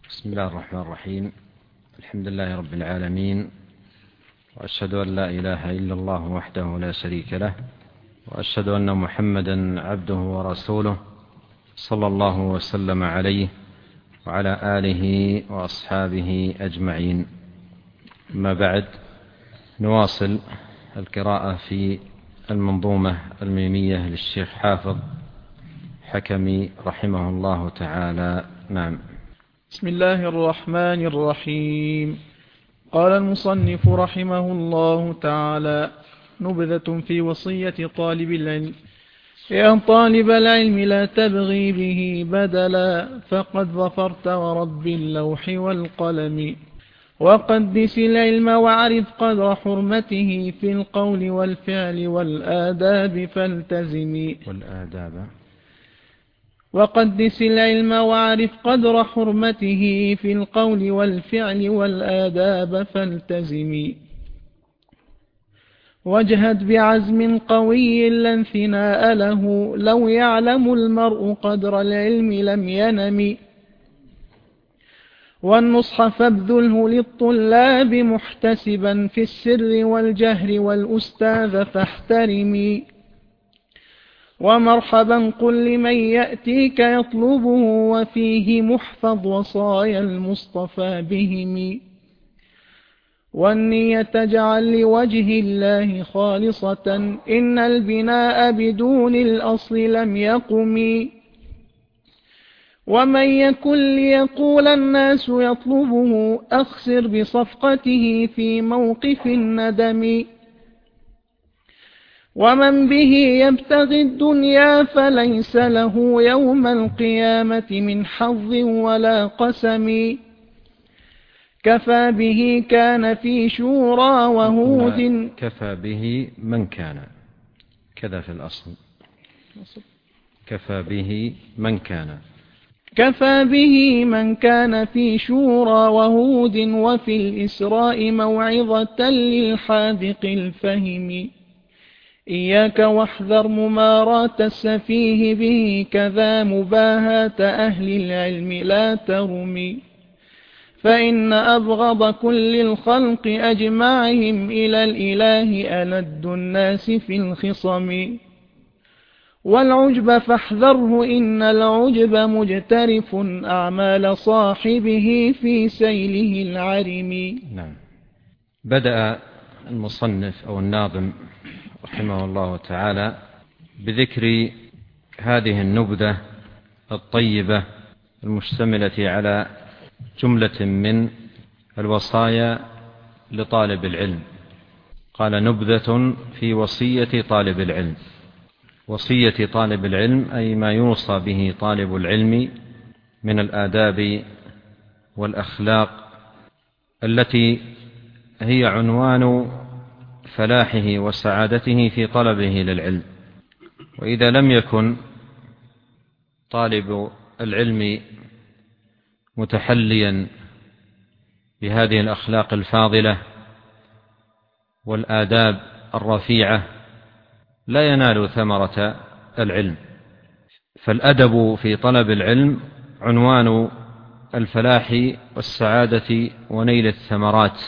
بسم الله الرحمن الرحيم. الحمد لله رب العالمين، وأشهد أن لا إله إلا الله وحده لا شريك له، وأشهد أن محمدا عبده ورسوله صلى الله وسلم عليه وعلى آله وأصحابه أجمعين. ما بعد، نواصل القراءة في المنظومة الميمية للشيخ حافظ حكمي رحمه الله تعالى. نعم. بسم الله الرحمن الرحيم. قال المصنف رحمه الله تعالى: نبذة في وصية طالب العلم. يا طالب العلم لا تبغي به بدلا، فقد ظفرت ورب اللوح والقلم. وقدس العلم واعرف قدر حرمته في القول والفعل والآداب فالتزمي. وقدس العلم واعرف قدر حرمته في القول والفعل والآداب فالتزمي. واجهد بعزم قوي لا انثناء له، لو يعلم المرء قدر العلم لم ينم. والنصح فابذله للطلاب محتسبا في السر والجهر، والأستاذ فاحترمي. ومرحبا قل لمن يأتيك يطلبه، وفيه محفظ وصايا المصطفى بهم. والنية اجعل لوجه الله خالصة، إن البناء بدون الأصل لم يقم. ومن يكن ليقول الناس يطلبه، أخسر بصفقته في موقف الندم. ومن به يبتغي الدنيا فليس له يوم القيامة من حظ ولا قسم. كفى به كان في شورى وهود. كفى به من كان كذا في الأصل. كفى به من كان. كفى به من كان في شورى وهود، وفي الإسراء موعظة للحاذق الفهم. إياك واحذر مماراة السفيه به، كذا مباهاة أهل العلم لا ترمي. فإن أبغض كل الخلق أجمعهم إلى الإله ألد الناس في الخصم. والعجب فاحذره، إن العجب مجترف أعمال صاحبه في سيله العرم. نعم. بدأ المصنف أو الناظم رحمه الله تعالى بذكر هذه النبذة الطيبة المشتملة على جملة من الوصايا لطالب العلم. قال: نبذة في وصية طالب العلم. وصية طالب العلم أي ما يوصى به طالب العلم من الآداب والأخلاق التي هي عنوان فلاحه وسعادته في طلبه للعلم. وإذا لم يكن طالب العلم متحليا بهذه الأخلاق الفاضلة والآداب الرفيعة لا ينال ثمرة العلم. فالأدب في طلب العلم عنوان الفلاح والسعادة ونيل الثمرات.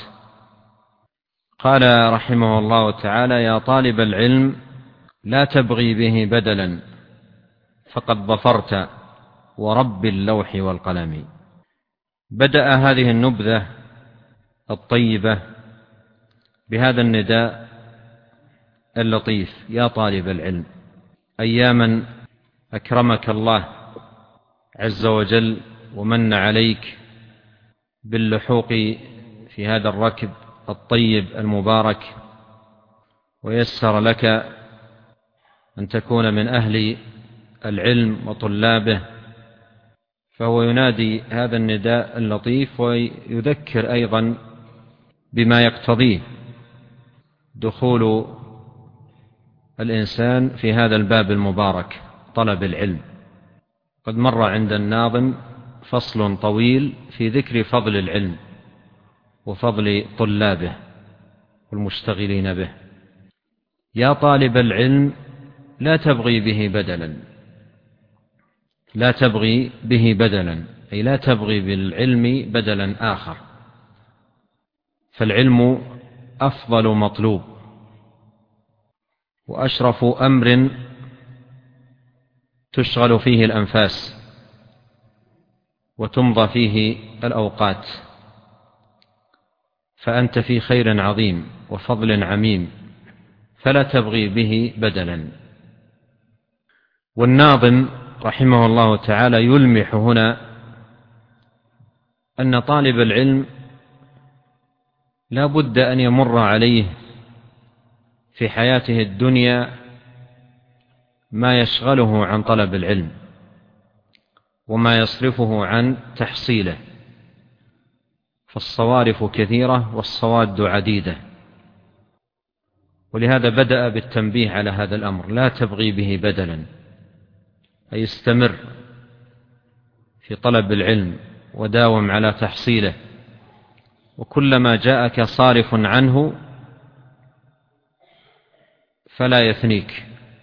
قال رحمه الله تعالى: يا طالب العلم لا تبغي به بدلا، فقد ظفرت ورب اللوح والقلم. بدأ هذه النبذة الطيبة بهذا النداء اللطيف: يا طالب العلم. أياما أكرمك الله عز وجل ومن عليك باللحوق في هذا الركب الطيب المبارك، ويسر لك أن تكون من أهل العلم وطلابه، فهو ينادي هذا النداء اللطيف ويذكر أيضا بما يقتضيه دخول الإنسان في هذا الباب المبارك طلب العلم. قد مر عند الناظم فصل طويل في ذكر فضل العلم وفضل طلابه والمشتغلين به. يا طالب العلم لا تبغي به بدلا. لا تبغي به بدلا. أي لا تبغي بالعلم بدلا آخر، فالعلم أفضل مطلوب وأشرف أمر تشغل فيه الأنفاس وتمضى فيه الأوقات، فأنت في خير عظيم وفضل عميم، فلا تبغي به بدلا. والناظم رحمه الله تعالى يلمح هنا أن طالب العلم لا بد أن يمر عليه في حياته الدنيا ما يشغله عن طلب العلم وما يصرفه عن تحصيله، فالصوارف كثيرة والصواد عديدة. ولهذا بدأ بالتنبيه على هذا الأمر، لا تبغي به بدلا، أي استمر في طلب العلم وداوم على تحصيله، وكلما جاءك صارف عنه فلا يثنيك،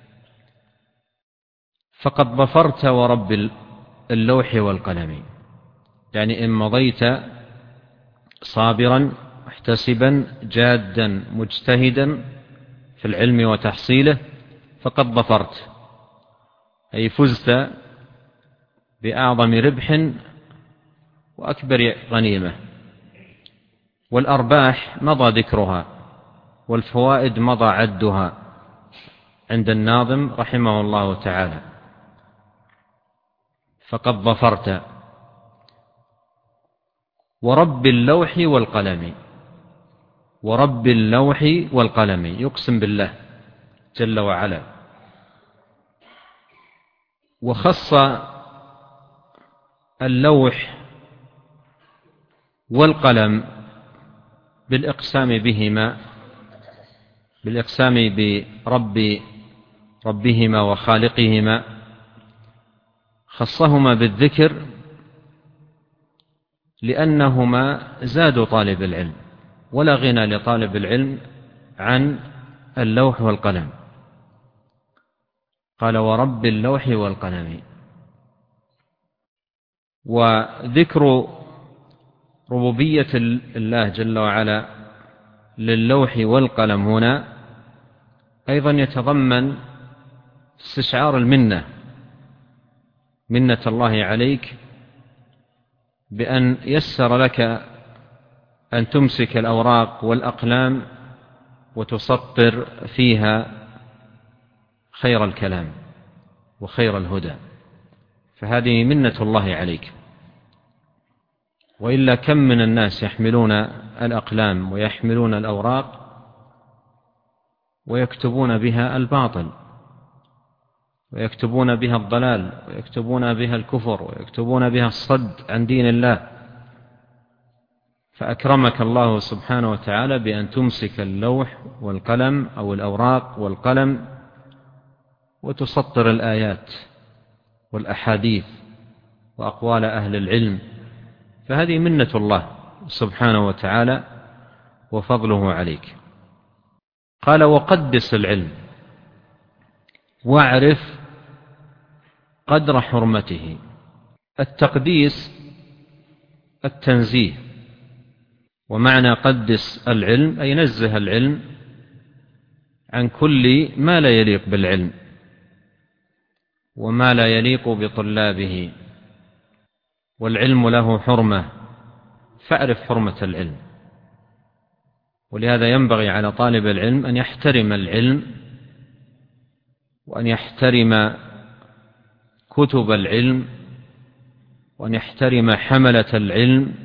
فقد ظفرت ورب اللوح والقلم. يعني إن مضيت صابرا محتسبا جادا مجتهدا في العلم وتحصيله فقد ظفرت، أي فزت بأعظم ربح وأكبر غنيمة. والأرباح مضى ذكرها، والفوائد مضى عدها عند الناظم رحمه الله تعالى، فقد ظفرت ورب اللوح والقلم. ورب اللوح والقلم، يقسم بالله جل وعلا، وخص اللوح والقلم بالإقسام بهما، بالإقسام بربهما وخالقهما، خصهما بالذكر لأنهما زاد طالب العلم، ولا غنى لطالب العلم عن اللوح والقلم. قال ورب اللوح والقلم. وذكر ربوبية الله جل وعلا للوح والقلم هنا أيضا يتضمن استشعار المنة، منة الله عليك بأن يسر لك أن تمسك الأوراق والأقلام وتسطر فيها خير الكلام وخير الهدى، فهذه منة الله عليك. وإلا كم من الناس يحملون الأقلام ويحملون الأوراق ويكتبون بها الباطل، ويكتبون بها الضلال، ويكتبون بها الكفر، ويكتبون بها الصد عن دين الله. فأكرمك الله سبحانه وتعالى بأن تمسك اللوح والقلم أو الأوراق والقلم وتسطر الآيات والأحاديث وأقوال أهل العلم، فهذه منة الله سبحانه وتعالى وفضله عليك. قال وقدس العلم واعرف قدر حرمته. التقديس التنزيه، ومعنى قدس العلم أي نزه العلم عن كل ما لا يليق بالعلم وما لا يليق بطلابه، والعلم له حرمة، فاعرف حرمة العلم. ولهذا ينبغي على طالب العلم أن يحترم العلم وأن يحترم كتب العلم وأن يحترم حملة العلم.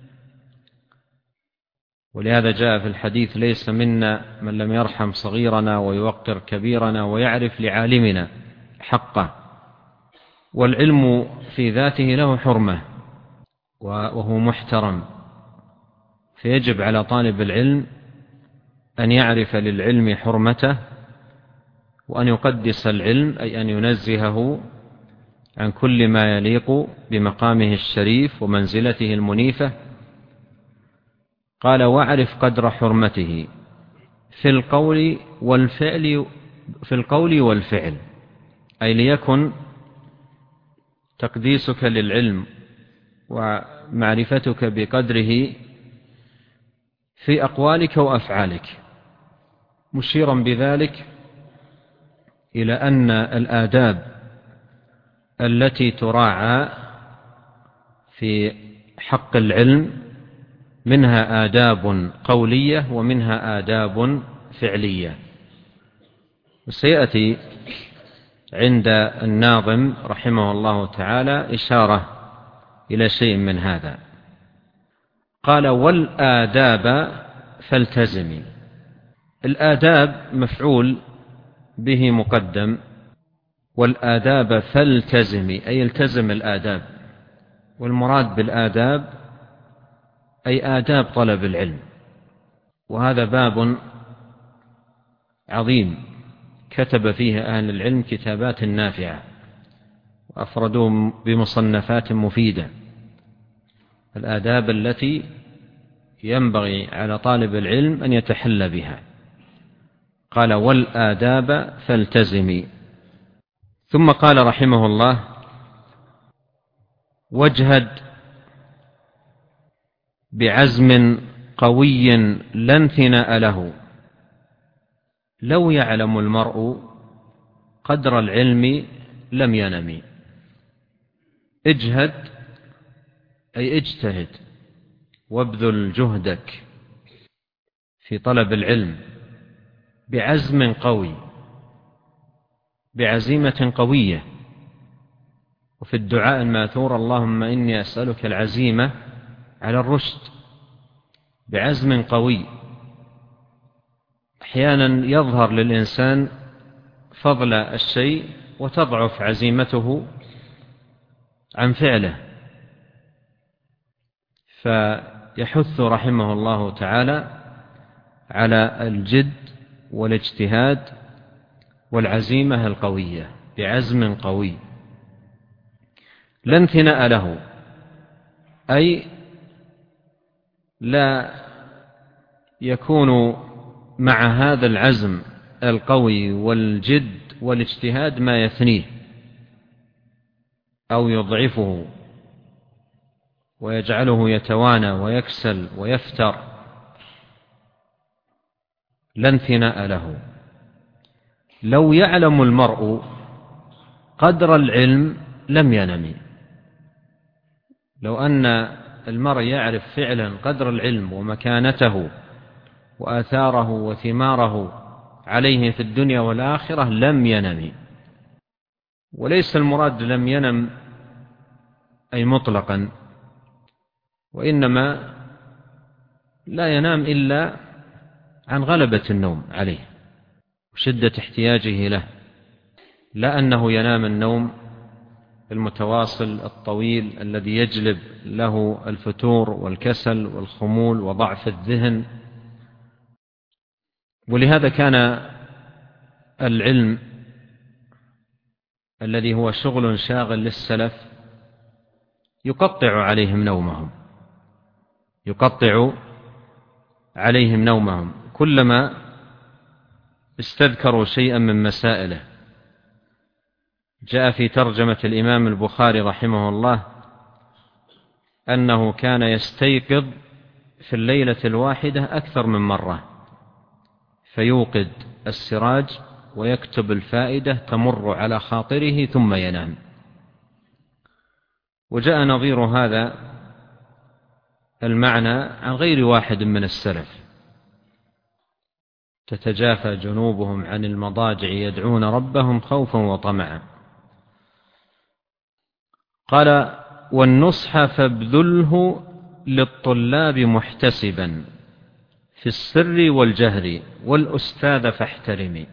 ولهذا جاء في الحديث ليس منا من لم يرحم صغيرنا ويوقر كبيرنا ويعرف لعالمنا حقه. والعلم في ذاته له حرمة وهو محترم، فيجب على طالب العلم أن يعرف للعلم حرمته وأن يقدس العلم، أي أن ينزهه عن كل ما يليق بمقامه الشريف ومنزلته المنيفة. قال واعرف قدر حرمته في القول والفعل، أي ليكن تقديسك للعلم ومعرفتك بقدره في أقوالك وأفعالك، مشيرا بذلك إلى أن الآداب التي تراعى في حق العلم منها آداب قولية ومنها آداب فعلية. وسيأتي عند الناظم رحمه الله تعالى إشارة إلى شيء من هذا. قال: والآداب فالتزمي. الآداب مفعول به مقدم، والآداب فالتزمي أي التزم الآداب، والمراد بالآداب أي آداب طلب العلم. وهذا باب عظيم كتب فيه أهل العلم كتابات نافعة وأفردوا بمصنفات مفيدة، الآداب التي ينبغي على طالب العلم أن يتحلى بها. قال: والآداب فالتزمي. ثم قال رحمه الله: واجهد بعزم قوي لا انثناء له، لو يعلم المرء قدر العلم لم ينم. اجهد أي اجتهد وابذل جهدك في طلب العلم بعزم قوي، بعزيمة قوية. وفي الدعاء الماثور: اللهم إني أسألك العزيمة على الرشد، بعزم قوي. أحيانا يظهر للإنسان فضل الشيء وتضعف عزيمته عن فعله، فيحث رحمه الله تعالى على الجد والاجتهاد والعزيمة القوية بعزم قوي لا انثناء له، أي لا يكون مع هذا العزم القوي والجد والاجتهاد ما يثنيه أو يضعفه ويجعله يتوانى ويكسل ويفتر، لا انثناء له. لو يعلم المرء قدر العلم لم ينم. لو أن المرء يعرف فعلا قدر العلم ومكانته وآثاره وثماره عليه في الدنيا والآخرة لم ينم. وليس المراد لم ينم أي مطلقا، وإنما لا ينام إلا عن غلبة النوم عليه وشدة احتياجه له، لا أنه ينام النوم المتواصل الطويل الذي يجلب له الفتور والكسل والخمول وضعف الذهن. ولهذا كان العلم الذي هو شغل شاغل للسلف يقطع عليهم نومهم كلما استذكروا شيئا من مسائله. جاء في ترجمة الإمام البخاري رحمه الله أنه كان يستيقظ في الليلة الواحدة أكثر من مرة، فيوقد السراج ويكتب الفائدة تمر على خاطره ثم ينام. وجاء نظير هذا المعنى عن غير واحد من السلف: تتجافى جنوبهم عن المضاجع يدعون ربهم خوفا وطمعا. قال: والنصح فابذله للطلاب محتسبا في السر والجهر والأستاذ فاحترمي.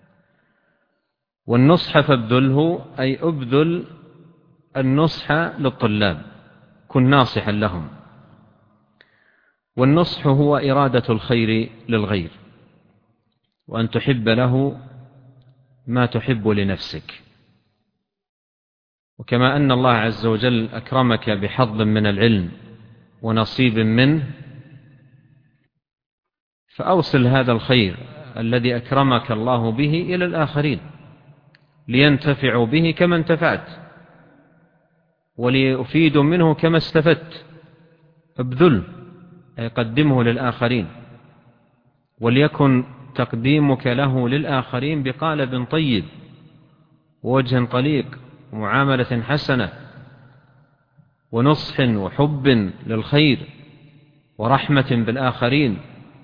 والنصح فابذله أي أبذل النصح للطلاب، كن ناصحا لهم. والنصح هو إرادة الخير للغير، وأن تحب له ما تحب لنفسك. وكما أن الله عز وجل أكرمك بحظ من العلم ونصيب منه، فأوصل هذا الخير الذي أكرمك الله به إلى الآخرين لينتفعوا به كما انتفعت. وليفيدوا منه كما استفدت. ابذل أي قدمه للآخرين، وليكن تقديمك له للآخرين بقالب طيب ووجه طليق ومعاملة حسنة ونصح وحب للخير ورحمة بالآخرين.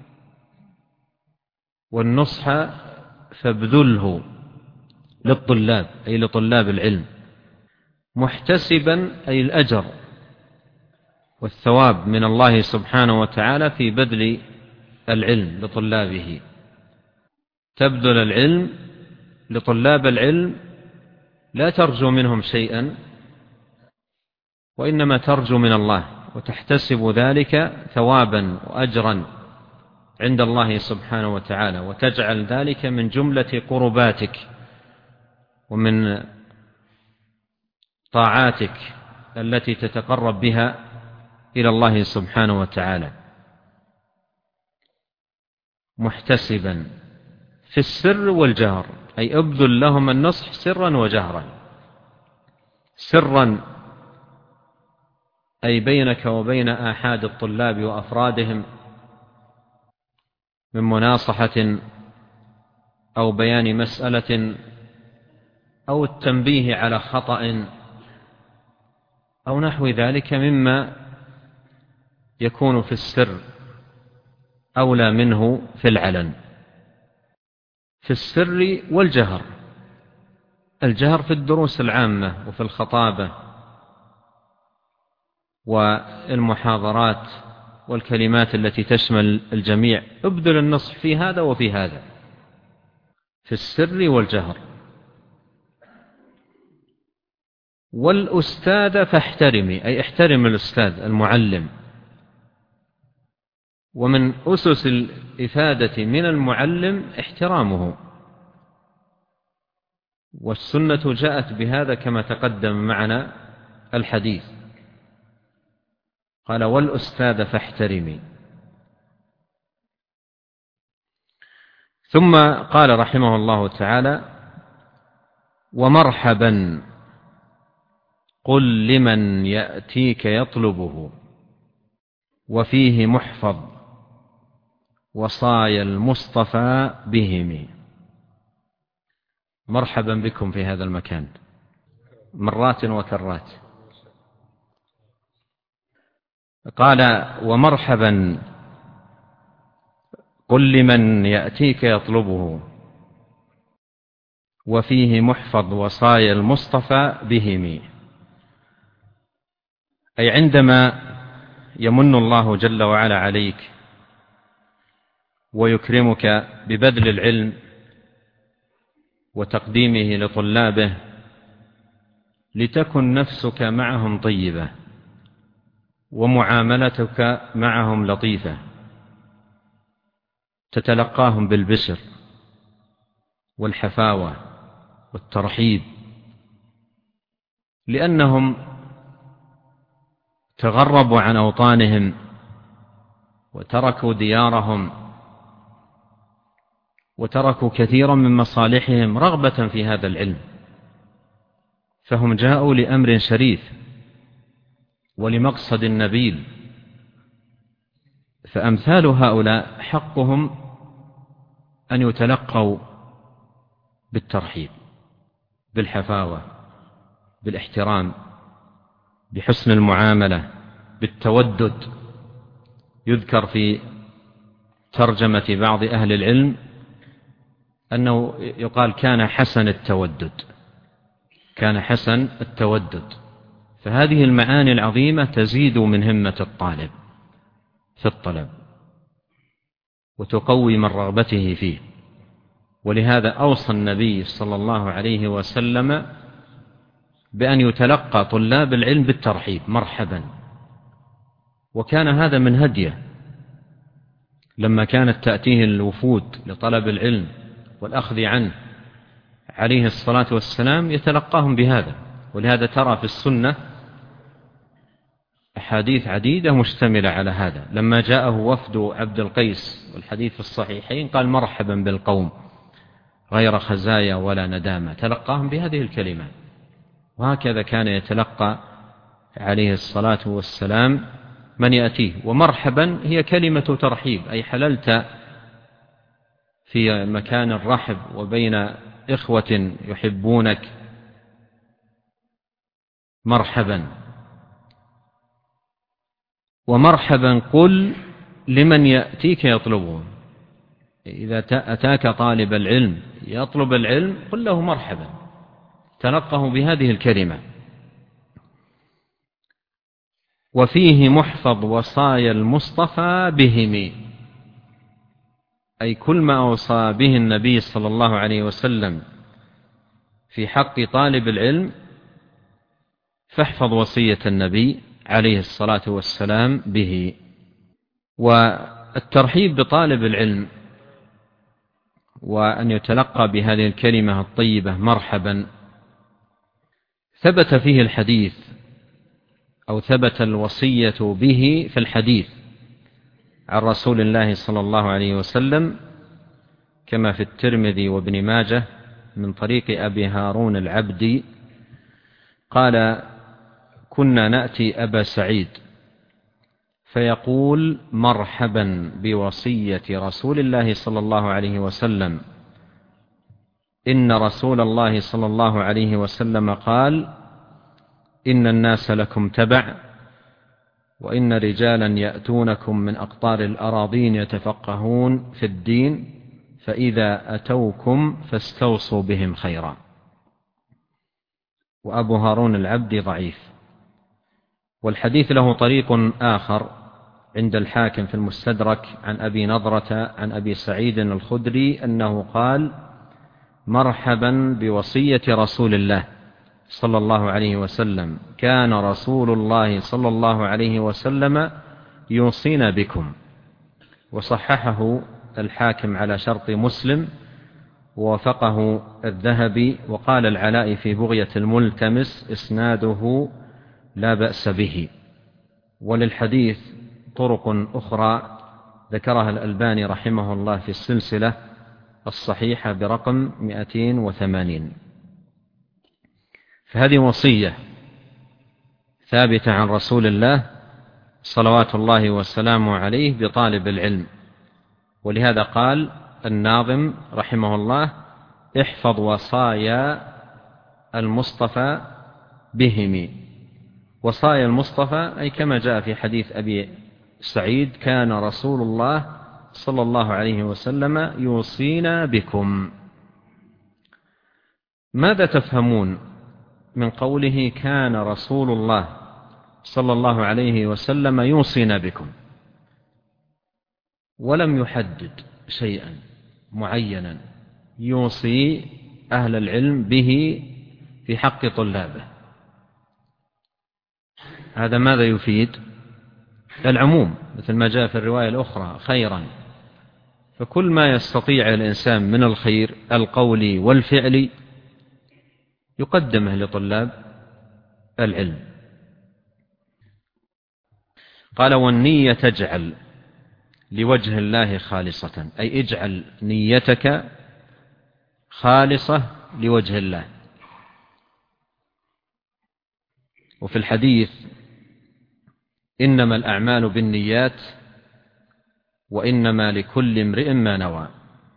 والنصح فابذله للطلاب أي لطلاب العلم، محتسبا أي الأجر والثواب من الله سبحانه وتعالى في بذل العلم لطلابه. تبذل العلم لطلاب العلم لا ترجو منهم شيئا، وإنما ترجو من الله وتحتسب ذلك ثوابا وأجرا عند الله سبحانه وتعالى، وتجعل ذلك من جملة قرباتك ومن طاعاتك التي تتقرب بها إلى الله سبحانه وتعالى. محتسبا في السر والجهر أي ابذل لهم النصح سرا وجهرا. سرا أي بينك وبين آحاد الطلاب وأفرادهم من مناصحة أو بيان مسألة أو التنبيه على خطأ أو نحو ذلك مما يكون في السر أولى منه في العلن. في السر والجهر، الجهر في الدروس العامة وفي الخطابة والمحاضرات والكلمات التي تشمل الجميع، ابذل النصح في هذا وفي هذا، في السر والجهر. والأستاذ فاحترمي أي احترم الأستاذ المعلم. ومن أسس الإفادة من المعلم احترامه، والسنة جاءت بهذا كما تقدم معنا الحديث، قال والأستاذ فاحترمي. ثم قال رحمه الله تعالى ومرحبا قل لمن يأتيك يطلبه وفيه محفظ وصايا المصطفى بهم. مرحبا بكم في هذا المكان مرات وكرات. قال ومرحبا قل لمن يأتيك يطلبه وفيه محفظ وصايا المصطفى بهم، أي عندما يمن الله جل وعلا عليك ويكرمك ببذل العلم وتقديمه لطلابه، لتكن نفسك معهم طيبة ومعاملتك معهم لطيفة، تتلقاهم بالبشر والحفاوة والترحيب، لأنهم تغربوا عن أوطانهم وتركوا ديارهم وتركوا كثيرا من مصالحهم رغبة في هذا العلم، فهم جاءوا لأمر شريف ولمقصد نبيل. فأمثال هؤلاء حقهم أن يتلقوا بالترحيب، بالحفاوة، بالاحترام، بحسن المعاملة، بالتودد. يذكر في ترجمة بعض أهل العلم أنه يقال كان حسن التودد، كان حسن التودد. فهذه المعاني العظيمة تزيد من همة الطالب في الطلب وتقوي من رغبته فيه. ولهذا أوصى النبي صلى الله عليه وسلم بأن يتلقى طلاب العلم بالترحيب مرحبا، وكان هذا من هديه لما كانت تأتيه الوفود لطلب العلم والأخذ عنه عليه الصلاة والسلام، يتلقاهم بهذا. ولهذا ترى في السنة أحاديث عديدة مشتملة على هذا. لما جاءه وفد عبد القيس والحديث في الصحيحين قال مرحبا بالقوم غير خزايا ولا ندامة، تلقاهم بهذه الكلمة. وهكذا كان يتلقى عليه الصلاة والسلام من يأتيه. ومرحبا هي كلمة ترحيب، أي حللت في مكان الرحب وبين إخوة يحبونك، مرحبا. ومرحبا قل لمن يأتيك يطلبون، إذا أتاك طالب العلم يطلب العلم قل له مرحبا، تلقه بهذه الكلمة. وفيه محفظ وصايا المصطفى بهم، أي كل ما أوصى به النبي صلى الله عليه وسلم في حق طالب العلم فاحفظ وصية النبي عليه الصلاة والسلام به. والترحيب بطالب العلم وأن يتلقى بهذه الكلمة الطيبة مرحبا ثبت فيه الحديث، أو ثبت الوصية به في الحديث عن رسول الله صلى الله عليه وسلم، كما في الترمذي وابن ماجه من طريق أبي هارون العبدي قال: كنا نأتي أبا سعيد فيقول: مرحبا بوصية رسول الله صلى الله عليه وسلم، إن رسول الله صلى الله عليه وسلم قال: إن الناس لكم تبع، وإن رجالا يأتونكم من أقطار الأراضين يتفقهون في الدين، فإذا أتوكم فاستوصوا بهم خيرا. وأبو هارون العبدي ضعيف. والحديث له طريق آخر عند الحاكم في المستدرك عن أبي نضرة عن أبي سعيد الخدري أنه قال: مرحبا بوصية رسول الله صلى الله عليه وسلم، كان رسول الله صلى الله عليه وسلم يوصينا بكم. وصححه الحاكم على شرط مسلم ووافقه الذهبي. وقال العلاء في بغية الملتمس: إسناده لا بأس به. وللحديث طرق أخرى ذكرها الألباني رحمه الله في السلسلة الصحيحة برقم 280. فهذه وصية ثابتة عن رسول الله صلوات الله وسلامه عليه بطالب العلم. ولهذا قال الناظم رحمه الله: احفظ وصايا المصطفى بهم. وصايا المصطفى أي كما جاء في حديث أبي سعيد: كان رسول الله صلى الله عليه وسلم يوصينا بكم. ماذا تفهمون من قوله كان رسول الله صلى الله عليه وسلم يوصينا بكم، ولم يحدد شيئا معينا يوصي أهل العلم به في حق طلابه؟ هذا ماذا يفيد؟ العموم، مثل ما جاء في الرواية الأخرى: خيرا. فكل ما يستطيع الإنسان من الخير القولي والفعلي يقدمه لطلاب العلم. قال: والنية تجعل لوجه الله خالصة، أي اجعل نيتك خالصة لوجه الله. وفي الحديث: إنما الأعمال بالنيات وإنما لكل امرئ ما نوى.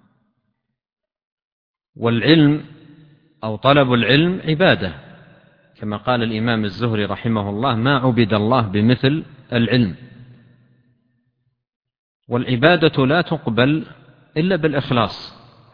والعلم أو طلب العلم عبادة، كما قال الإمام الزهري رحمه الله: ما عبد الله بمثل العلم. والعبادة لا تقبل إلا بالإخلاص،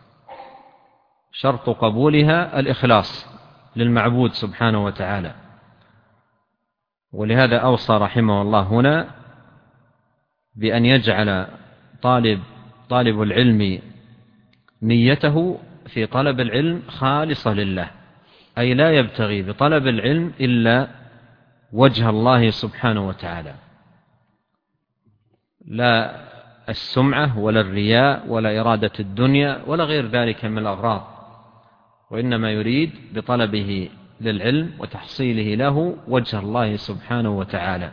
شرط قبولها الإخلاص للمعبود سبحانه وتعالى. ولهذا أوصى رحمه الله هنا بأن يجعل طالب العلم نيته في طلب العلم خالصة لله، أي لا يبتغي بطلب العلم إلا وجه الله سبحانه وتعالى، لا السمعة ولا الرياء ولا إرادة الدنيا ولا غير ذلك من الأغراض، وإنما يريد بطلبه للعلم وتحصيله له وجه الله سبحانه وتعالى.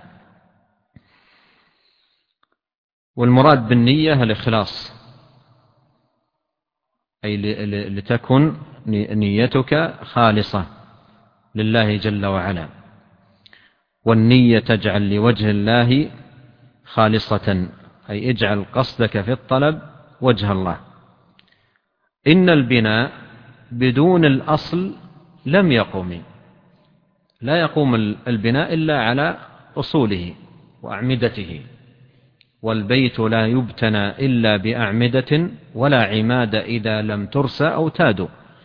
والمراد بالنية الإخلاص، أي لتكن نيتك خالصة لله جل وعلا. والنية تجعل لوجه الله خالصة، أي اجعل قصدك في الطلب وجه الله. إن البناء بدون الأصل لم يقم، لا يقوم البناء إلا على أصوله وأعمدته، والبيت لا يبتنى إلا بأعمدة ولا عماد إذا لم ترسى أو تاد.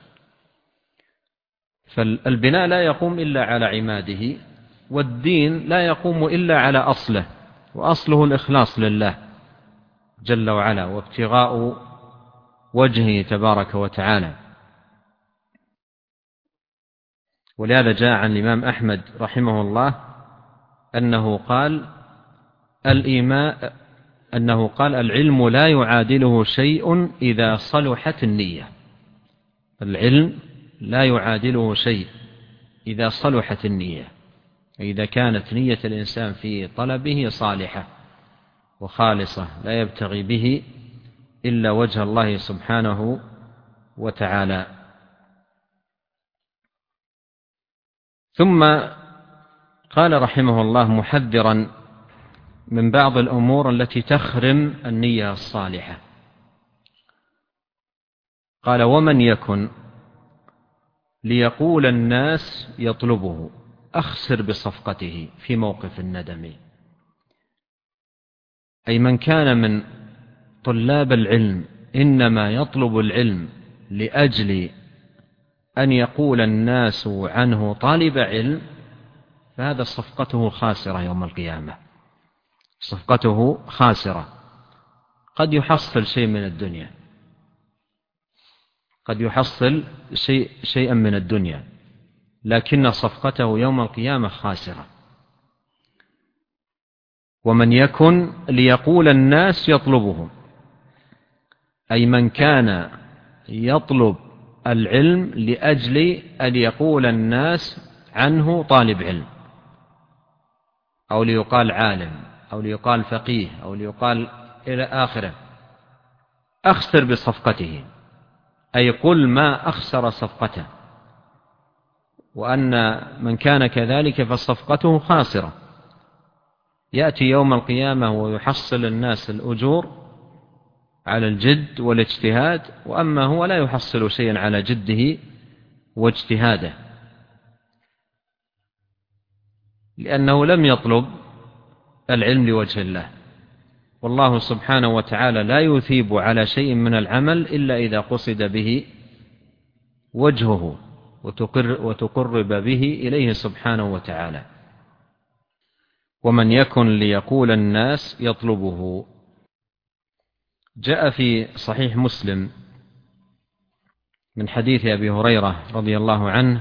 فالبناء لا يقوم إلا على عماده، والدين لا يقوم إلا على أصله، وأصله الإخلاص لله جل وعلا وابتغاء وجهه تبارك وتعالى. ولهذا جاء عن الإمام أحمد رحمه الله أنه قال العلم لا يعادله شيء إذا صلحت النية. العلم لا يعادله شيء إذا صلحت النية، إذا كانت نية الإنسان في طلبه صالحة وخالصة لا يبتغي به إلا وجه الله سبحانه وتعالى. ثم قال رحمه الله محذرا من بعض الأمور التي تخرم النية الصالحة، قال: ومن يكن ليقول الناس يطلبه أخسر بصفقته في موقف الندم. أي من كان من طلاب العلم إنما يطلب العلم لأجل أن يقول الناس عنه طالب علم، فهذا صفقته خاسرة يوم القيامة، صفقته خاسرة. قد يحصل شيء من الدنيا، قد يحصل شيئا من الدنيا، لكن صفقته يوم القيامة خاسرة. ومن يكن ليقول الناس يطلبه، أي من كان يطلب العلم لأجل أن يقول الناس عنه طالب علم، أو ليقال عالم، أو ليقال فقيه، أو ليقال إلى آخره، أخسر بصفقته، أي قل ما أخسر صفقته، وأن من كان كذلك فصفقته خاسرة. يأتي يوم القيامة ويحصل الناس الأجور على الجد والاجتهاد، وأما هو لا يحصل شيئا على جده واجتهاده، لأنه لم يطلب العلم لوجه الله. والله سبحانه وتعالى لا يثيب على شيء من العمل إلا إذا قصد به وجهه وتقرب به إليه سبحانه وتعالى. ومن يكن ليقول الناس يطلبه. جاء في صحيح مسلم من حديث أبي هريرة رضي الله عنه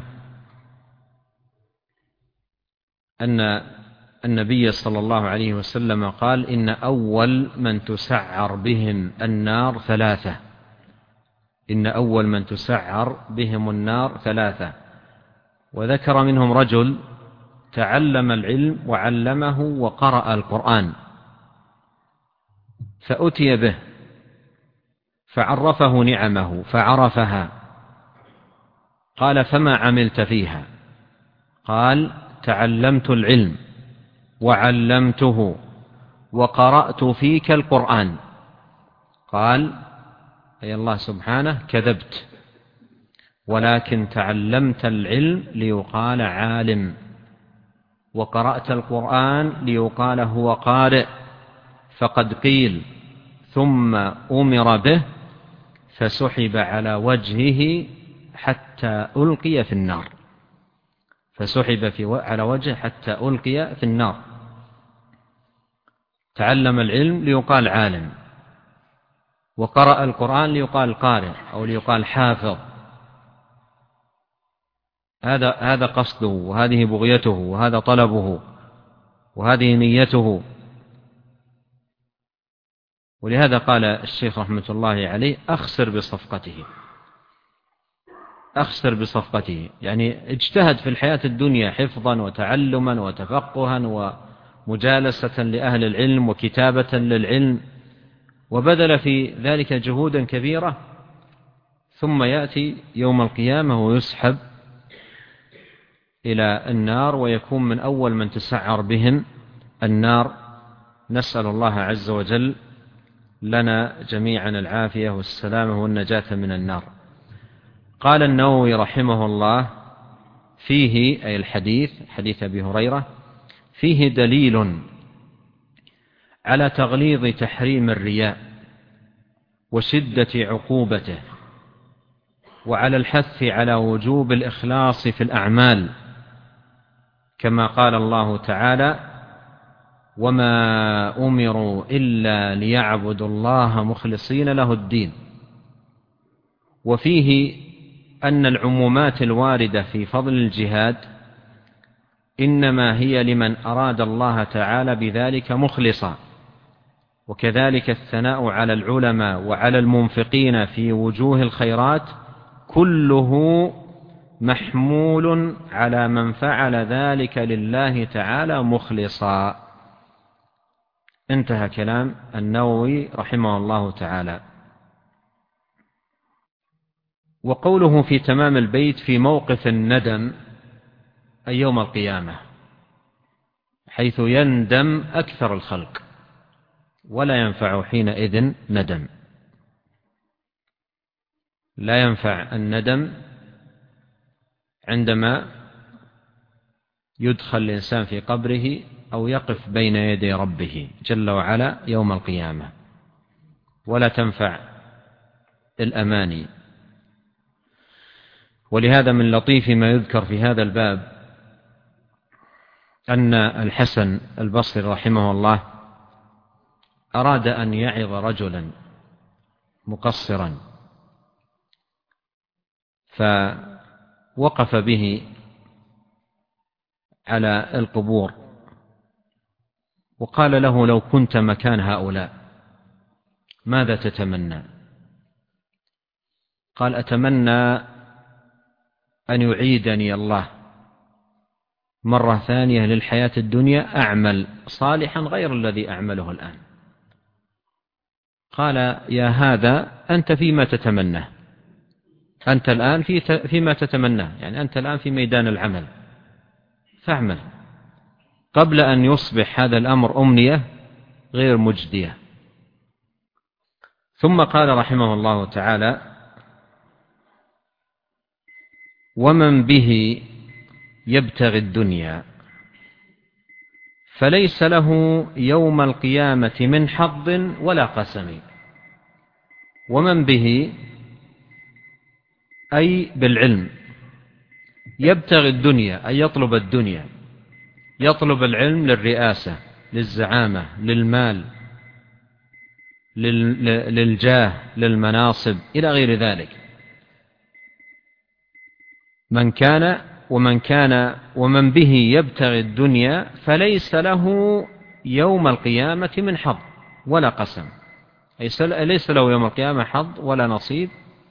أن النبي صلى الله عليه وسلم قال: إن أول من تسعر بهم النار ثلاثة، إن أول من تسعر بهم النار ثلاثة، وذكر منهم رجل تعلم العلم وعلمه وقرأ القرآن، فأتي به فعرفه نعمه فعرفها، قال: فما عملت فيها؟ قال: تعلمت العلم وعلمته وقرأت فيك القرآن. قال: أي الله سبحانه: كذبت، ولكن تعلمت العلم ليقال عالم، وقرأت القرآن ليقال هو قارئ، فقد قيل ثم أمر به فسحب على وجهه حتى ألقي في النار، فسحب على وجهه حتى ألقي في النار. تعلم العلم ليقال عالم، وقرأ القرآن ليقال قارئ أو ليقال حافظ. هذا قصده، وهذه بغيته، وهذا طلبه، وهذه نيته. ولهذا قال الشيخ رحمة الله عليه: أخسر بصفقته، أخسر بصفقته، يعني اجتهد في الحياة الدنيا حفظا وتعلما وتفقها ومجالسة لأهل العلم وكتابة للعلم، وبذل في ذلك جهودا كبيرة، ثم يأتي يوم القيامة ويسحب إلى النار ويكون من أول من تسعر بهم النار. نسأل الله عز وجل لنا جميعا العافية والسلامة والنجاة من النار. قال النووي رحمه الله: فيه، أي الحديث، حديث أبي هريرة، فيه دليل على تغليظ تحريم الرياء وشدة عقوبته، وعلى الحث على وجوب الإخلاص في الأعمال، كما قال الله تعالى: وما أمروا إلا ليعبدوا الله مخلصين له الدين. وفيه أن العمومات الواردة في فضل الجهاد إنما هي لمن أراد الله تعالى بذلك مخلصا، وكذلك الثناء على العلماء وعلى المنفقين في وجوه الخيرات كله محمول على من فعل ذلك لله تعالى مخلصا. انتهى كلام النووي رحمه الله تعالى. وقوله في تمام البيت: في موقف الندم، أي يوم القيامة، حيث يندم أكثر الخلق ولا ينفع حينئذ ندم. لا ينفع الندم عندما يدخل الإنسان في قبره أو يقف بين يدي ربه جل وعلا يوم القيامة، ولا تنفع الأماني. ولهذا من لطيف ما يذكر في هذا الباب أن الحسن البصري رحمه الله أراد أن يعظ رجلا مقصرا، فوقف به على القبور وقال له: لو كنت مكان هؤلاء ماذا تتمنى؟ قال: أتمنى أن يعيدني الله مرة ثانية للحياة الدنيا أعمل صالحا غير الذي أعمله الآن. قال: يا هذا أنت فيما تتمنى، أنت الآن فيما تتمنى، يعني أنت الآن في ميدان العمل، فاعمل قبل أن يصبح هذا الأمر أمنية غير مجدية. ثم قال رحمه الله تعالى: ومن به يبتغي الدنيا فليس له يوم القيامة من حظ ولا قسم. ومن به أي بالعلم يبتغي الدنيا، أي يطلب الدنيا، يطلب العلم للرئاسة، للزعامة، للمال، للجاه، للمناصب، إلى غير ذلك. ومن به يبتغي الدنيا فليس له يوم القيامة من حظ ولا قسم، أي ليس له يوم القيامة حظ ولا نصيب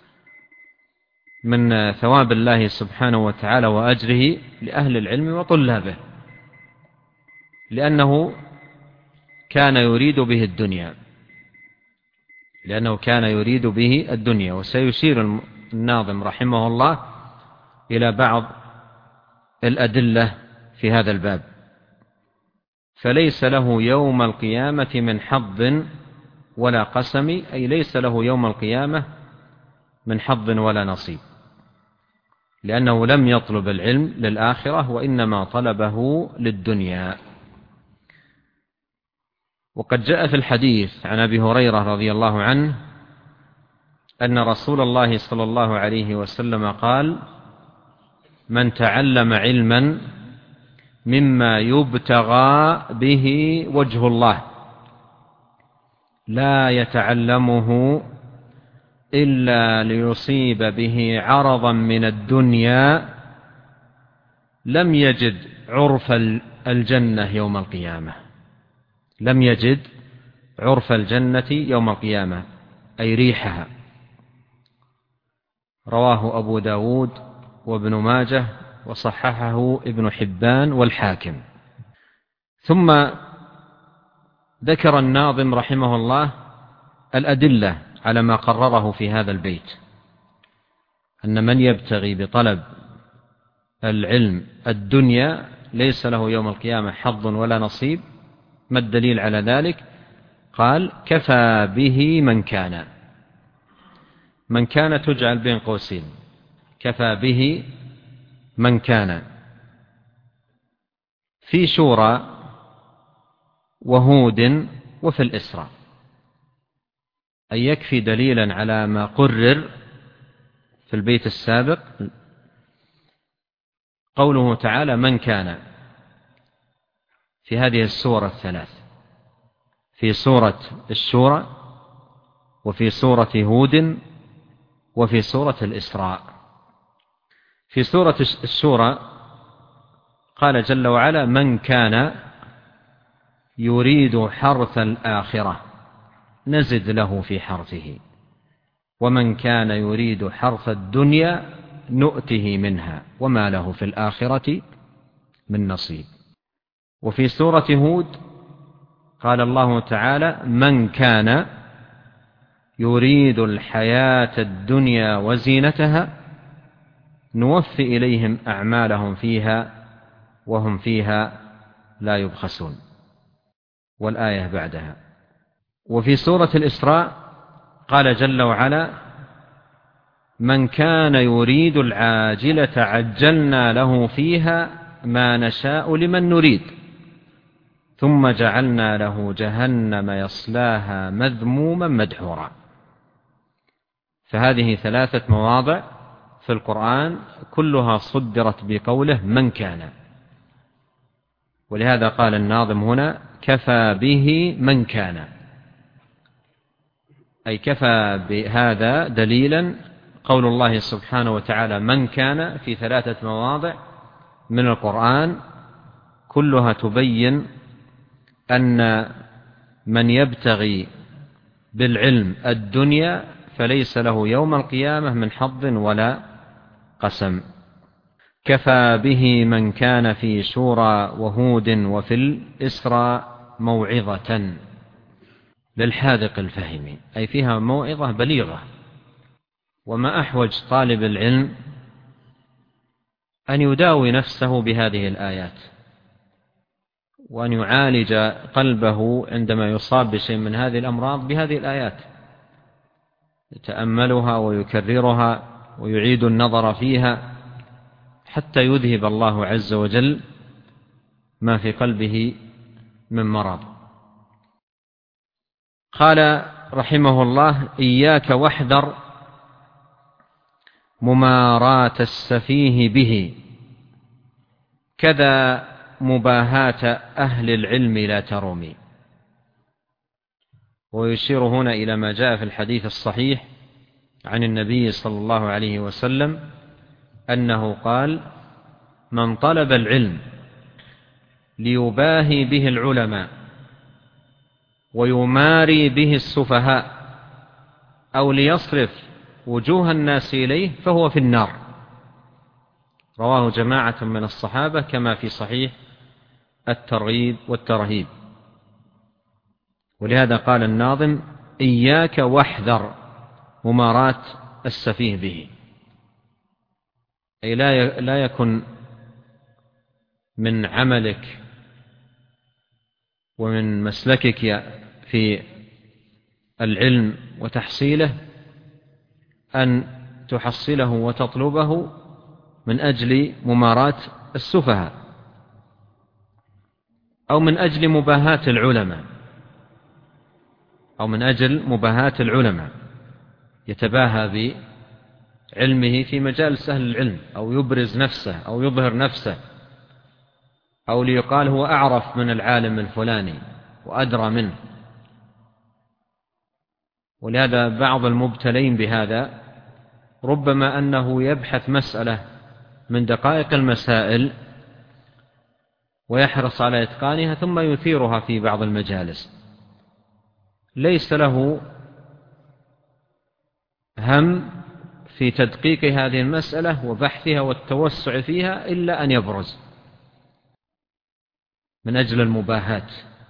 من ثواب الله سبحانه وتعالى وأجره لأهل العلم وطلابه، لأنه كان يريد به الدنيا. وسيشير الناظم رحمه الله إلى بعض الأدلة في هذا الباب. فليس له يوم القيامة من حظ ولا قسم، أي ليس له يوم القيامة من حظ ولا نصيب، لأنه لم يطلب العلم للآخرة وإنما طلبه للدنيا. وقد جاء في الحديث عن أبي هريرة رضي الله عنه أن رسول الله صلى الله عليه وسلم قال: من تعلم علما مما يبتغى به وجه الله لا يتعلمه إلا ليصيب به عرضا من الدنيا لم يجد عرف الجنة يوم القيامة. لم يجد عرف الجنة يوم القيامة، أي ريحها. رواه أبو داود وابن ماجه وصححه ابن حبان والحاكم. ثم ذكر الناظم رحمه الله الأدلة على ما قرره في هذا البيت، أن من يبتغي بطلب العلم الدنيا ليس له يوم القيامة حظ ولا نصيب. ما الدليل على ذلك؟ قال كفى به من كان تجعل بين قوسين، كفى به من كان. في شورى وهود وفي الإسراء، أي يكفي دليلا على ما قرر في البيت السابق قوله تعالى من كان في هذه السور الثلاث، في سورة الشورى وفي سورة هود وفي سورة الإسراء. في سورة الشورى قال جل وعلا من كان يريد حرث الآخرة نزد له في حرثه ومن كان يريد حرث الدنيا نؤته منها وما له في الآخرة من نصيب. وفي سورة هود قال الله تعالى من كان يريد الحياة الدنيا وزينتها نوفي إليهم أعمالهم فيها وهم فيها لا يبخسون، والآية بعدها. وفي سورة الإسراء قال جل وعلا من كان يريد العاجلة عجلنا له فيها ما نشاء لمن نريد ثم جعلنا له جهنم يصلاها مذموما مدحورا. فهذه 3 مواضع في القرآن كلها صدرت بقوله من كان، ولهذا قال الناظم هنا كفى به من كان، أي كفى بهذا دليلا قول الله سبحانه وتعالى من كان في 3 مواضع من القرآن كلها تبين أن من يبتغي بالعلم الدنيا فليس له يوم القيامة من حظ ولا قسم. كفى به من كان في شورى وهود وفي الإسراء موعظة للحاذق الفهم، أي فيها موعظة بليغة. وما أحوج طالب العلم أن يداوي نفسه بهذه الآيات وأن يعالج قلبه عندما يصاب بشيء من هذه الأمراض بهذه الآيات، يتأملها ويكررها ويعيد النظر فيها حتى يذهب الله عز وجل ما في قلبه من مرض. قال رحمه الله إياك واحذر مماراة السفيه به كذا مباهاة أهل العلم لا ترمي. ويشير هنا إلى ما جاء في الحديث الصحيح عن النبي صلى الله عليه وسلم أنه قال من طلب العلم ليباهي به العلماء ويماري به السفهاء أو ليصرف وجوه الناس إليه فهو في النار. رواه جماعة من الصحابة كما في صحيح الترغيب والترهيب. ولهذا قال الناظم إياك واحذر مماراة السفيه به، أي لا يكن من عملك ومن مسلكك في العلم وتحصيله أن تحصله وتطلبه من أجل مماراة السفهاء أو من أجل مباهاة العلماء يتباهى بعلمه في مجال أهل العلم أو يبرز نفسه أو يظهر نفسه أو ليقال هو أعرف من العالم الفلاني وأدرى منه. ولهذا بعض المبتلين بهذا ربما أنه يبحث مسألة من دقائق المسائل ويحرص على إتقانها ثم يثيرها في بعض المجالس، ليس له هم في تدقيق هذه المسألة وبحثها والتوسع فيها إلا أن يبرز من أجل المباهاة.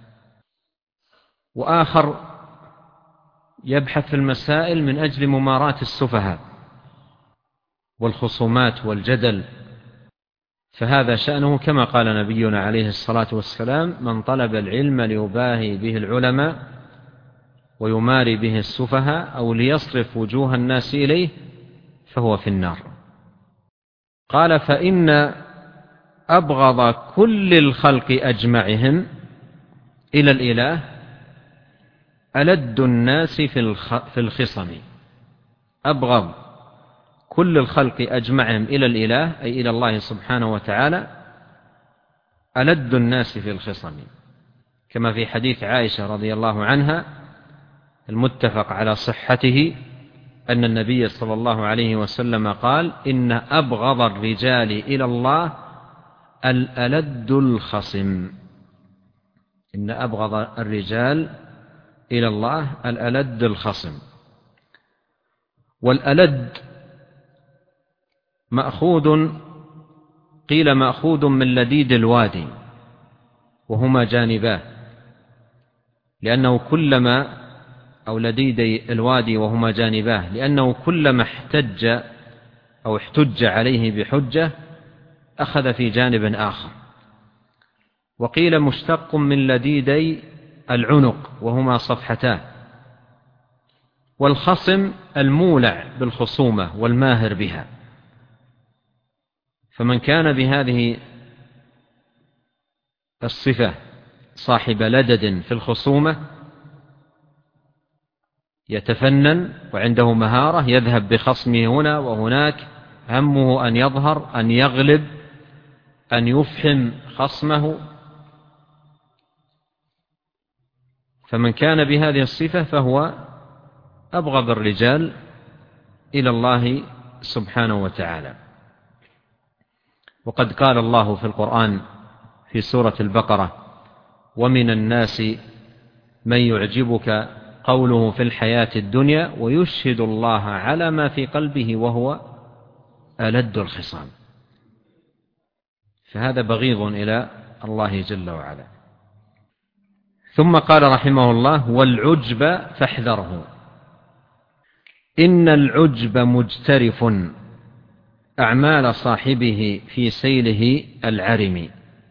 وآخر يبحث في المسائل من أجل مماراة السفهاء والخصومات والجدل فهذا شأنه كما قال نبينا عليه الصلاة والسلام: من طلب العلم ليباهي به العلماء ويماري به السفهاء أو ليصرف وجوه الناس إليه فهو في النار. قال: فإن أبغض كل الخلق أجمعهم إلى الإله ألد الناس في الخصم. أبغض كل الخلق أجمعهم إلى الإله أي إلى الله سبحانه وتعالى ألد الناس في الخصم، كما في حديث عائشة رضي الله عنها المتفق على صحته أن النبي صلى الله عليه وسلم قال: إن أبغض الرجال إلى الله الألد الخصم. إن أبغض الرجال إلى الله الألد الخصم. والألد قيل مأخوذ من لديد الوادي وهما جانباه، لأنه كلما أو لديدي الوادي وهما جانباه، لأنه كلما احتج عليه بحجة أخذ في جانب آخر. وقيل مشتق من لديدي العنق وهما صفحتاه. والخصم المولع بالخصومة والماهر بها. فمن كان بهذه الصفة صاحب لدد في الخصومة يتفنن وعنده مهارة، يذهب بخصمه هنا وهناك، همه أن يظهر، أن يغلب، أن يفحم خصمه. فمن كان بهذه الصفة فهو أبغض الرجال إلى الله سبحانه وتعالى. وقد قال الله في القرآن في سورة البقرة: ومن الناس من يعجبك قوله في الحياة الدنيا ويشهد الله على ما في قلبه وهو ألد الخصام. فهذا بغيض إلى الله جل وعلا. ثم قال رحمه الله: والعجب فاحذره، إن العجب مجترف أعمال صاحبه في سيله العرم.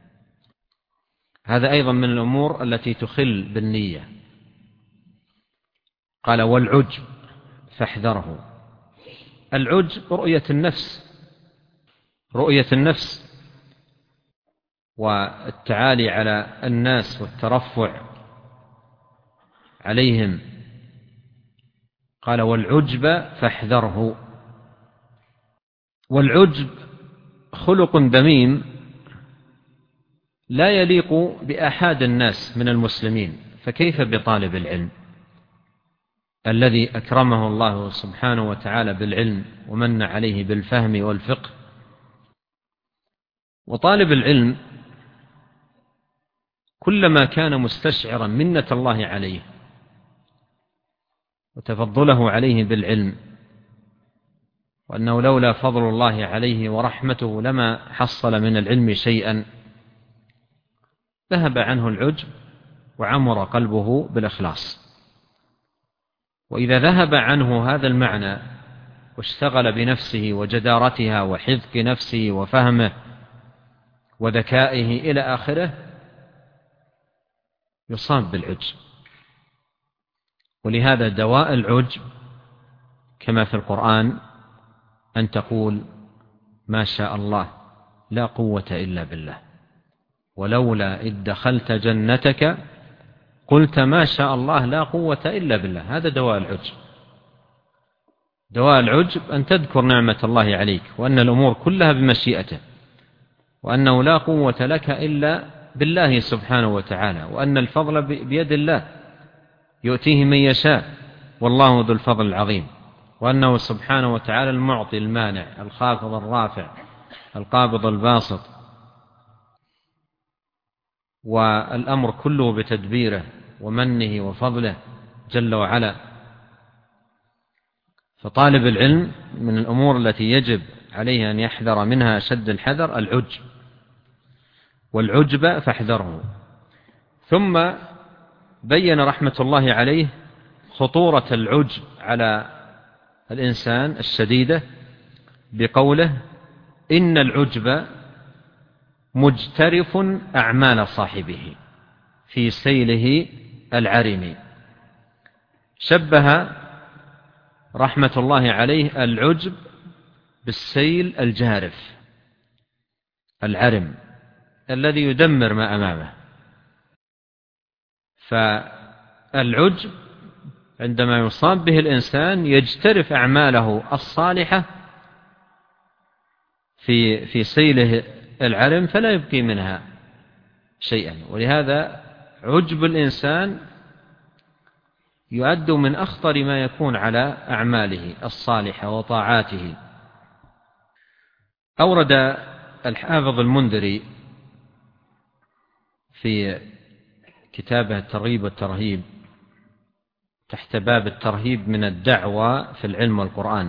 هذا أيضا من الأمور التي تخل بالنية. قال: والعجب فاحذره. العجب رؤية النفس والتعالي على الناس والترفع عليهم. قال: والعجب فاحذره. والعجب خلق ذميم لا يليق بأحد الناس من المسلمين، فكيف بطالب العلم الذي أكرمه الله سبحانه وتعالى بالعلم ومن عليه بالفهم والفقه. وطالب العلم كلما كان مستشعرا منة الله عليه وتفضله عليه بالعلم، وأنه لولا فضل الله عليه ورحمته لما حصل من العلم شيئا، ذهب عنه العجب وعمر قلبه بالإخلاص. وإذا ذهب عنه هذا المعنى واشتغل بنفسه وجدارتها وحذق نفسه وفهمه وذكائه إلى آخره، يصاب بالعجب. ولهذا دواء العجب كما في القرآن أن تقول: ما شاء الله لا قوة إلا بالله، ولولا إذ دخلت جنتك قلت ما شاء الله لا قوة إلا بالله. هذا دواء العجب. دواء العجب أن تذكر نعمة الله عليك، وأن الأمور كلها بمشيئته، وأنه لا قوة لك إلا بالله سبحانه وتعالى، وأن الفضل بيد الله يؤتيه من يشاء والله ذو الفضل العظيم، وأنه سبحانه وتعالى المعطي المانع الخافض الرافع القابض الباسط، والأمر كله بتدبيره ومنه وفضله جل وعلا. فطالب العلم من الأمور التي يجب عليه أن يحذر منها أشد الحذر العجب. والعجب فاحذره. ثم بين رحمة الله عليه خطورة العجب على الإنسان الشديدة بقوله: إن العجب مجترف أعمال صاحبه في سيله العرم. شبه رحمة الله عليه العجب بالسيل الجارف العرم الذي يدمر ما أمامه. فالعجب عندما يصاب به الإنسان يجترف أعماله الصالحة في سيله العرم فلا يبقي منها شيئا. ولهذا عجب الإنسان يعد من أخطر ما يكون على أعماله الصالحة وطاعاته. أورد الحافظ المنذري في كتابه الترغيب والترهيب تحت باب الترهيب من الدعوة في العلم والقرآن،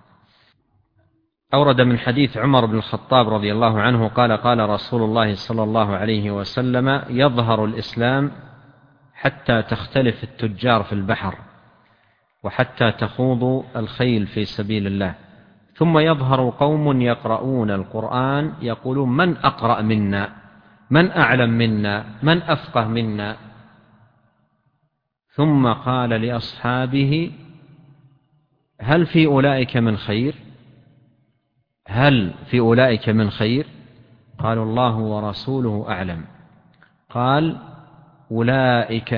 أورد من حديث عمر بن الخطاب رضي الله عنه قال: قال رسول الله صلى الله عليه وسلم: يظهر الإسلام حتى تختلف التجار في البحر، وحتى تخوض الخيل في سبيل الله، ثم يظهر قوم يقرؤون القرآن يقولون: من أقرأ منا، من أعلم منا، من أفقه منا. ثم قال لأصحابه: هل في أولئك من خير؟ هل في أولئك من خير؟ قالوا: الله ورسوله أعلم. قال: أولئك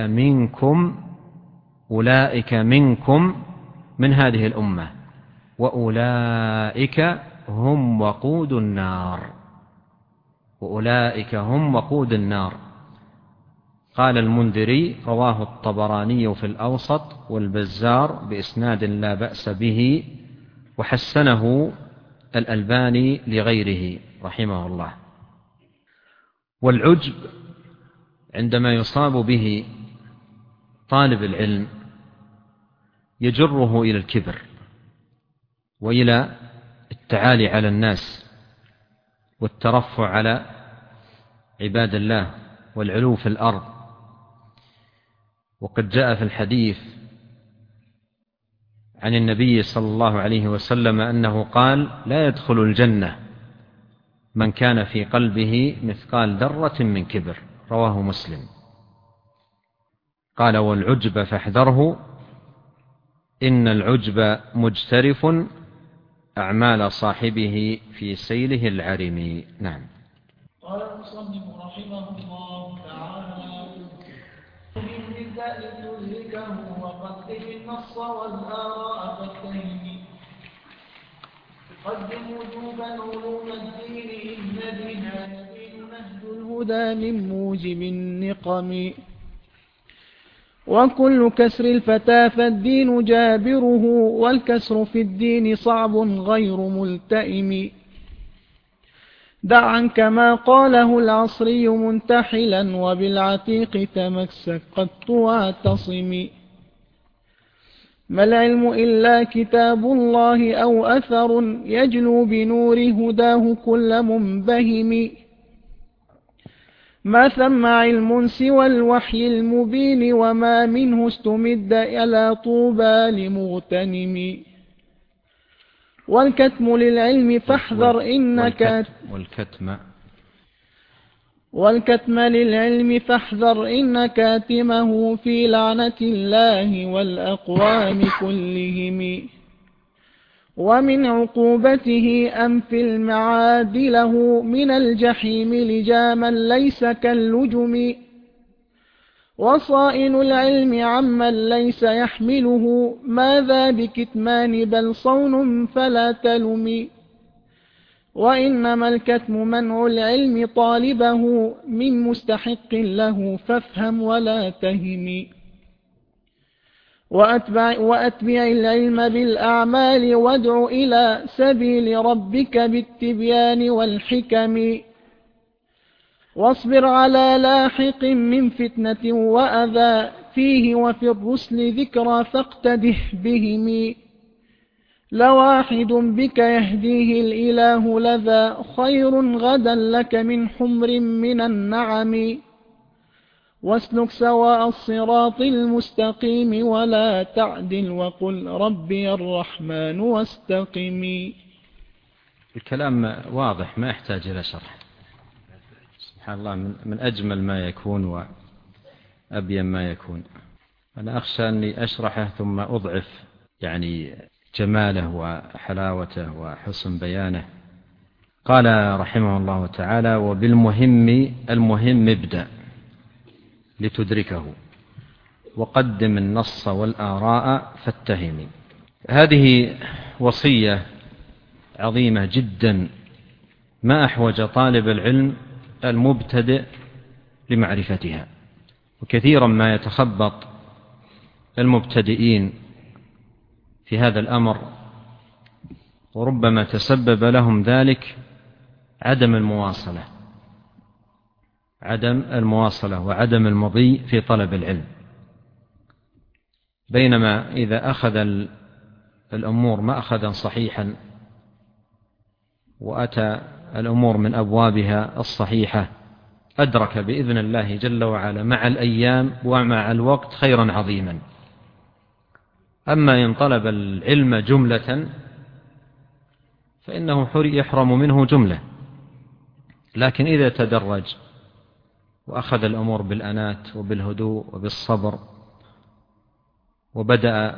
منكم من هذه الأمة، وأولئك هم وقود النار. وأولئك هم وقود النار. قال المنذري: رواه الطبراني في الأوسط والبزار بإسناد لا بأس به، وحسنه الألباني لغيره رحمه الله. والعجب عندما يصاب به طالب العلم يجره إلى الكبر وإلى التعالي على الناس والترفع على عباد الله والعلو في الأرض. وقد جاء في الحديث عن النبي صلى الله عليه وسلم أنه قال: لا يدخل الجنة من كان في قلبه مثقال ذرة من كبر. رواه مسلم. قال: والعجب فاحذره، إن العجب مجترف أعمال صاحبه في سيله العرم. نعم. قال المصنف رحمه الله تعالى: من بالذات تدركه وقدم النص والآراء فاتهم، قدم وجوبا علوم الدين إن بها يبين نهج الهدى من موجب النقم، وكل كسر الفتى فالدين جابره، والكسر في الدين صعب غير ملتئم. دع عنك ما قاله العصري منتحلا، وبالعتيق تمسك قد واعتصم. ما العلم إلا كتاب الله أو أثر، يجلو بنور هداه كل منبهم. ما ثم علم سوى الوحي المبين، وما منه استمد إلى طوبى لمغتنم. والكتم للعلم فاحذر والكتم للعلم فاحذر إن كاتمه في لعنة الله والأقوام كلهم. ومن عقوبته أن في المعاد له من الجحيم لجاما ليس كاللجم. وصائن العلم عمن ليس يحمله، ماذا بكتمان بل صون فلا تلم. وإنما الكتم منع العلم طالبه من مستحق له، فافهم ولا تهم. وأتبع العلم بالأعمال، وادع إلى سبيل ربك بالتبيان والحكم. واصبر على لاحق من فتنة وأذى فيه، وفي الرسل ذكرى فاقتده بهم. لواحد بك يهديه الإله لذا، خير غدا لك من حمر من النعم. واسلك سواء الصراط المستقيم، ولا تعدل وقل ربي الرحمن واستقم. الكلام واضح ما يحتاج إلى شرح. سبحان الله من أجمل ما يكون وأبين ما يكون. أنا أخشى أني أشرحه ثم أضعف يعني جماله وحلاوته وحسن بيانه. قال رحمه الله تعالى: المهم ابدأ لتدركه وقدم النص والآراء فاتهم. هذه وصية عظيمة جدا، ما أحوج طالب العلم المبتدئ لمعرفتها. وكثيرا ما يتخبط المبتدئين في هذا الأمر، وربما تسبب لهم ذلك عدم المواصلة وعدم المضي في طلب العلم. بينما إذا أخذ الأمور مأخذا صحيحا وأتى الأمور من أبوابها الصحيحة، أدرك بإذن الله جل وعلا مع الأيام ومع الوقت خيرا عظيما. أما إن طلب العلم جملة فإنه يحرم منه جملة، لكن إذا تدرج وأخذ الأمور بالأنات وبالهدوء وبالصبر وبدأ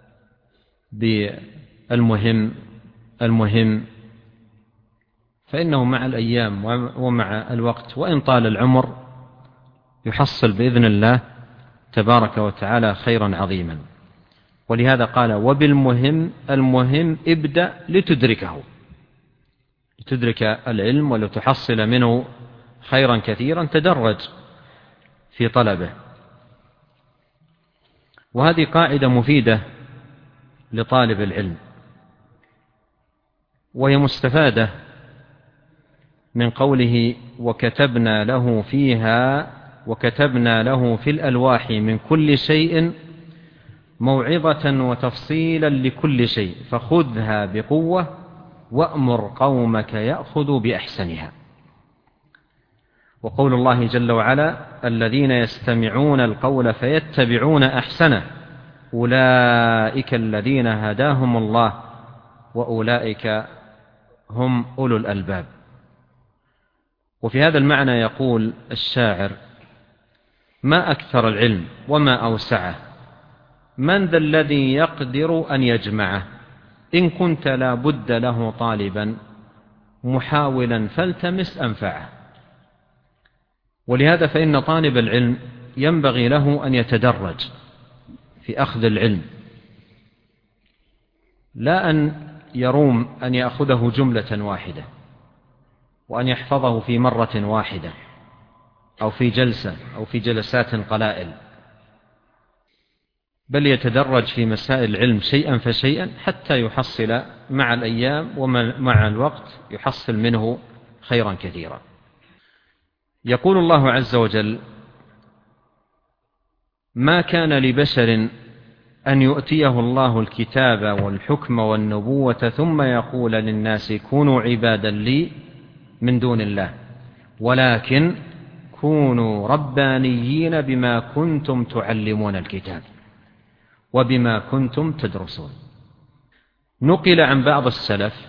بالمهم فإنه مع الأيام ومع الوقت وإن طال العمر يحصل بإذن الله تبارك وتعالى خيرا عظيما. ولهذا قال: المهم ابدأ لتدركه، لتدرك العلم ولتحصل منه خيرا كثيرا، تدرج في طلبه. وهذه قاعدة مفيدة لطالب العلم، وهي مستفادة من قوله: وكتبنا له في الألواح من كل شيء موعظة وتفصيلا لكل شيء فخذها بقوة وأمر قومك يأخذوا بأحسنها. وقول الله جل وعلا: الذين يستمعون القول فيتبعون أحسنه أولئك الذين هداهم الله وأولئك هم أولو الألباب. وفي هذا المعنى يقول الشاعر: ما أكثر العلم وما أوسعه، من ذا الذي يقدر أن يجمعه، إن كنت لا بد له طالبا محاولا فالتمس أنفعه. ولهذا فإن طالب العلم ينبغي له أن يتدرج في أخذ العلم، لا أن يروم أن يأخذه جملة واحدة وأن يحفظه في مرة واحدة أو في جلسة أو في جلسات قلائل، بل يتدرج في مسائل العلم شيئا فشيئا حتى يحصل مع الأيام ومع الوقت يحصل منه خيرا كثيرا. يقول الله عز وجل: ما كان لبشر أن يؤتيه الله الكتاب والحكم والنبوة ثم يقول للناس كونوا عبادا لي من دون الله ولكن كونوا ربانيين بما كنتم تعلمون الكتاب وبما كنتم تدرسون. نقل عن بعض السلف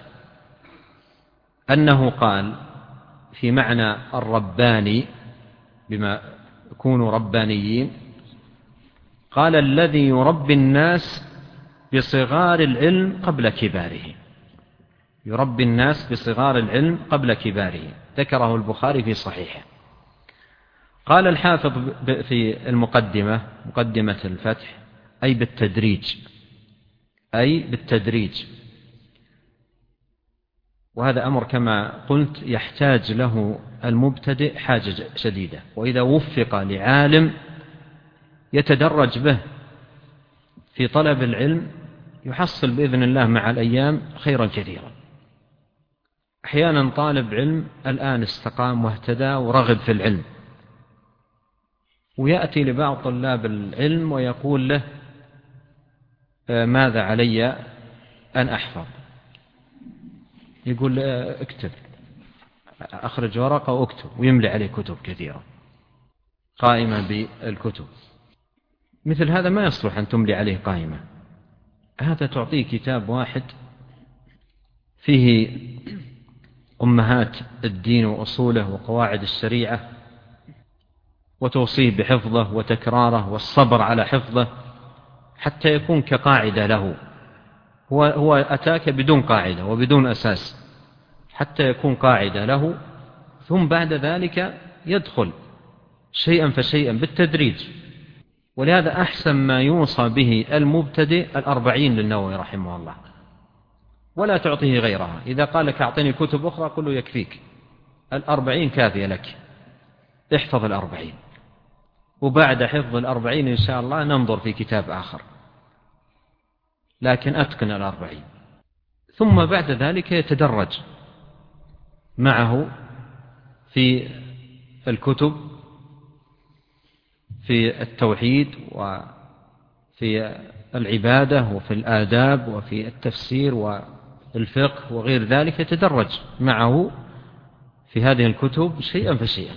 أنه قال في معنى الرباني بما كونوا ربانيين، قال: الذي يربي الناس بصغار العلم قبل كباره، يربي الناس بصغار العلم قبل كباره. ذكره البخاري في صحيحه. قال الحافظ في مقدمة الفتح: أي بالتدريج. وهذا أمر كما قلت يحتاج له المبتدئ حاجة شديدة، وإذا وفق لعالم يتدرج به في طلب العلم يحصل بإذن الله مع الأيام خيرا كثيرا. أحيانا طالب علم الآن استقام واهتدى ورغب في العلم، ويأتي لبعض طلاب العلم ويقول له: ماذا علي أن أحفظ؟ يقول: اكتب، أخرج ورقة واكتب، ويملي عليه كتب كثيرة قائمة بالكتب. مثل هذا ما يصلح أن تملي عليه قائمة، هذا تعطيه كتاب واحد فيه أمهات الدين وأصوله وقواعد الشريعة، وتوصيه بحفظه وتكراره والصبر على حفظه حتى يكون كقاعدة له. هو أتاك بدون قاعدة وبدون أساس حتى يكون قاعدة له، ثم بعد ذلك يدخل شيئا فشيئا بالتدريج. ولهذا أحسن ما يوصى به المبتدئ 40 للنووي رحمه الله، ولا تعطيه غيرها. إذا قال لك أعطيني كتب أخرى قل له يكفيك 40 كافية لك، احفظ 40، وبعد حفظ 40 إن شاء الله ننظر في كتاب آخر، لكن أتقن 40. ثم بعد ذلك يتدرج معه في الكتب، في التوحيد وفي العبادة وفي الآداب وفي التفسير والفقه وغير ذلك، يتدرج معه في هذه الكتب شيئا فشيئا.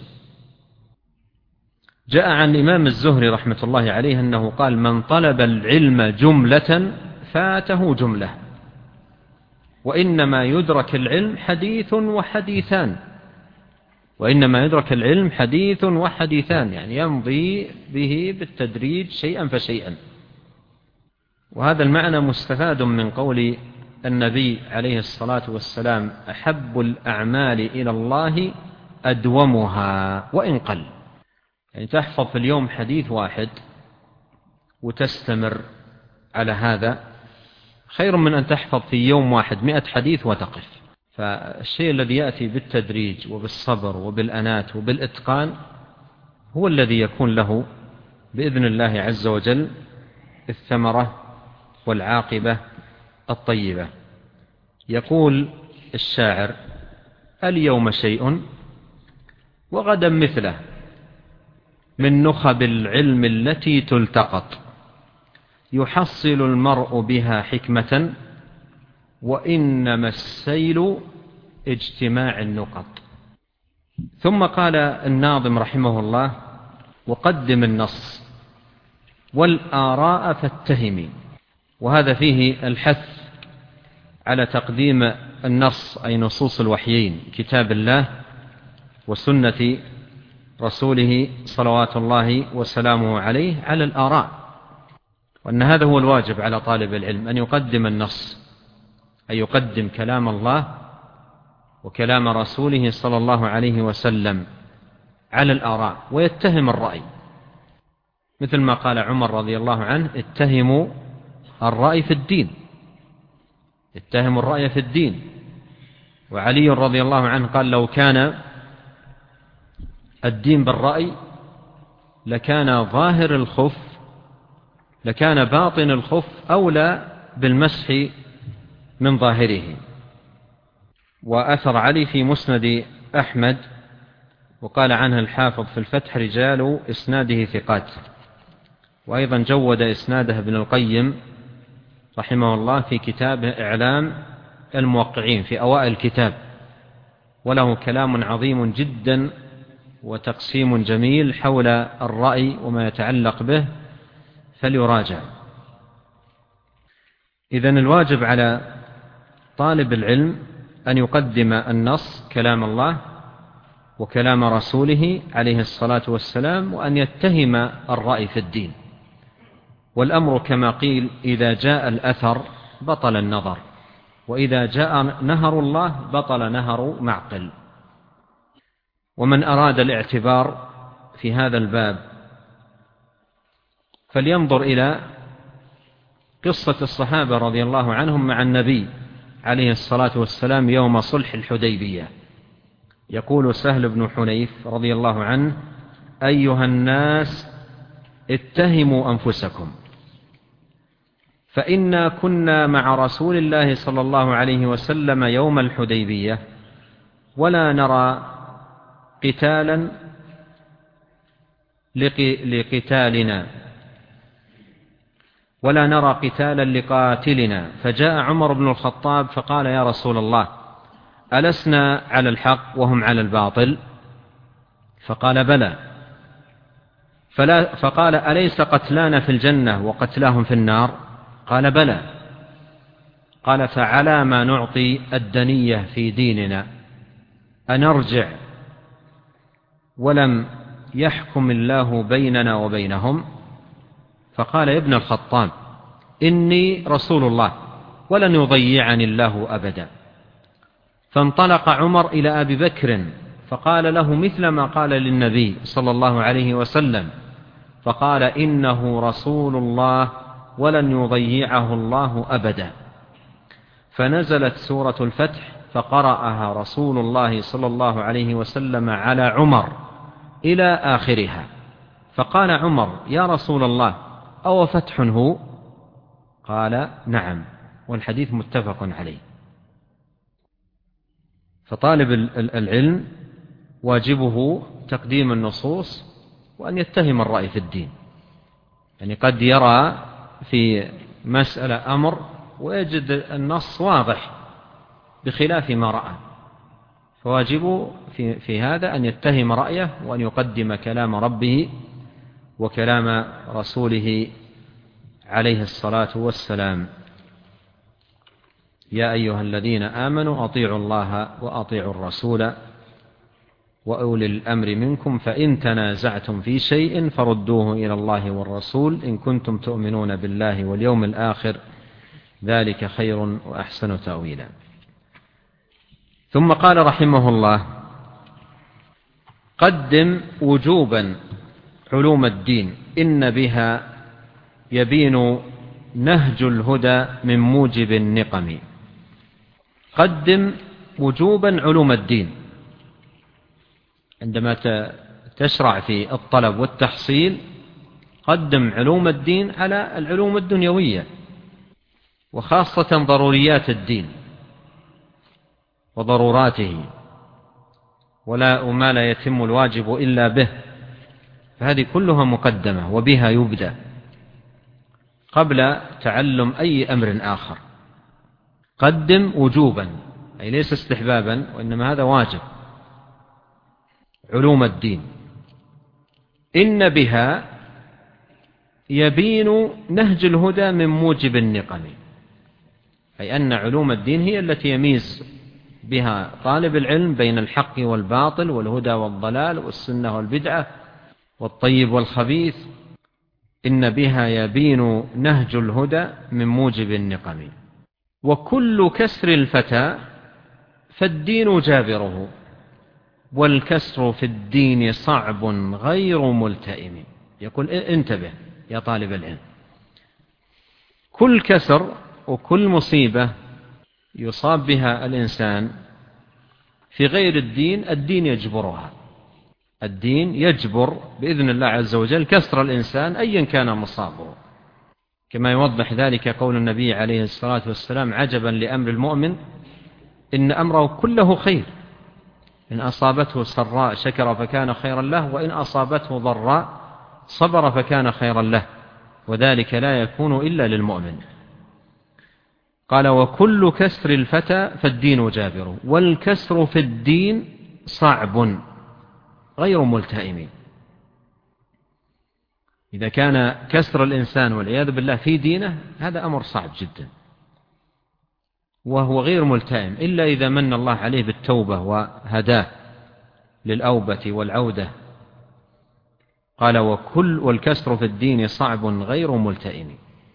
جاء عن الإمام الزهري رحمة الله عليه أنه قال: من طلب العلم جملة فاته جملة، وإنما يدرك العلم حديث وحديثان. وإنما يدرك العلم حديث وحديثان، يعني يمضي به بالتدريج شيئا فشيئا. وهذا المعنى مستفاد من قول النبي عليه الصلاة والسلام: أحب الأعمال إلى الله أدومها وإن قل. يعني تحفظ في اليوم حديث واحد وتستمر على هذا خير من أن تحفظ في يوم واحد 100 حديث وتقف. فالشيء الذي يأتي بالتدريج وبالصبر وبالأنات وبالإتقان هو الذي يكون له بإذن الله عز وجل الثمرة والعاقبة الطيبة. يقول الشاعر: اليوم شيء وغدا مثله، من نخب العلم التي تلتقط، يحصل المرء بها حكمة، وإنما السيل اجتماع النقط. ثم قال الناظم رحمه الله: وقدم النص والآراء فاتهمي. وهذا فيه الحث على تقديم النص، أي نصوص الوحيين كتاب الله وسنة رسوله صلوات الله وسلامه عليه، على الآراء. وأن هذا هو الواجب على طالب العلم، أن يقدم النص، أن يقدم كلام الله وكلام رسوله صلى الله عليه وسلم على الآراء، ويتهم الرأي، مثل ما قال عمر رضي الله عنه: اتهموا الرأي في الدين، اتهموا الرأي في الدين. وعلي رضي الله عنه قال: لو كان الدين بالرأي لكان ظاهر الخف، لكان باطن الخف أولى بالمسح من ظاهره. وأثر علي في مسند أحمد، وقال عنه الحافظ في الفتح: رجال إسناده ثقات. وأيضا جود إسناده ابن القيم رحمه الله في كتابه إعلام الموقعين في أوائل الكتاب، وله كلام عظيم جدا وتقسيم جميل حول الرأي وما يتعلق به، فليراجع. إذن الواجب على طالب العلم أن يقدم النص كلام الله وكلام رسوله عليه الصلاة والسلام، وأن يتهم الرأي في الدين. والأمر كما قيل: إذا جاء الأثر بطل النظر، وإذا جاء نهر الله بطل نهر معقل. ومن أراد الاعتبار في هذا الباب فلينظر إلى قصة الصحابة رضي الله عنهم مع النبي عليه الصلاة والسلام يوم صلح الحديبية. يقول سهل بن حنيف رضي الله عنه: أيها الناس اتهموا أنفسكم، فإنا كنا مع رسول الله صلى الله عليه وسلم يوم الحديبية ولا نرى قتالا لقتالنا، ولا نرى قتالا لقاتلنا. فجاء عمر بن الخطاب فقال: يا رسول الله، ألسنا على الحق وهم على الباطل؟ فقال: بلى. فقال: أليس قتلانا في الجنة وقتلاهم في النار؟ قال: بلى. قال: فعلى ما نعطي الدنية في ديننا؟ أنرجع ولم يحكم الله بيننا وبينهم؟ فقال: يا ابن الخطاب، إني رسول الله ولن يضيعني الله أبدا. فانطلق عمر إلى أبي بكر فقال له مثل ما قال للنبي صلى الله عليه وسلم، فقال: إنه رسول الله ولن يضيعه الله أبدا. فنزلت سورة الفتح فقرأها رسول الله صلى الله عليه وسلم على عمر إلى آخرها. فقال عمر: يا رسول الله، أو فتح هو؟ قال: نعم. والحديث متفق عليه. فطالب العلم واجبه تقديم النصوص وأن يتهم الرأي في الدين. يعني قد يرى في مسألة أمر ويجد النص واضح بخلاف ما رأى، فواجبه في هذا أن يتهم رأيه وأن يقدم كلام ربه وكلام رسوله عليه الصلاة والسلام. يا أيها الذين آمنوا أطيعوا الله وأطيعوا الرسول وأولي الأمر منكم فإن تنازعتم في شيء فردوه إلى الله والرسول إن كنتم تؤمنون بالله واليوم الآخر ذلك خير وأحسن تأويلا. ثم قال رحمه الله: قدم وجوبا علوم الدين إن بها يبين نهج الهدى من موجب النقم. قدم وجوبا علوم الدين. عندما تشرع في الطلب والتحصيل قدم علوم الدين على العلوم الدنيوية، وخاصة ضروريات الدين وضروراته، وما لا يتم الواجب إلا به، فهذه كلها مقدمة وبها يبدأ قبل تعلم أي أمر آخر. قدم وجوبا، أي ليس استحبابا وإنما هذا واجب، علوم الدين إن بها يبين نهج الهدى من موجب النقم، أي أن علوم الدين هي التي يميز بها طالب العلم بين الحق والباطل والهدى والضلال والسنة والبدعة والطيب والخبيث. إن بها يبين نهج الهدى من موجب النقم. وكل كسر الفتى فالدين جابره والكسر في الدين صعب غير ملتئم. يقول انتبه يا طالب العلم، كل كسر وكل مصيبة يصاب بها الإنسان في غير الدين، الدين يجبرها. الدين يجبر بإذن الله عز وجل كسر الإنسان أيا كان مصابه، كما يوضح ذلك قول النبي عليه الصلاة والسلام: عجبا لأمر المؤمن إن أمره كله خير، إن أصابته سراء شكر فكان خيرا له، وإن أصابته ضراء صبر فكان خيرا له، وذلك لا يكون إلا للمؤمن. قال: وكل كسر الفتى فالدين جابر والكسر في الدين صعب غير ملتئم. إذا كان كسر الإنسان والعياذ بالله في دينه هذا أمر صعب جدا، وهو غير ملتئم إلا إذا من الله عليه بالتوبة وهداه للأوبة والعودة. قال: والكسر في الدين صعب غير ملتئم.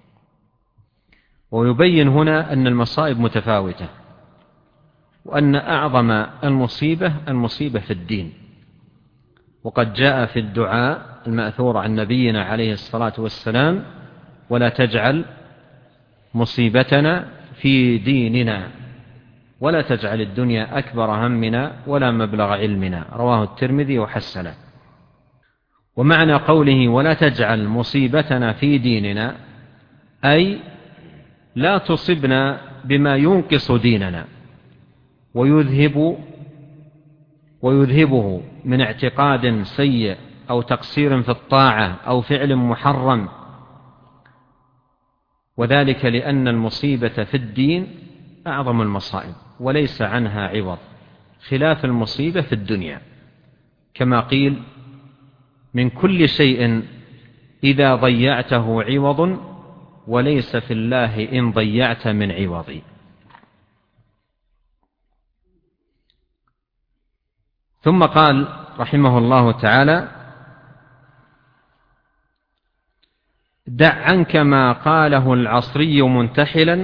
ويبين هنا أن المصائب متفاوتة، وأن أعظم المصيبة في الدين. وقد جاء في الدعاء المأثور عن نبينا عليه الصلاة والسلام: ولا تجعل مصيبتنا في ديننا ولا تجعل الدنيا أكبر همنا ولا مبلغ علمنا. رواه الترمذي وحسنه. ومعنى قوله ولا تجعل مصيبتنا في ديننا أي لا تصبنا بما ينقص ديننا ويذهبه من اعتقاد سيء أو تقصير في الطاعة أو فعل محرم، وذلك لأن المصيبة في الدين أعظم المصائب وليس عنها عوض، خلاف المصيبة في الدنيا، كما قيل: من كل شيء إذا ضيعته عوض وليس في الله إن ضيعت من عوض. ثم قال رحمه الله تعالى: دع عنك ما قاله العصري منتحلا،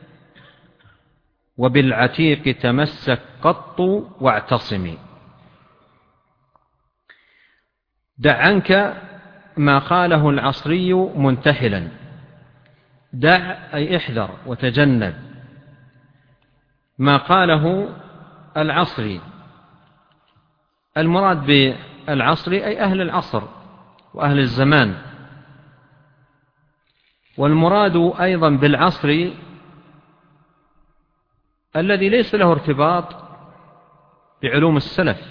وبالعتيق تمسك قط واعتصم. دع عنك ما قاله العصري منتحلا. دع أي احذر وتجنب ما قاله العصري. المراد بالعصري أي أهل العصر وأهل الزمان، والمراد أيضا بالعصر الذي ليس له ارتباط بعلوم السلف،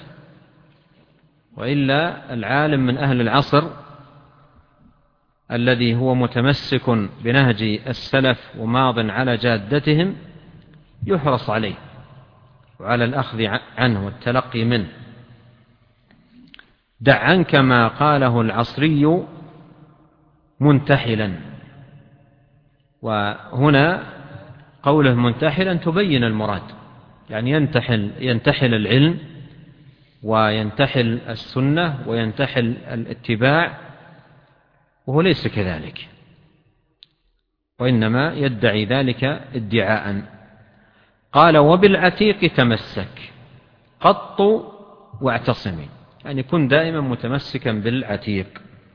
وإلا العالم من أهل العصر الذي هو متمسك بنهج السلف وماض على جادتهم يحرص عليه وعلى الأخذ عنه والتلقي منه. دع عنك ما قاله العصري منتحلا، وهنا قوله منتحلا تبين المراد، يعني ينتحل العلم وينتحل السنة وينتحل الاتباع، وهو ليس كذلك، وإنما يدعي ذلك ادعاء. قال: وبالعتيق تمسك قط واعتصم، يعني كن دائما متمسكا بالعتيق.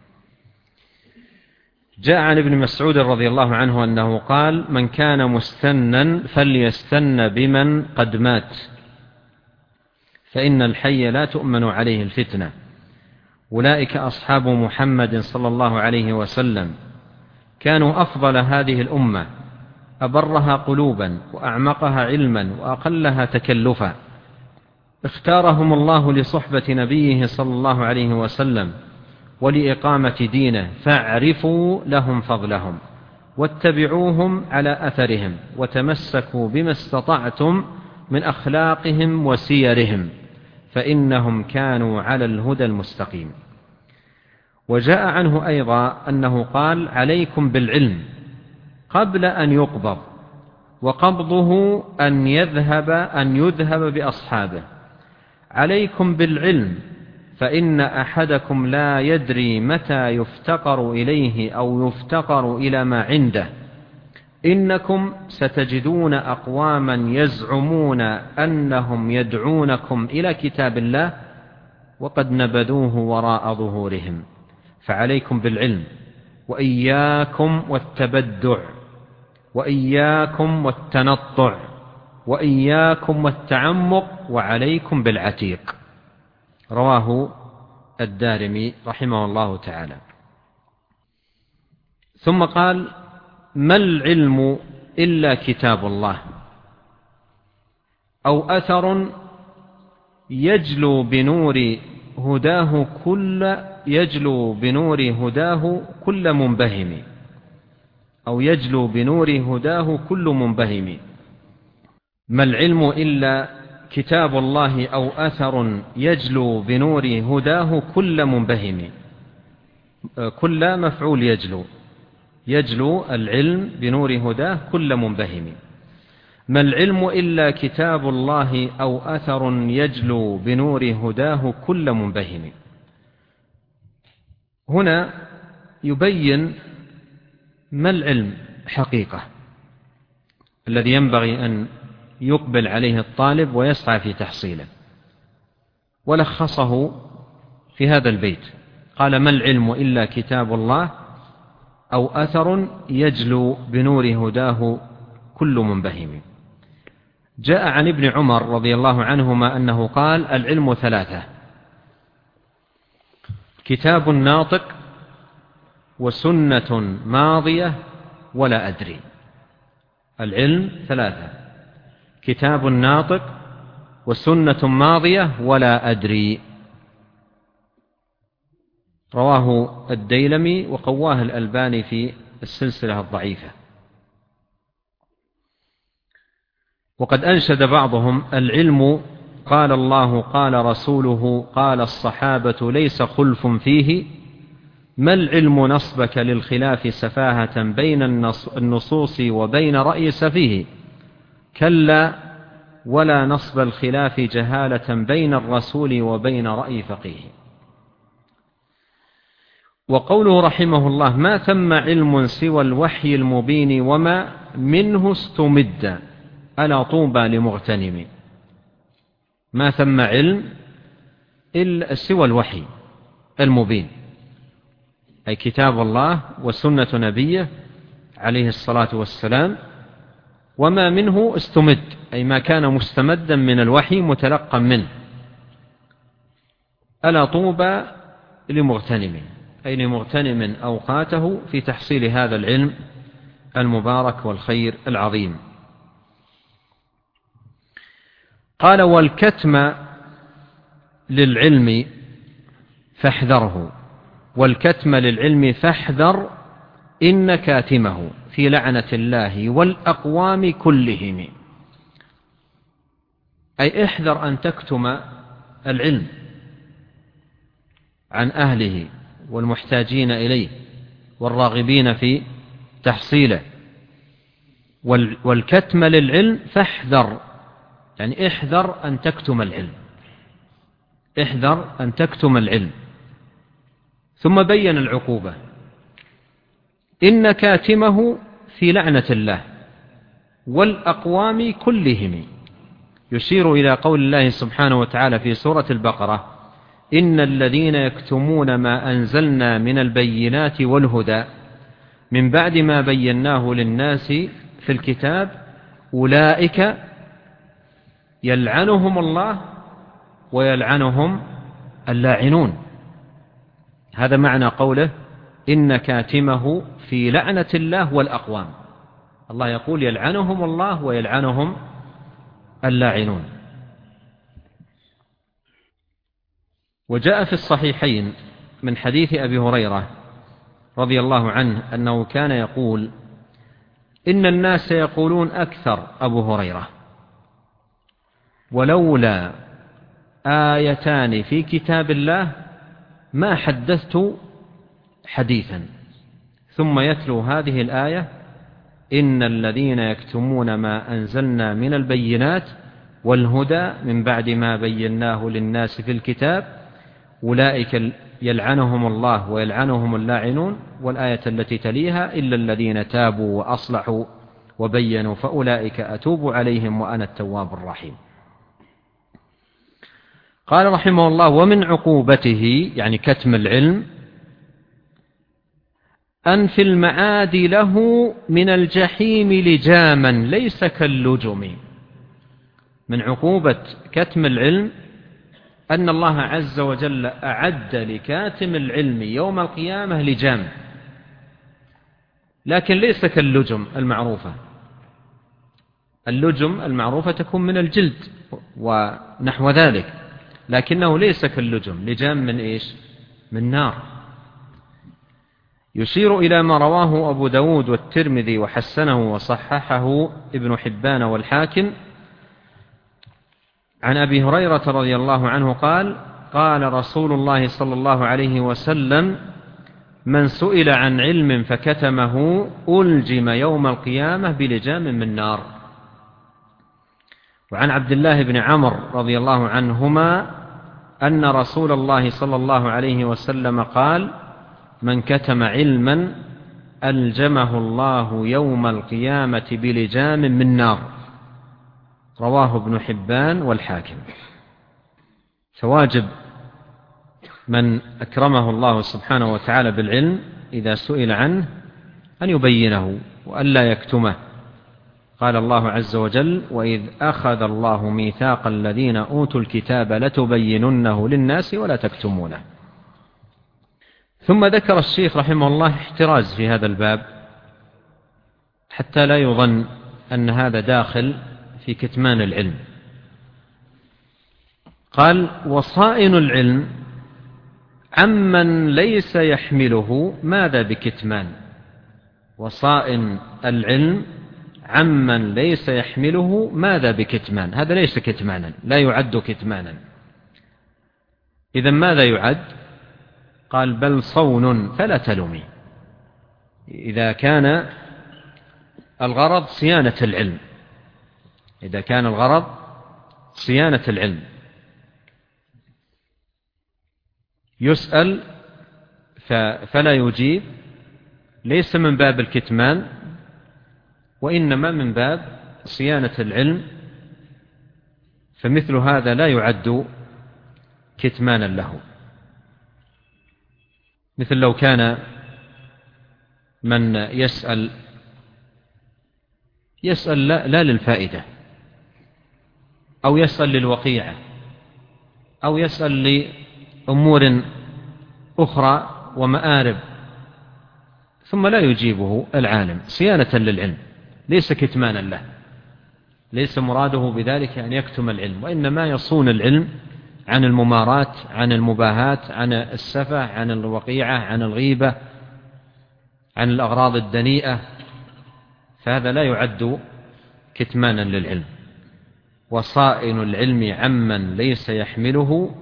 جاء عن ابن مسعود رضي الله عنه أنه قال: من كان مستنا فليستن بمن قد مات، فإن الحي لا تؤمن عليه الفتنة. أولئك أصحاب محمد صلى الله عليه وسلم، كانوا أفضل هذه الأمة، أبرها قلوبا وأعمقها علما وأقلها تكلفا. اختارهم الله لصحبة نبيه صلى الله عليه وسلم ولإقامة دينه، فاعرفوا لهم فضلهم واتبعوهم على أثرهم، وتمسكوا بما استطعتم من أخلاقهم وسيرهم، فإنهم كانوا على الهدى المستقيم. وجاء عنه أيضا أنه قال: عليكم بالعلم قبل أن يقبض، وقبضه أن يذهب بأصحابه. عليكم بالعلم، فإن أحدكم لا يدري متى يفتقر إليه أو يفتقر إلى ما عنده. إنكم ستجدون أقواما يزعمون أنهم يدعونكم إلى كتاب الله وقد نبذوه وراء ظهورهم، فعليكم بالعلم، وإياكم والتبدع، وإياكم والتنطع، وإياكم والتعمق، وعليكم بالعتيق. رواه الدارمي رحمه الله تعالى. ثم قال: ما العلم إلا كتاب الله، أو أثر يجلو بنور هداه كل منبهم، أو يجلو بنور هداه كل منبهم. ما العلم إلا كتاب الله أو أثر يجلو بنور هداه كل منبهم. كل مفعول يجلو العلم بنور هداه كل منبهم. ما العلم إلا كتاب الله أو أثر يجلو بنور هداه كل منبهم. هنا يبين ما العلم حقيقة الذي ينبغي أن يقبل عليه الطالب ويسعى في تحصيله، ولخصه في هذا البيت. قال: ما العلم إلا كتاب الله أو أثر يجلو بنور هداه كل منبهم. جاء عن ابن عمر رضي الله عنهما أنه قال: العلم ثلاثة: كتاب ناطق، وسنة ماضية، ولا أدري. العلم ثلاثة: كتاب ناطق، وسنة ماضية، ولا أدري. رواه الديلمي وقواه الألباني في السلسلة الضعيفة. وقد أنشد بعضهم: العلم قال الله قال رسوله قال الصحابة ليس خلف فيه، ما العلم نصبك للخلاف سفاهة بين النصوص وبين رأي سفيه. كلا ولا نصب الخلاف جهالة بين الرسول وبين رأي فقيه. وقوله رحمه الله: ما ثم علم سوى الوحي المبين وما منه استمد ألا طوبى لمغتنم. ما ثم علم سوى الوحي المبين، أي كتاب الله وسنة نبيه عليه الصلاة والسلام، وما منه استمد، أي ما كان مستمدا من الوحي متلقى منه. ألا طوبى لمغتنم، أي لمغتنم أوقاته في تحصيل هذا العلم المبارك والخير العظيم. قال: والكتم للعلم فاحذره، والكتم للعلم فاحذر إن كاتمه في لعنة الله والأقوام كلهم. أي احذر أن تكتم العلم عن أهله والمحتاجين إليه والراغبين في تحصيله. والكتم للعلم فاحذر، يعني احذر أن تكتم العلم، احذر أن تكتم العلم. ثم بين العقوبة: إن كاتمه في لعنة الله والأقوام كلهم، يشير إلى قول الله سبحانه وتعالى في سورة البقرة: إن الذين يكتمون ما أنزلنا من البينات والهدى من بعد ما بيناه للناس في الكتاب أولئك يلعنهم الله ويلعنهم اللاعنون. هذا معنى قوله: إن كاتمه في لعنة الله والأقوام. الله يقول: يلعنهم الله ويلعنهم اللاعنون. وجاء في الصحيحين من حديث أبي هريرة رضي الله عنه أنه كان يقول: إن الناس يقولون أكثر أبو هريرة ولولا آيتان في كتاب الله ما حدثت حديثا، ثم يتلو هذه الآية: إن الذين يكتمون ما أنزلنا من البينات والهدى من بعد ما بيناه للناس في الكتاب أولئك يلعنهم الله ويلعنهم اللاعنون، والآية التي تليها: إلا الذين تابوا وأصلحوا وبينوا فأولئك أتوب عليهم وأنا التواب الرحيم. قال رحمه الله: ومن عقوبته، يعني كتم العلم، أن في المعاد له من الجحيم لجاما ليس كاللجم. من عقوبة كتم العلم أن الله عز وجل أعد لكاتم العلم يوم القيامة لجام، لكن ليس كاللجم المعروفة. اللجم المعروفة تكون من الجلد ونحو ذلك، لكنه ليس كاللجم. لجام من إيش؟ من نار. يشير إلى ما رواه أبو داود والترمذي وحسنه وصححه ابن حبان والحاكم عن أبي هريرة رضي الله عنه قال: قال رسول الله صلى الله عليه وسلم: من سئل عن علم فكتمه ألجم يوم القيامة بلجام من نار. وعن عبد الله بن عمرو رضي الله عنهما أن رسول الله صلى الله عليه وسلم قال: من كتم علما ألجمه الله يوم القيامة بلجام من نار. رواه ابن حبان والحاكم. فواجب من أكرمه الله سبحانه وتعالى بالعلم إذا سئل عنه أن يبينه وألا يكتمه. قال الله عز وجل: وإذ أخذ الله ميثاق الذين أوتوا الكتاب لتبيننه للناس ولا تكتمونه. ثم ذكر الشيخ رحمه الله احتراز في هذا الباب حتى لا يظن أن هذا داخل في كتمان العلم. قال: وصائن العلم عمن ليس يحمله ماذا بكتمان. وصائن العلم عمن ليس يحمله ماذا بكتمان. هذا ليس كتمانا، لا يعد كتمانا. إذن ماذا يعد؟ قال: بل صون فلا تلومي. إذا كان الغرض صيانة العلم، إذا كان الغرض صيانة العلم، يسأل فلا يجيب، ليس من باب الكتمان وإنما من باب صيانة العلم، فمثل هذا لا يعد كتمانا له. مثل لو كان من يسأل لا للفائدة، أو يسأل للوقيعة، أو يسأل لأمور أخرى ومآرب، ثم لا يجيبه العالم صيانة للعلم، ليس كتمانا له، ليس مراده بذلك أن يكتم العلم، وإنما يصون العلم عن الممارات، عن المباهات، عن السفة، عن الوقيعة، عن الغيبة، عن الأغراض الدنيئة، فهذا لا يعد كتمانا للعلم. وصائن العلم عمن ليس يحمله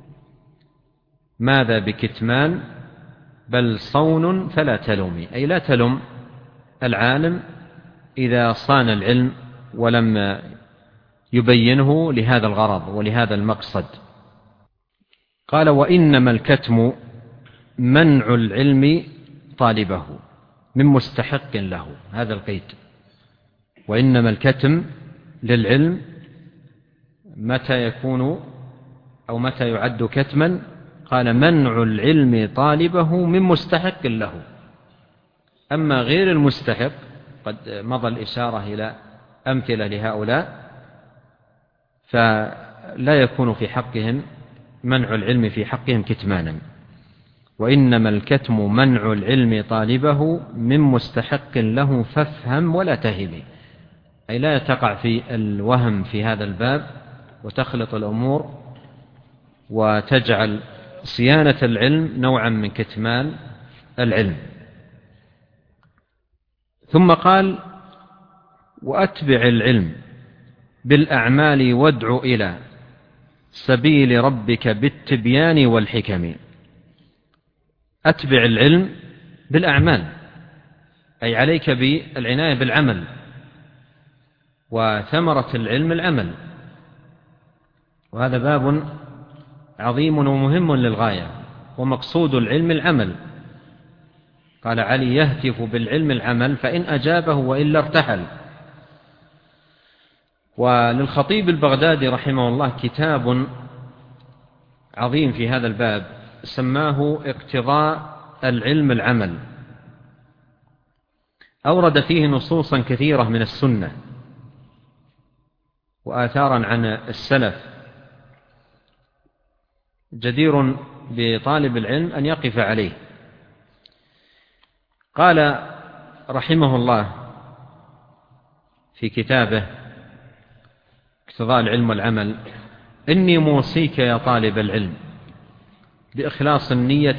ماذا بكتمان، بل صون فلا تلومي، أي لا تلم العالم إذا صان العلم ولم يبينه لهذا الغرض ولهذا المقصد. قال: وإنما الكتم منع العلم طالبه من مستحق له. هذا القيد، وإنما الكتم للعلم متى يكون أو متى يعد كتما؟ قال: منع العلم طالبه من مستحق له. أما غير المستحق، قد مضى الإشارة إلى أمثلة لهؤلاء، فلا يكون في حقهم منع العلم في حقهم كتمانا. وإنما الكتم منع العلم طالبه من مستحق له فافهم ولا تهمي، أي لا تقع في الوهم في هذا الباب وتخلط الأمور وتجعل صيانة العلم نوعا من كتمان العلم. ثم قال: وأتبع العلم بالأعمال وادع إلى سبيل ربك بالتبيان والحكم. أتبع العلم بالأعمال، أي عليك بالعناية بالعمل، وثمرة العلم العمل، وهذا باب عظيم ومهم للغاية، ومقصود العلم العمل. قال علي: يهتف بالعلم العمل، فإن أجابه وإلا ارتحل. وللخطيب البغدادي رحمه الله كتاب عظيم في هذا الباب سماه اقتضاء العلم العمل، أورد فيه نصوصا كثيرة من السنة وآثارا عن السلف، جدير بطالب العلم أن يقف عليه. قال رحمه الله في كتابه اقتضاء العلم والعمل: إني موصيك يا طالب العلم بإخلاص النية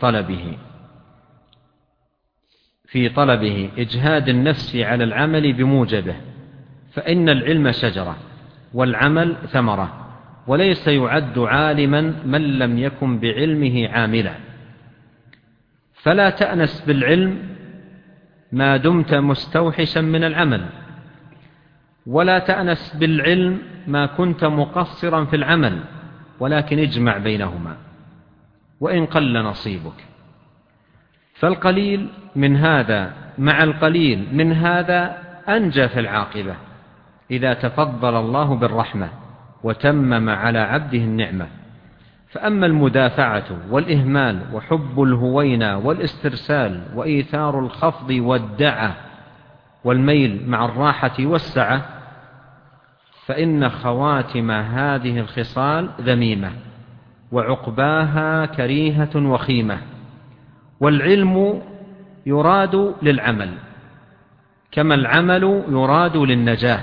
في طلبه إجهاد النفس على العمل بموجبه، فإن العلم شجرة والعمل ثمرة، وليس يعد عالما من لم يكن بعلمه عاملا. فلا تأنس بالعلم ما دمت مستوحشا من العمل، ولا تأنس بالعلم ما كنت مقصرا في العمل، ولكن اجمع بينهما وإن قل نصيبك. فالقليل من هذا مع القليل من هذا أنجى في العاقبة، إذا تفضل الله بالرحمة وتمم على عبده النعمة. فأما المدافعة والإهمال وحب الهوينة والاسترسال وإيثار الخفض والدعة والميل مع الراحة والسعة، فإن خواتم هذه الخصال ذميمة، وعقباها كريهة وخيمة. والعلم يراد للعمل كما العمل يراد للنجاة،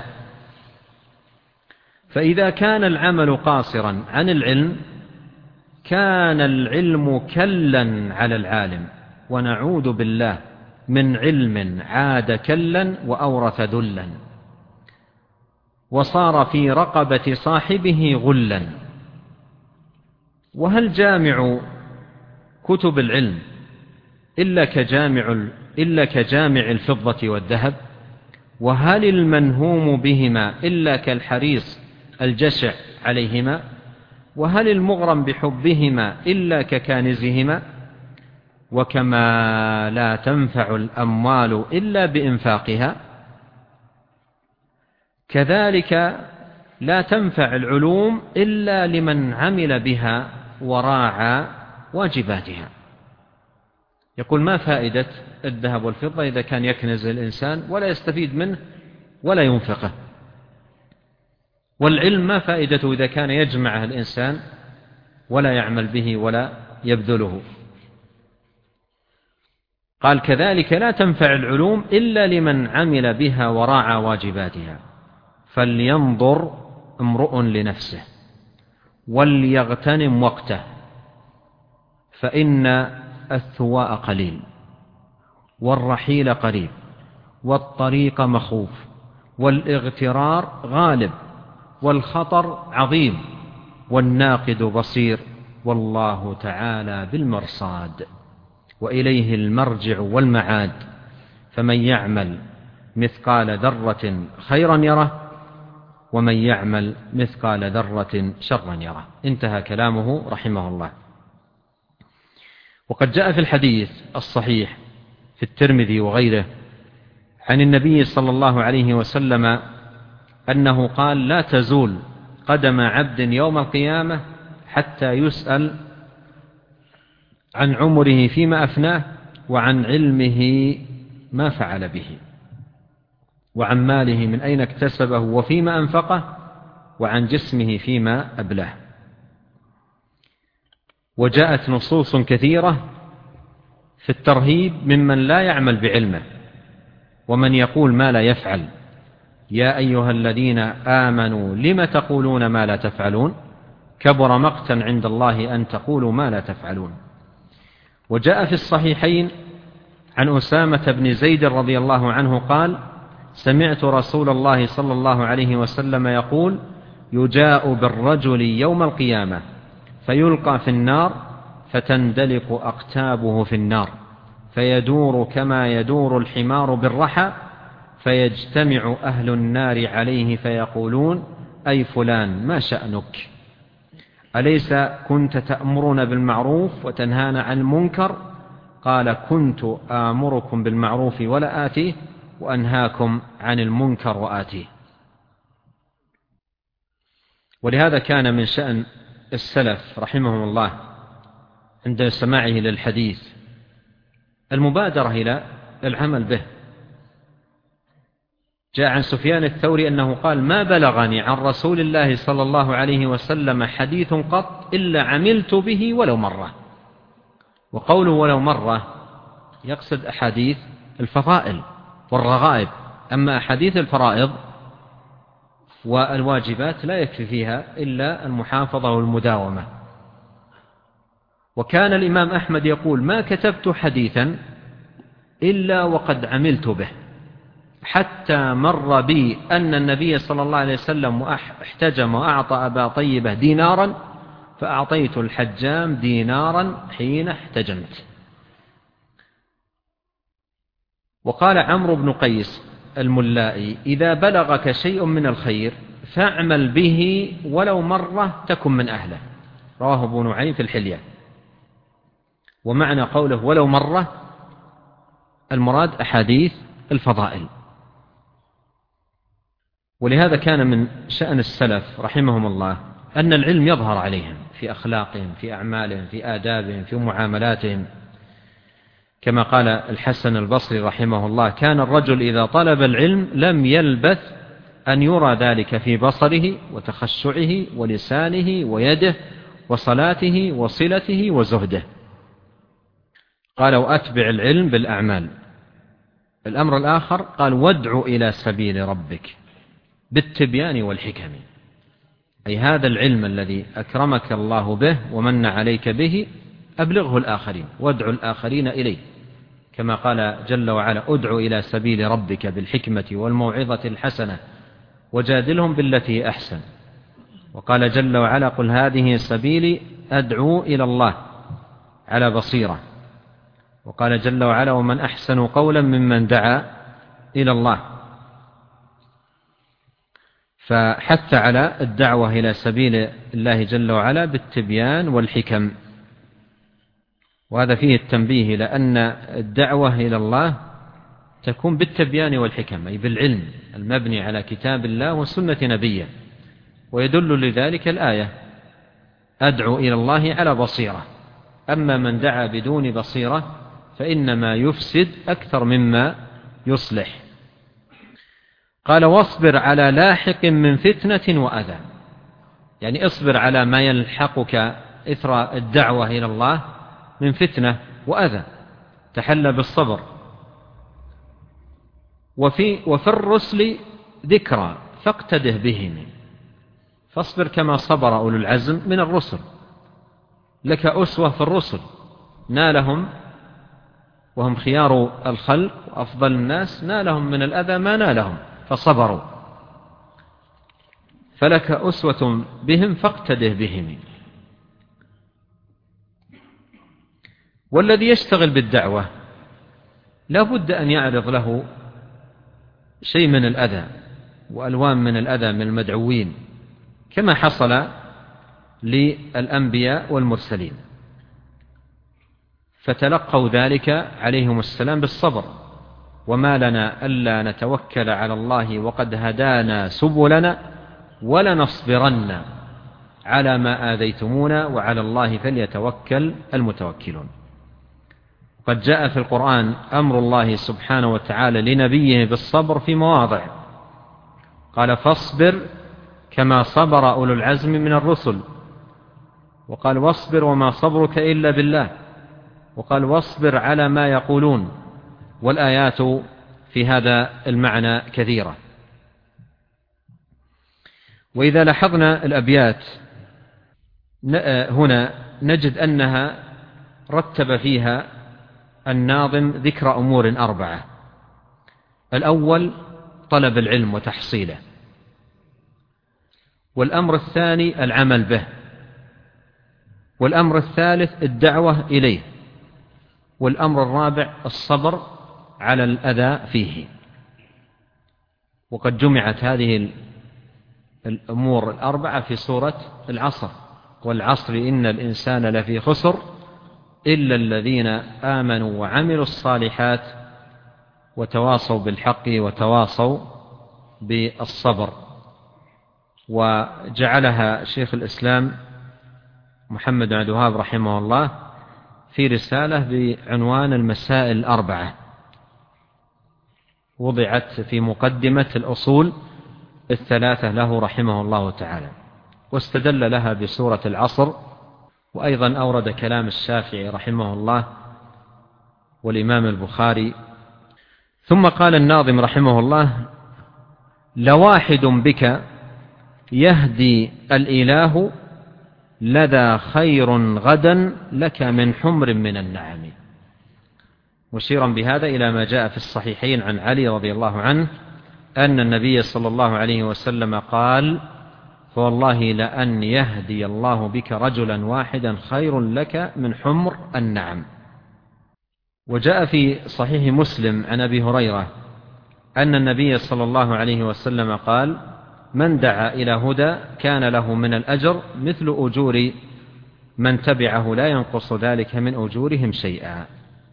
فإذا كان العمل قاصرا عن العلم كان العلم كلا على العالم، ونعوذ بالله من علم عاد كلا وأورث ذلا، وصار في رقبة صاحبه غلا. وهل جامع كتب العلم إلا كجامع الفضة والذهب؟ وهل المنهوم بهما إلا كالحريص الجشع عليهما؟ وهل المغرم بحبهما إلا ككانزهما؟ وكما لا تنفع الأموال إلا بإنفاقها، كذلك لا تنفع العلوم إلا لمن عمل بها وراعى واجباتها. يقول: ما فائدة الذهب والفضة إذا كان يكنز الإنسان ولا يستفيد منه ولا ينفقه؟ والعلم ما فائدته إذا كان يجمعه الإنسان ولا يعمل به ولا يبذله؟ قال: كذلك لا تنفع العلوم إلا لمن عمل بها وراعى واجباتها، فلينظر امرؤ لنفسه وليغتنم وقته، فإن الثواء قليل والرحيل قريب والطريق مخوف والاغترار غالب والخطر عظيم والناقد بصير، والله تعالى بالمرصاد وإليه المرجع والمعاد، فمن يعمل مثقال ذرة خيرا يره ومن يعمل مثقال ذرة شرا يره. انتهى كلامه رحمه الله. وقد جاء في الحديث الصحيح في الترمذي وغيره عن النبي صلى الله عليه وسلم أنه قال: لا تزول قدم عبد يوم القيامة حتى يسأل عن عمره فيما أفناه، وعن علمه ما فعل به، وعن ماله من أين اكتسبه وفيما أنفقه، وعن جسمه فيما أبلاه. وجاءت نصوص كثيرة في الترهيب ممن لا يعمل بعلمه ومن يقول ما لا يفعل: يا أيها الذين آمنوا لم تقولون ما لا تفعلون، كبر مقتا عند الله أن تقولوا ما لا تفعلون. وجاء في الصحيحين عن أسامة بن زيد رضي الله عنه قال: سمعت رسول الله صلى الله عليه وسلم يقول: يجاء بالرجل يوم القيامة فيلقى في النار فتندلق أقتابه في النار فيدور كما يدور الحمار بالرحى، فيجتمع أهل النار عليه فيقولون: أي فلان ما شأنك؟ أليس كنت تأمرون بالمعروف وتنهانا عن المنكر؟ قال: كنت آمركم بالمعروف ولا آتيه وأنهاكم عن المنكر وآتيه. ولهذا كان من شأن السلف رحمهم الله عند سماعه للحديث المبادرة إلى العمل به. جاء عن سفيان الثوري أنه قال: ما بلغني عن رسول الله صلى الله عليه وسلم حديث قط إلا عملت به ولو مرة. وقوله ولو مرة يقصد أحاديث الفضائل والرغائب، أما أحاديث الفرائض والواجبات لا يكفي فيها إلا المحافظة والمداومة. وكان الإمام أحمد يقول: ما كتبت حديثا إلا وقد عملت به، حتى مر بي أن النبي صلى الله عليه وسلم احتجم وأعطى أبا طيبة دينارا فأعطيت الحجام دينارا حين احتجمت. وقال عمرو بن قيس الملائي: إذا بلغك شيء من الخير فاعمل به ولو مرة تكن من أهله. رواه ابو نعيم في الحلية. ومعنى قوله ولو مرة المراد أحاديث الفضائل. ولهذا كان من شأن السلف رحمهم الله أن العلم يظهر عليهم في أخلاقهم، في أعمالهم، في آدابهم، في معاملاتهم، كما قال الحسن البصري رحمه الله: كان الرجل إذا طلب العلم لم يلبث أن يرى ذلك في بصره وتخشعه ولسانه ويده وصلاته وصلته وزهده. قال: وأتبع العلم بالأعمال. الأمر الآخر قال: وادع إلى سبيل ربك بالتبيان والحكم، أي هذا العلم الذي أكرمك الله به ومن عليك به أبلغه الآخرين وادع الآخرين إليه، كما قال جل وعلا: ادع إلى سبيل ربك بالحكمة والموعظة الحسنة وجادلهم بالتي أحسن. وقال جل وعلا: قل هذه سبيلي أدعو إلى الله على بصيرة. وقال جل وعلا: ومن أحسن قولا ممن دعا إلى الله. فحث على الدعوة إلى سبيل الله جل وعلا بالتبيان والحكم، وهذا فيه التنبيه لأن الدعوة إلى الله تكون بالتبيان والحكم، أي بالعلم المبني على كتاب الله وسنة نبيه. ويدل لذلك الآية: أدعو إلى الله على بصيرة. أما من دعا بدون بصيرة فإنما يفسد أكثر مما يصلح. قال: واصبر على لاحق من فتنة وأذى، يعني اصبر على ما يلحقك إثر الدعوة إلى الله من فتنة وأذى، تحلى بالصبر. وفي الرسل ذكرى فاقتده بهم، فاصبر كما صبر أولو العزم من الرسل، لك أسوة في الرسل نالهم وهم خيار الخلق وأفضل الناس، نالهم من الأذى ما نالهم فصبروا، فلك أسوة بهم فاقتده بهم. والذي يشتغل بالدعوة لا بد أن يعرض له شيء من الأذى وألوان من الأذى من المدعوين، كما حصل للأنبياء والمرسلين، فتلقوا ذلك عليهم السلام بالصبر. وما لنا ألا نتوكل على الله وقد هدانا سبلنا ولنصبرن على ما آذيتمونا وعلى الله فليتوكل المتوكلون. قد جاء في القرآن أمر الله سبحانه وتعالى لنبيه بالصبر في مواضع، قال: فاصبر كما صبر أولو العزم من الرسل، وقال: واصبر وما صبرك إلا بالله، وقال: واصبر على ما يقولون. والآيات في هذا المعنى كثيرة. وإذا لاحظنا الأبيات هنا نجد أنها رتب فيها الناظم ذكر أمور 4: الأول طلب العلم وتحصيله، والأمر الثاني العمل به، والأمر الثالث الدعوة إليه، والأمر الرابع الصبر على الأذى فيه. وقد جمعت هذه الأمور 4 في سورة العصر: والعصر إن الإنسان لفي خسر إلا الذين آمنوا وعملوا الصالحات وتواصوا بالحق وتواصوا بالصبر. وجعلها شيخ الإسلام محمد بن عبد الوهاب رحمه الله في رسالة بعنوان المسائل 4، وضعت في مقدمة الأصول 3 له رحمه الله تعالى، واستدل لها بسورة العصر، وأيضا أورد كلام الشافعي رحمه الله والإمام البخاري. ثم قال الناظم رحمه الله: لواحد بك يهدي الإله لذا خير غدا لك من حمر من النعم، مشيرا بهذا إلى ما جاء في الصحيحين عن علي رضي الله عنه أن النبي صلى الله عليه وسلم قال: فوالله لأن يهدي الله بك رجلا واحدا خير لك من حمر النعم. وجاء في صحيح مسلم عن أبي هريرة أن النبي صلى الله عليه وسلم قال: من دعا إلى هدى كان له من الأجر مثل أجور من تبعه لا ينقص ذلك من أجورهم شيئا.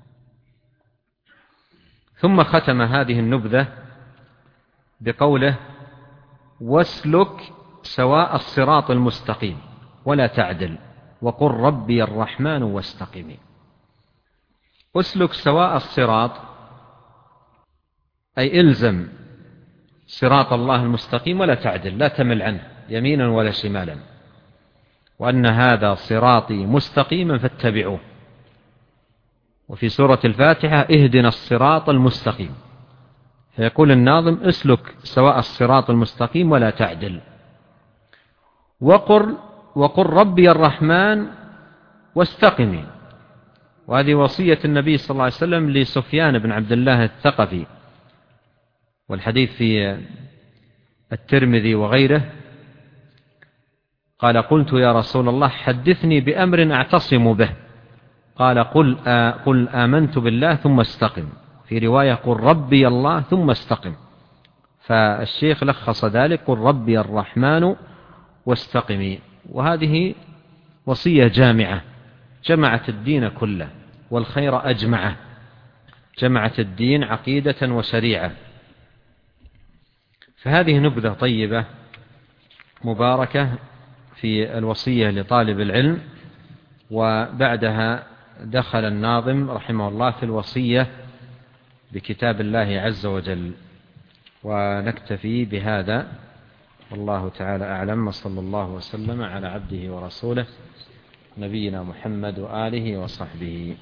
ثم ختم هذه النبذة بقوله: واسلك سواء الصراط المستقيم ولا تعدل وقل ربي الرحمن واستقم. اسلك سواء الصراط أي إلزم صراط الله المستقيم ولا تعدل، لا تمل عنه يمينا ولا شمالا، وأن هذا صراطي مستقيما فاتبعوه. وفي سورة الفاتحة: اهدنا الصراط المستقيم. فيقول الناظم: اسلك سواء الصراط المستقيم ولا تعدل، وقل ربي الرحمن واستقمي. وهذه وصية النبي صلى الله عليه وسلم لسفيان بن عبد الله الثقفي، والحديث في الترمذي وغيره. قال: قلت يا رسول الله حدثني بأمر أعتصم به. قال: قل آمنت بالله ثم استقم. في رواية: قل ربي الله ثم استقم. فالشيخ لخص ذلك: قل ربي الرحمن واستقمي. وهذه وصية جامعة، جمعت الدين كله والخير أجمعه، جمعت الدين عقيدة وشريعة. فهذه نبذة طيبة مباركة في الوصية لطالب العلم. وبعدها دخل الناظم رحمه الله في الوصية بكتاب الله عز وجل. ونكتفي بهذا، والله تعالى أعلم، وصلى الله وسلم على عبده ورسوله نبينا محمد وآله وصحبه.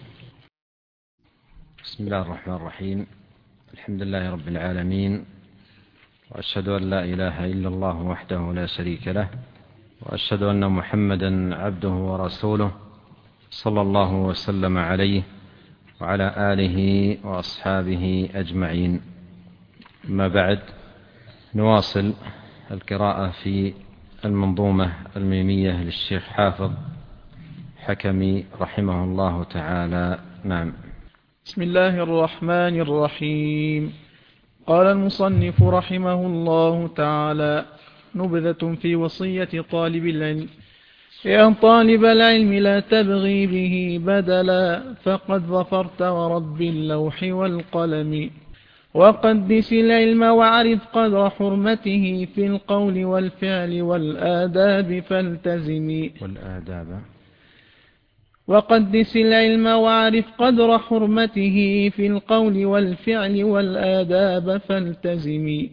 بسم الله الرحمن الرحيم. الحمد لله رب العالمين، وأشهد أن لا إله إلا الله وحده لا شريك له، وأشهد أن محمدا عبده ورسوله صلى الله وسلم عليه وعلى آله وأصحابه أجمعين. ما بعد، نواصل القراءة في المنظومة الميمية للشيخ حافظ حكمي رحمه الله تعالى. نعم. بسم الله الرحمن الرحيم. قال المصنف رحمه الله تعالى: نبذة في وصية طالب العلم. يا طالب العلم لا تبغي به بدلا، فقد ظفرت ورب اللوح والقلم. وقدس العلم واعرف قدر حرمته في القول والفعل والآداب فالتزمي. وقدس العلم واعرف قدر حرمته في القول والفعل والآداب فالتزمي.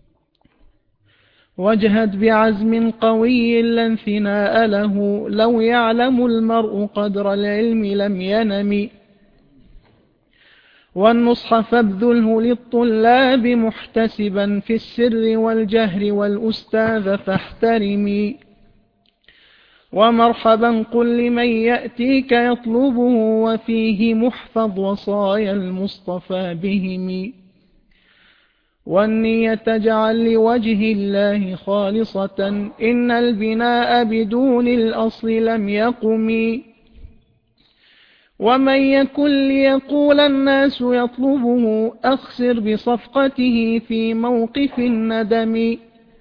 واجهد بعزم قوي لا انثناء له، لو يعلم المرء قدر العلم لم ينم. والنصح فابذله للطلاب محتسبا في السر والجهر، والأستاذ فاحترمي. ومرحبا قل لمن يأتيك يطلبه، وفيه محفظ وصايا المصطفى بهم. والنية تجعل لوجه الله خالصة، إن البناء بدون الأصل لم يقم. ومن يكن ليقول الناس يطلبه، أخسر بصفقته في موقف الندم.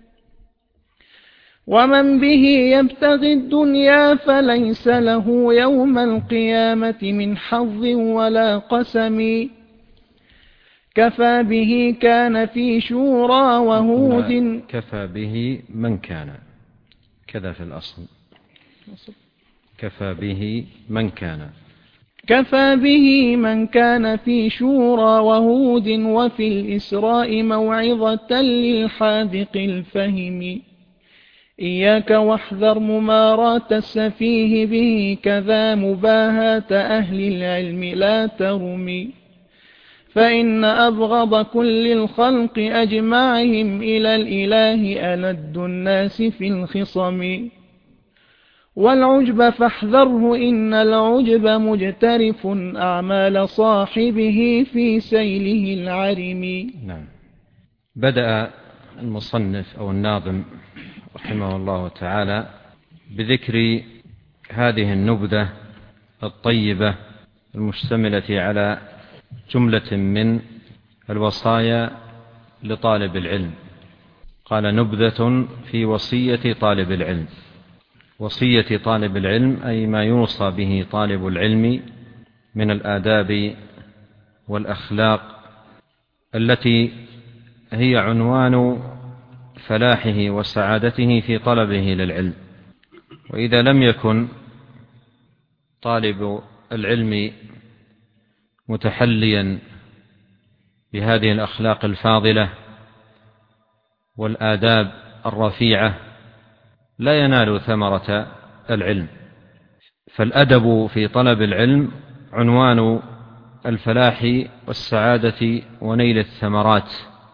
ومن به يبتغي الدنيا فليس له يوم القيامة من حظ ولا قسم. كفى به كان في شورى وهود. كفى به من كان، كذا في الأصل. كفى به من كان. كفى به من كان في شورى وهود، وفي الإسراء موعظة للحاذق الفهم. إياك واحذر مماراة السفيه به، كذا مباهاة أهل العلم لا ترمي. فإن أبغض كل الخلق أجمعهم إلى الإله ألد الناس في الخصم. والعجب فاحذره، إن العجب مجترف أعمال صاحبه في سيله العرم. نعم. بدأ المصنف أو الناظم رحمه الله تعالى بذكر هذه النبذة الطيبة المشتملة على جملة من الوصايا لطالب العلم. قال: نبذة في وصية طالب العلم. وصية طالب العلم أي ما يوصى به طالب العلم من الآداب والأخلاق التي هي عنوان فلاحه وسعادته في طلبه للعلم. وإذا لم يكن طالب العلم متحليا بهذه الأخلاق الفاضلة والآداب الرفيعة لا ينال ثمرة العلم. فالأدب في طلب العلم عنوان الفلاح والسعادة ونيل الثمرات.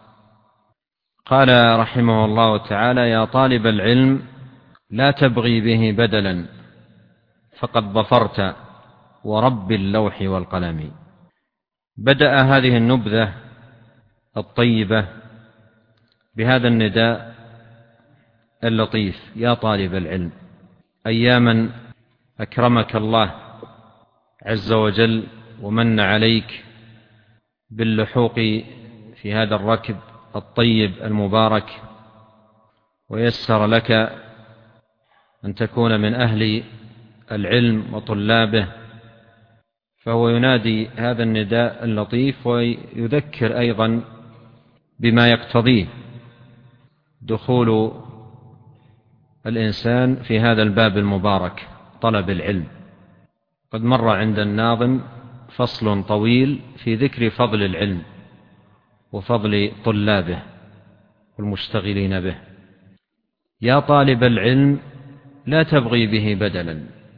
قال رحمه الله تعالى: يا طالب العلم لا تبغي به بدلا، فقد ظفرت ورب اللوح والقلم. بدأ هذه النبذة الطيبة بهذا النداء اللطيف: يا طالب العلم. أياما أكرمك الله عز وجل ومن عليك باللحوق في هذا الركب الطيب المبارك ويسر لك أن تكون من أهل العلم وطلابه، فهو ينادي هذا النداء اللطيف ويذكر أيضا بما يقتضيه دخول الإنسان في هذا الباب المبارك طلب العلم. قد مر عند الناظم فصل طويل في ذكر فضل العلم وفضل طلابه والمشتغلين به. يا طالب العلم لا تبغي به بدلا،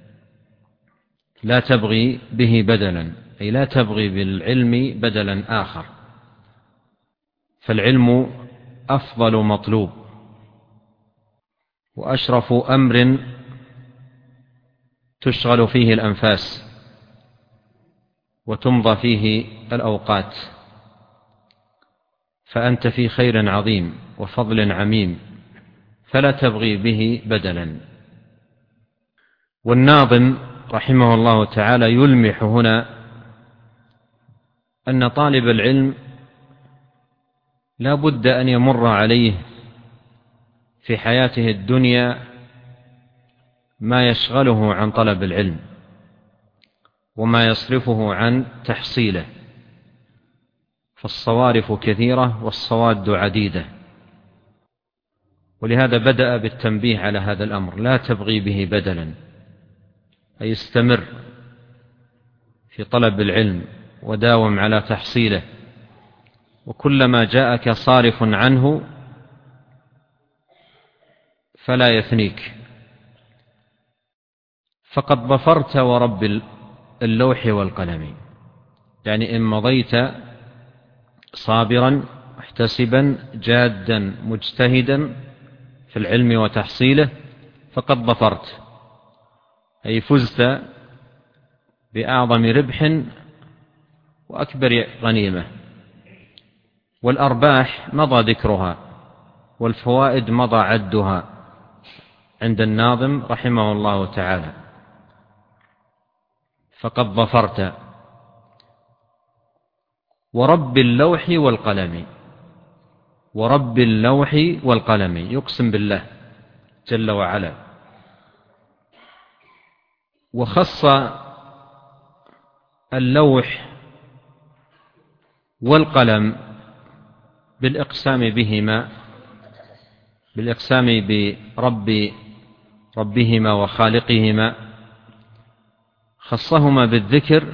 لا تبغي به بدلا، أي لا تبغي بالعلم بدلا آخر، فالعلم أفضل مطلوب وأشرف أمر تشغل فيه الأنفاس وتمضى فيه الأوقات، فأنت في خير عظيم وفضل عميم، فلا تبغي به بدلا. والناظم رحمه الله تعالى يلمح هنا أن طالب العلم لا بد أن يمر عليه في حياته الدنيا ما يشغله عن طلب العلم وما يصرفه عن تحصيله، فالصوارف كثيرة والصواد عديدة، ولهذا بدأ بالتنبيه على هذا الأمر: لا تبغي به بدلا، أي استمر في طلب العلم وداوم على تحصيله، وكلما جاءك صارف عنه فلا يثنيك، فقد ظفرت ورب اللوح والقلم. يعني إن مضيت صابرا محتسبا جادا مجتهدا في العلم وتحصيله فقد ظفرت، أي فزت بأعظم ربح وأكبر غنيمة. والأرباح مضى ذكرها والفوائد مضى عدها عند الناظم رحمه الله تعالى، فقد ظفرت ورب اللوح والقلم. ورب اللوح والقلم، يقسم بالله جل وعلا، وخص اللوح والقلم بالإقسام بهما، بالإقسام بربهما وخالقهما، خصهما بالذكر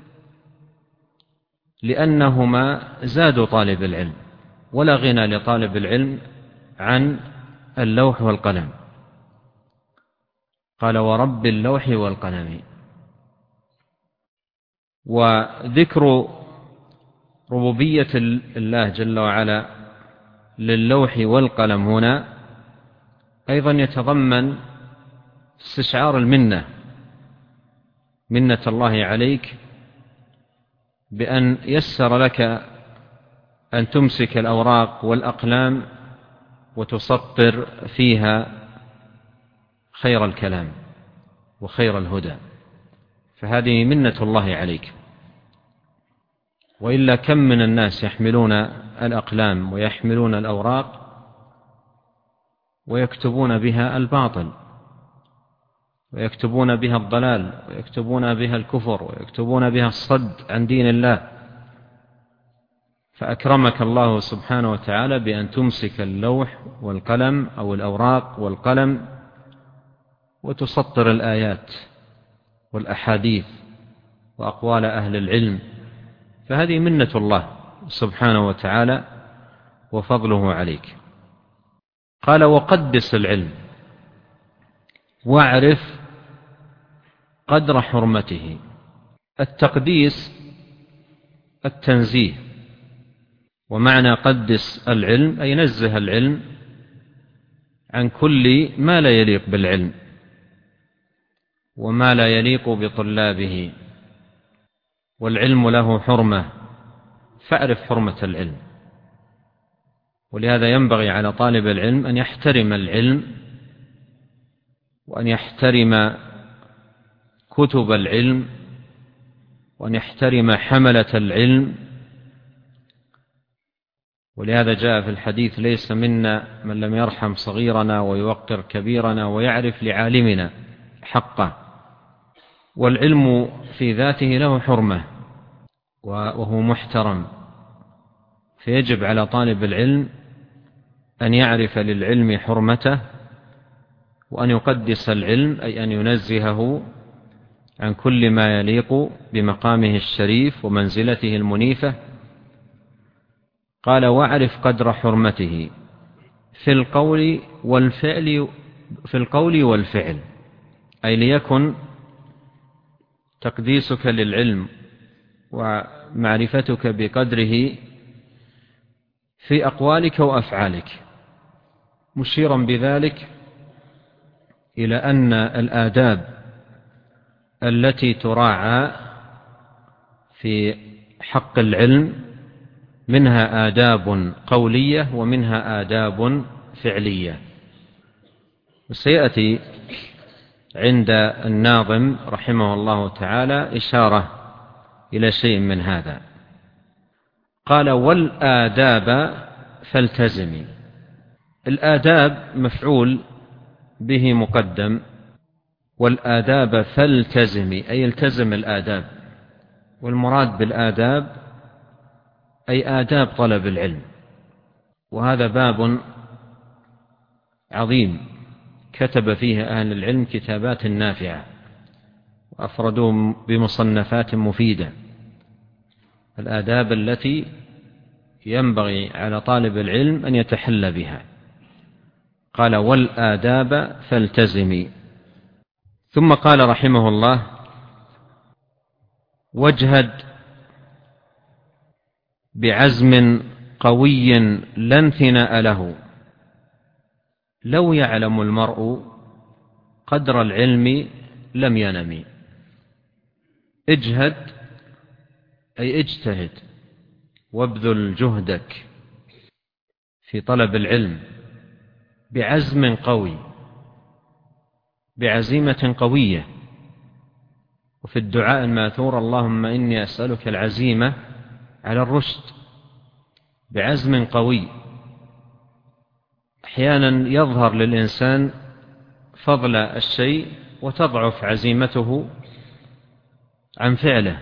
لأنهما زاد طالب العلم، ولا غنى لطالب العلم عن اللوح والقلم. قال ورب اللوح والقلم. وذكر ربوبية الله جل وعلا للوح والقلم هنا أيضا يتضمن استشعار المنة، منة الله عليك بأن يسر لك أن تمسك الأوراق والأقلام وتسطر فيها خير الكلام وخير الهدى، فهذه منة الله عليك. وإلا كم من الناس يحملون الأقلام ويحملون الأوراق ويكتبون بها الباطل ويكتبون بها الضلال ويكتبون بها الكفر ويكتبون بها الصد عن دين الله، فأكرمك الله سبحانه وتعالى بأن تمسك اللوح والقلم أو الأوراق والقلم وتسطر الآيات والأحاديث وأقوال أهل العلم، فهذه منة الله سبحانه وتعالى وفضله عليك. قال وقدس العلم واعرف قدر حرمته. التقديس التنزيه، ومعنى قدس العلم أي نزه العلم عن كل ما لا يليق بالعلم وما لا يليق بطلابه، والعلم له حرمة، فاعرف حرمة العلم. ولهذا ينبغي على طالب العلم أن يحترم العلم وأن يحترم كتب العلم وأن يحترم حملة العلم ولهذا جاء في الحديث: ليس منا من لم يرحم صغيرنا ويوقر كبيرنا ويعرف لعالمنا حقه. والعلم في ذاته له حرمة وهو محترم، فيجب على طالب العلم أن يعرف للعلم حرمته، وأن يقدس العلم، أي أن ينزهه عن كل ما يليق بمقامه الشريف ومنزلته المنيفة. قال: واعرف قدر حرمته في القول والفعل، أي ليكن تقديسك للعلم ومعرفتك بقدره في أقوالك وأفعالك، مشيرا بذلك إلى أن الآداب التي تراعى في حق العلم منها آداب قولية ومنها آداب فعلية. وسيأتي عند الناظم رحمه الله تعالى إشارة إلى شيء من هذا. قال: والآداب فالتزمي. الآداب مفعول به مقدم، والآداب فالتزمي أي التزم الآداب، والمراد بالآداب أي آداب طلب العلم. وهذا باب عظيم كتب فيه أهل العلم كتابات نافعة وأفردوا بمصنفات مفيدة، الآداب التي ينبغي على طالب العلم أن يتحلى بها. قال: والآداب فالتزمي. ثم قال رحمه الله: واجهد بعزم قوي لا انثناء له، لو يعلم المرء قدر العلم لم ينم. اجهد أي اجتهد وابذل جهدك في طلب العلم بعزم قوي، بعزيمة قوية. وفي الدعاء الماثور: اللهم إني أسألك العزيمة على الرشد، بعزم قوي. أحيانا يظهر للإنسان فضل الشيء وتضعف عزيمته عن فعله،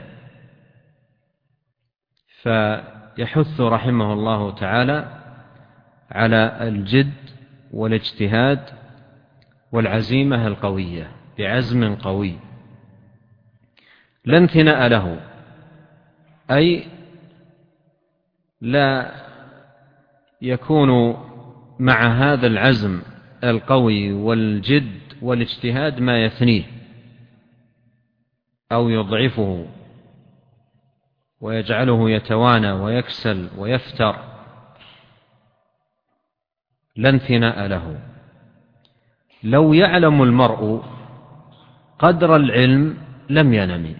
فيحث رحمه الله تعالى على الجد والاجتهاد والعزيمة القوية بعزم قوي لا انثناء له، أي لا يكون مع هذا العزم القوي والجد والاجتهاد ما يثنيه أو يضعفه ويجعله يتوانى ويكسل ويفتر. لا انثناء له. لو يعلم المرء قدر العلم لم ينم.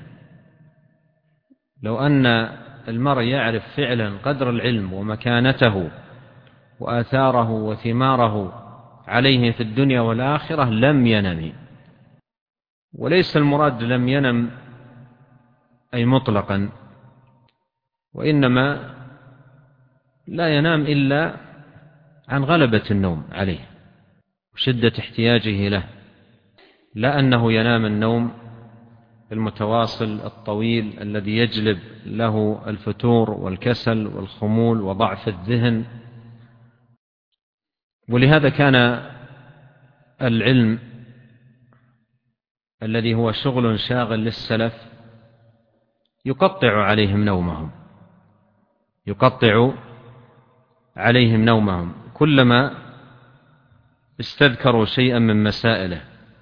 لو أن المرء يعرف فعلا قدر العلم ومكانته وآثاره وثماره عليه في الدنيا والآخرة لم ينم. وليس المراد لم ينم أي مطلقا، وإنما لا ينام إلا عن غلبة النوم عليه وشدة احتياجه له، لا أنه ينام النوم المتواصل الطويل الذي يجلب له الفتور والكسل والخمول وضعف الذهن. ولهذا كان العلم الذي هو شغل شاغل للسلف يقطع عليهم نومهم كلما استذكروا شيئا من مسائله.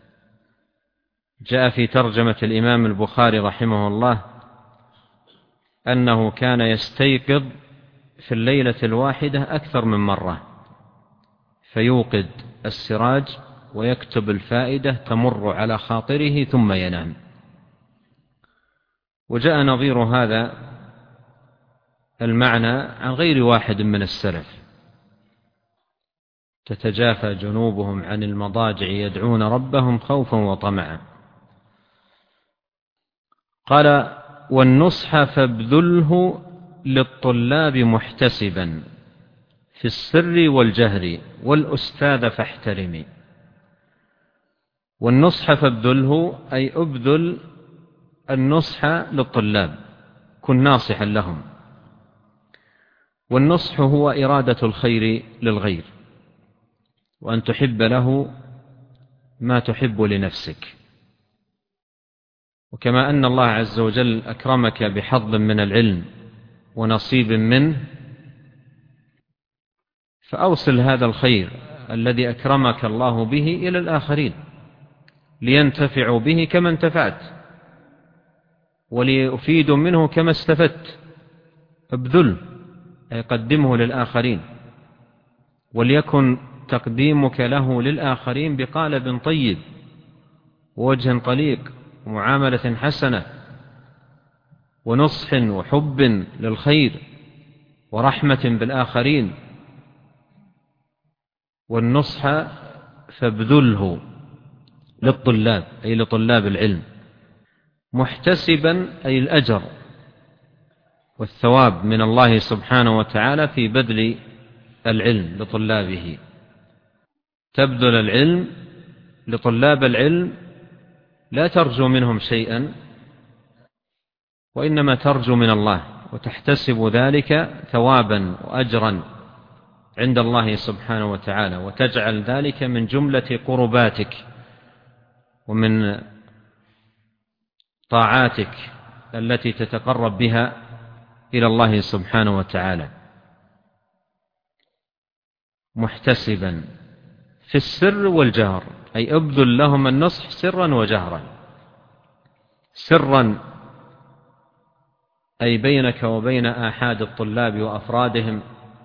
جاء في ترجمة الإمام البخاري رحمه الله أنه كان يستيقظ في الليلة الواحدة أكثر من مرة، فيوقد السراج ويكتب الفائدة تمر على خاطره ثم ينام. وجاء نظير هذا المعنى عن غير واحد من السلف: تتجافى جنوبهم عن المضاجع يدعون ربهم خوفا وطمعا. قال: والنصح فابذله للطلاب محتسبا، في السر والجهر والأستاذ فاحترمي. والنصح فابذله أي أبذل النصح للطلاب، كن ناصحا لهم. والنصح هو إرادة الخير للغير، وأن تحب له ما تحب لنفسك. وكما أن الله عز وجل أكرمك بحظ من العلم ونصيب منه، فأوصل هذا الخير الذي أكرمك الله به إلى الآخرين لينتفعوا به كما انتفعت، وليفيدوا منه كما استفدت. ابذل أي قدمه للآخرين، وليكن تقديمك له للآخرين بقالب طيب ووجه طليق ومعاملة حسنة ونصح وحب للخير ورحمة بالآخرين. والنصح فابذله للطلاب أي لطلاب العلم، محتسبا أي الأجر والثواب من الله سبحانه وتعالى في بذل العلم لطلابه. تبذل العلم لطلاب العلم، لا ترجو منهم شيئا، وإنما ترجو من الله، وتحتسب ذلك ثوابا وأجرا عند الله سبحانه وتعالى، وتجعل ذلك من جملة قرباتك ومن طاعاتك التي تتقرب بها إلى الله سبحانه وتعالى. محتسبا في السر والجهر أي ابذل لهم النصح سرا وجهرا. سرا أي بينك وبين آحاد الطلاب وأفرادهم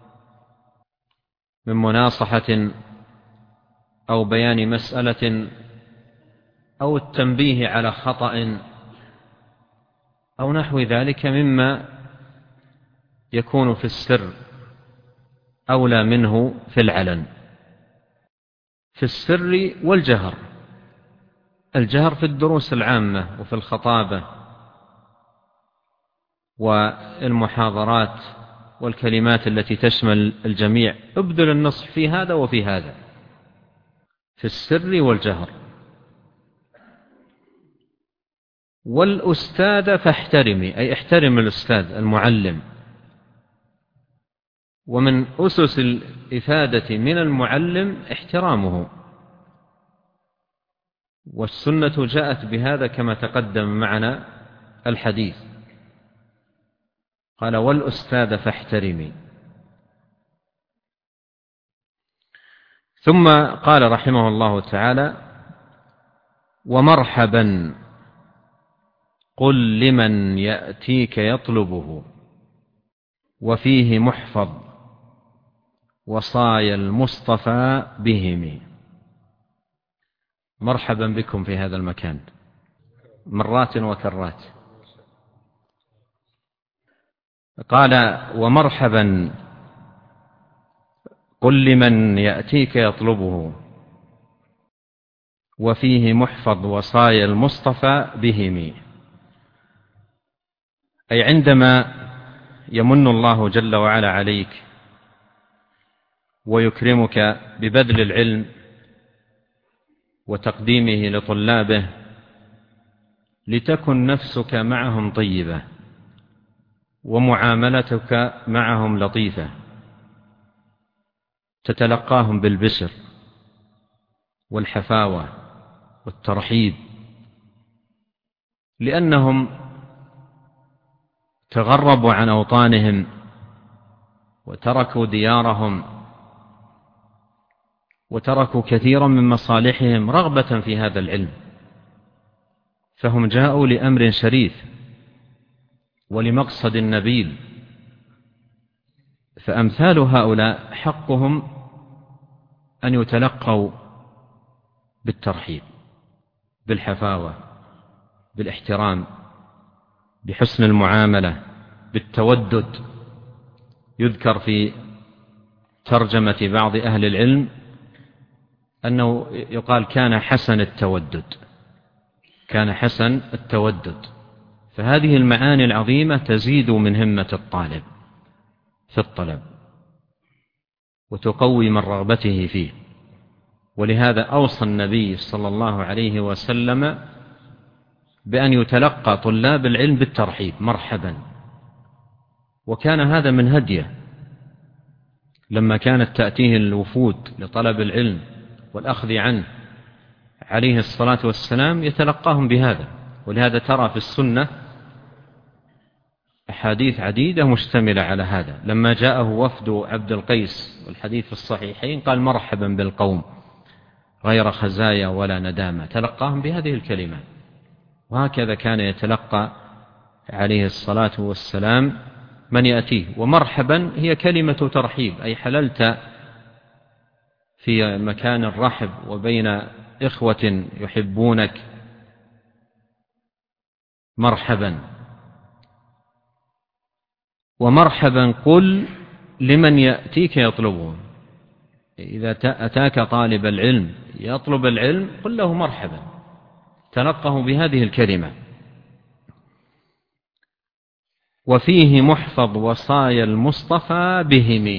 من مناصحة أو بيان مسألة أو التنبيه على خطأ أو نحو ذلك مما يكون في السر أولى منه في العلن. في السر والجهر، الجهر في الدروس العامة وفي الخطابة والمحاضرات والكلمات التي تشمل الجميع، ابذل النصح في هذا وفي هذا، في السر والجهر. والأستاذ فاحترمي أي احترم الأستاذ المعلم. ومن أسس الإفادة من المعلم احترامه، والسنة جاءت بهذا كما تقدم معنا الحديث. قال والأستاذ فاحترمي. ثم قال رحمه الله تعالى ومرحبا قل لمن يأتيك يطلبه وفيه محفظ وصايا المصطفى بهم. مرحبا بكم في هذا المكان مرات وكرات. قال ومرحبا قل لمن يأتيك يطلبه وفيه محفظ وصايا المصطفى بهم. أي عندما يمن الله جل وعلا عليك ويكرمك ببذل العلم وتقديمه لطلابه، لتكن نفسك معهم طيبة ومعاملتك معهم لطيفة، تتلقاهم بالبشر والحفاوة والترحيب، لأنهم تغربوا عن أوطانهم وتركوا ديارهم وتركوا كثيرا من مصالحهم رغبة في هذا العلم، فهم جاءوا لأمر شريف ولمقصد نبيل. فأمثال هؤلاء حقهم أن يتلقوا بالترحيب، بالحفاوة، بالاحترام، بحسن المعاملة، بالتودد. يذكر في ترجمة بعض أهل العلم أنه يقال كان حسن التودد، كان حسن التودد. فهذه المعاني العظيمة تزيد من همة الطالب في الطلب. وتقوي من رغبته فيه. ولهذا أوصى النبي صلى الله عليه وسلم بأن يتلقى طلاب العلم بالترحيب مرحبا، وكان هذا من هديه لما كانت تأتيه الوفود لطلب العلم والأخذ عنه عليه الصلاة والسلام يتلقاهم بهذا. ولهذا ترى في السنة أحاديث عديدة مشتملة على هذا. لما جاءه وفد عبد القيس والحديث في الصحيحين قال مرحبا بالقوم غير خزايا ولا ندامة، تلقاهم بهذه الكلمة. وهكذا كان يتلقى عليه الصلاة والسلام من يأتيه. ومرحبا هي كلمة ترحيب، أي حللت في مكان الرحب وبين إخوة يحبونك، مرحبا. ومرحبا قل لمن يأتيك يطلبون، إذا أتاك طالب العلم يطلب العلم قل له مرحبا، تلقه بهذه الكلمة. وفيه محفظ وصايا المصطفى بهم،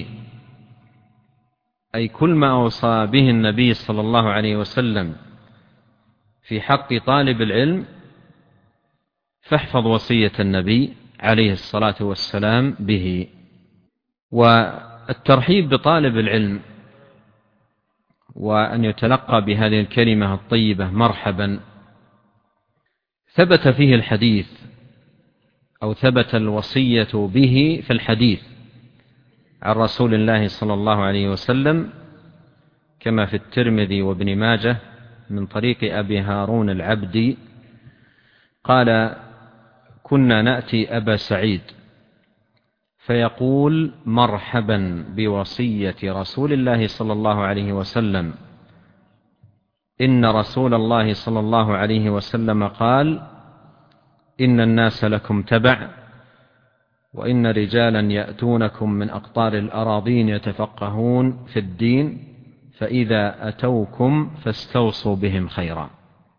أي كل ما أوصى به النبي صلى الله عليه وسلم في حق طالب العلم فاحفظ وصية النبي عليه الصلاة والسلام به. والترحيب بطالب العلم وأن يتلقى بهذه الكلمة الطيبة مرحبا ثبت فيه الحديث، أو ثبت الوصية به في الحديث عن رسول الله صلى الله عليه وسلم كما في الترمذي وابن ماجه من طريق أبي هارون العبدي قال: كنا نأتي أبا سعيد فيقول: مرحبا بوصية رسول الله صلى الله عليه وسلم، إن رسول الله صلى الله عليه وسلم قال: إن الناس لكم تبع، وإن رجالا يأتونكم من أقطار الأراضين يتفقهون في الدين، فإذا أتوكم فاستوصوا بهم خيرا.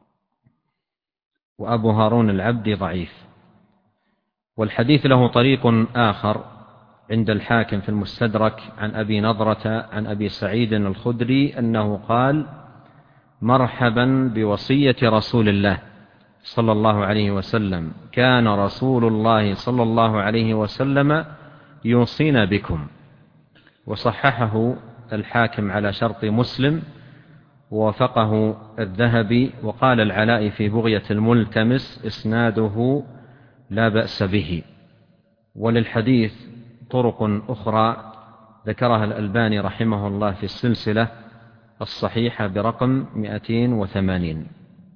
وأبو هارون العبدي ضعيف. والحديث له طريق آخر عند الحاكم في المستدرك عن أبي نضرة عن أبي سعيد الخدري أنه قال: مرحبا بوصية رسول الله صلى الله عليه وسلم، كان رسول الله صلى الله عليه وسلم يوصينا بكم. وصححه الحاكم على شرط مسلم ووافقه الذهبي. وقال العلاء في بغية الملتمس: إسناده لا بأس به. وللحديث طرق أخرى ذكرها الألباني رحمه الله في السلسلة الصحيحة برقم 280.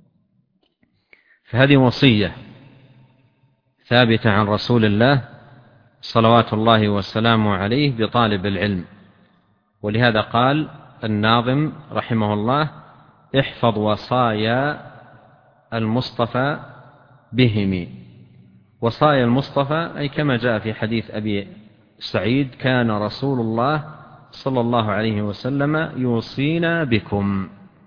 فهذه وصية ثابتة عن رسول الله صلوات الله وسلامه عليه بطالب العلم. ولهذا قال الناظم رحمه الله: احفظ وصايا المصطفى بهم. وصايا المصطفى أي كما جاء في حديث أبي سعيد: كان رسول الله صلى الله عليه وسلم يوصينا بكم.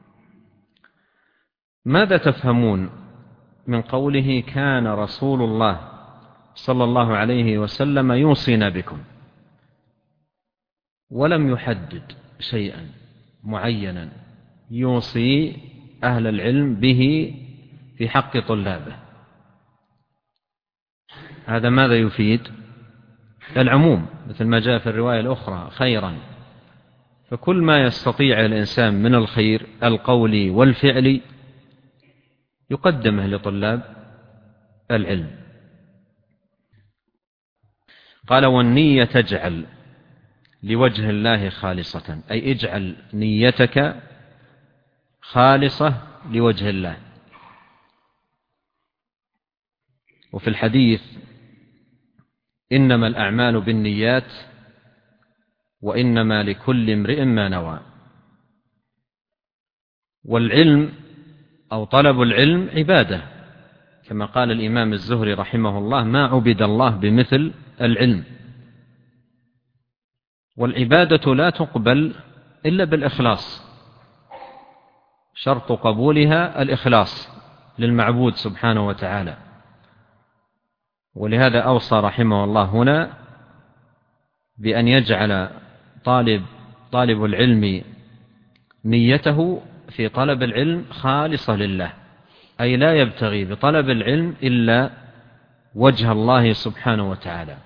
ماذا تفهمون من قوله كان رسول الله صلى الله عليه وسلم يوصينا بكم، ولم يحدد شيئا معينا يوصي أهل العلم به في حق طلابه؟ هذا ماذا يفيد؟ العموم، مثل ما جاء في الرواية الأخرى: خيرا. فكل ما يستطيع الإنسان من الخير القولي والفعلي يقدمه لطلاب العلم. قال: والنية تجعل لوجه الله خالصة، أي اجعل نيتك خالصة لوجه الله. وفي الحديث: إنما الأعمال بالنيات وإنما لكل امرئ ما نوى. والعلم أو طلب العلم عبادة، كما قال الإمام الزهري رحمه الله: ما عبد الله بمثل العلم. والعبادة لا تقبل إلا بالإخلاص، شرط قبولها الإخلاص للمعبود سبحانه وتعالى. ولهذا أوصى رحمه الله هنا بأن يجعل طالب طالب العلم نيته في طلب العلم خالصة لله، أي لا يبتغي بطلب العلم إلا وجه الله سبحانه وتعالى،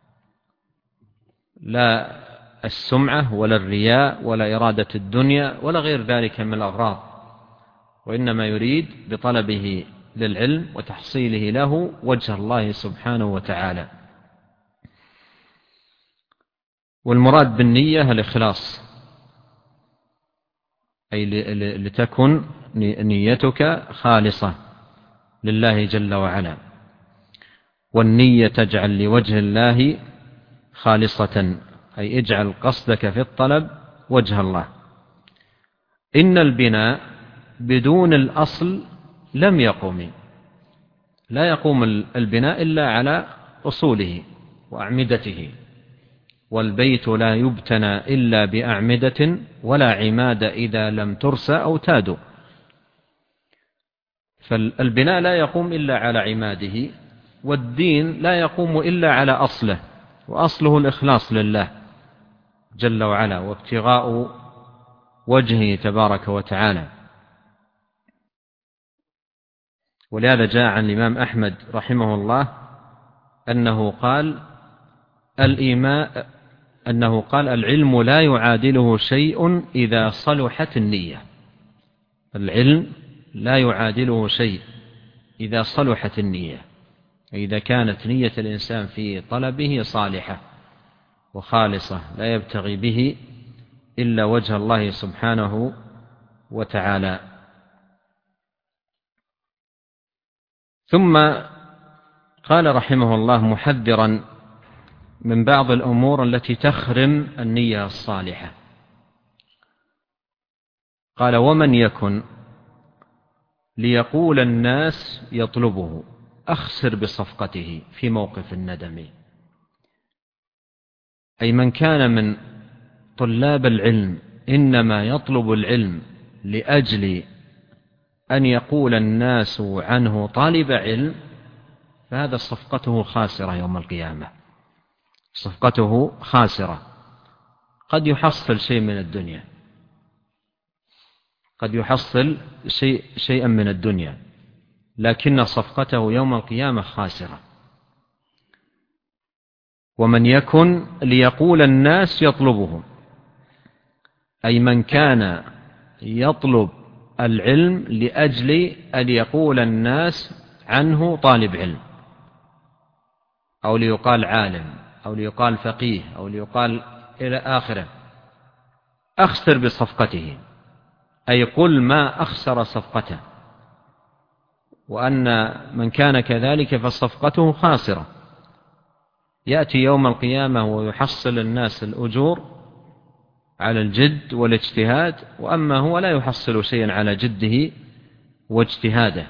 لا السمعة ولا الرياء ولا إرادة الدنيا ولا غير ذلك من الأغراض، وإنما يريد بطلبه للعلم وتحصيله له وجه الله سبحانه وتعالى. والمراد بالنية الإخلاص، أي لتكن نيتك خالصة لله جل وعلا. والنية تجعل لوجه الله خالصة، أي اجعل قصدك في الطلب وجه الله. إن البناء بدون الأصل لم يقوم، لا يقوم البناء إلا على أصوله وأعمدته، والبيت لا يبتنى إلا بأعمدة ولا عماد إذا لم ترسى أو تاد. فالبناء لا يقوم إلا على عماده، والدين لا يقوم إلا على أصله، وأصله الإخلاص لله جل وعلا وابتغاء وجهه تبارك وتعالى. ولهذا جاء عن الإمام أحمد رحمه الله أنه قال العلم لا يعادله شيء إذا صلحت النية. العلم لا يعادله شيء إذا صلحت النية، إذا كانت نية الإنسان في طلبه صالحة وخالصة لا يبتغي به إلا وجه الله سبحانه وتعالى. ثم قال رحمه الله محذرا من بعض الأمور التي تخرم النية الصالحة، قال: ومن يكن ليقول الناس يطلبه أخسر بصفقته في موقف الندم. أي من كان من طلاب العلم إنما يطلب العلم لأجل أن يقول الناس عنه طالب علم، فهذا صفقته خاسرة يوم القيامة، صفقته خاسرة. قد يحصل شيء من الدنيا، قد يحصل شيئا من الدنيا، لكن صفقته يوم القيامة خاسرة. ومن يكن ليقول الناس يطلبه، أي من كان يطلب العلم لأجل أن يقول الناس عنه طالب علم، أو ليقال عالم، أو ليقال فقيه، أو ليقال إلى آخره، أخسر بصفقته، أي قل ما أخسر صفقته، وأن من كان كذلك فصفقته خاسرة. يأتي يوم القيامة ويحصل الناس الأجور على الجد والاجتهاد، وأما هو لا يحصل شيئا على جده واجتهاده،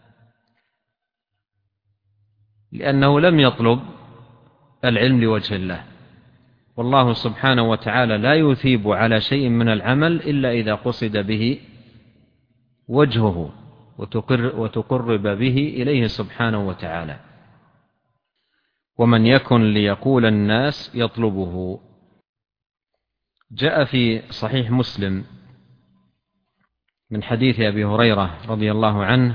لأنه لم يطلب العلم لوجه الله. والله سبحانه وتعالى لا يثيب على شيء من العمل إلا إذا قصد به وجهه وتقرب به إليه سبحانه وتعالى. ومن يكن ليقول الناس يطلبه. جاء في صحيح مسلم من حديث أبي هريرة رضي الله عنه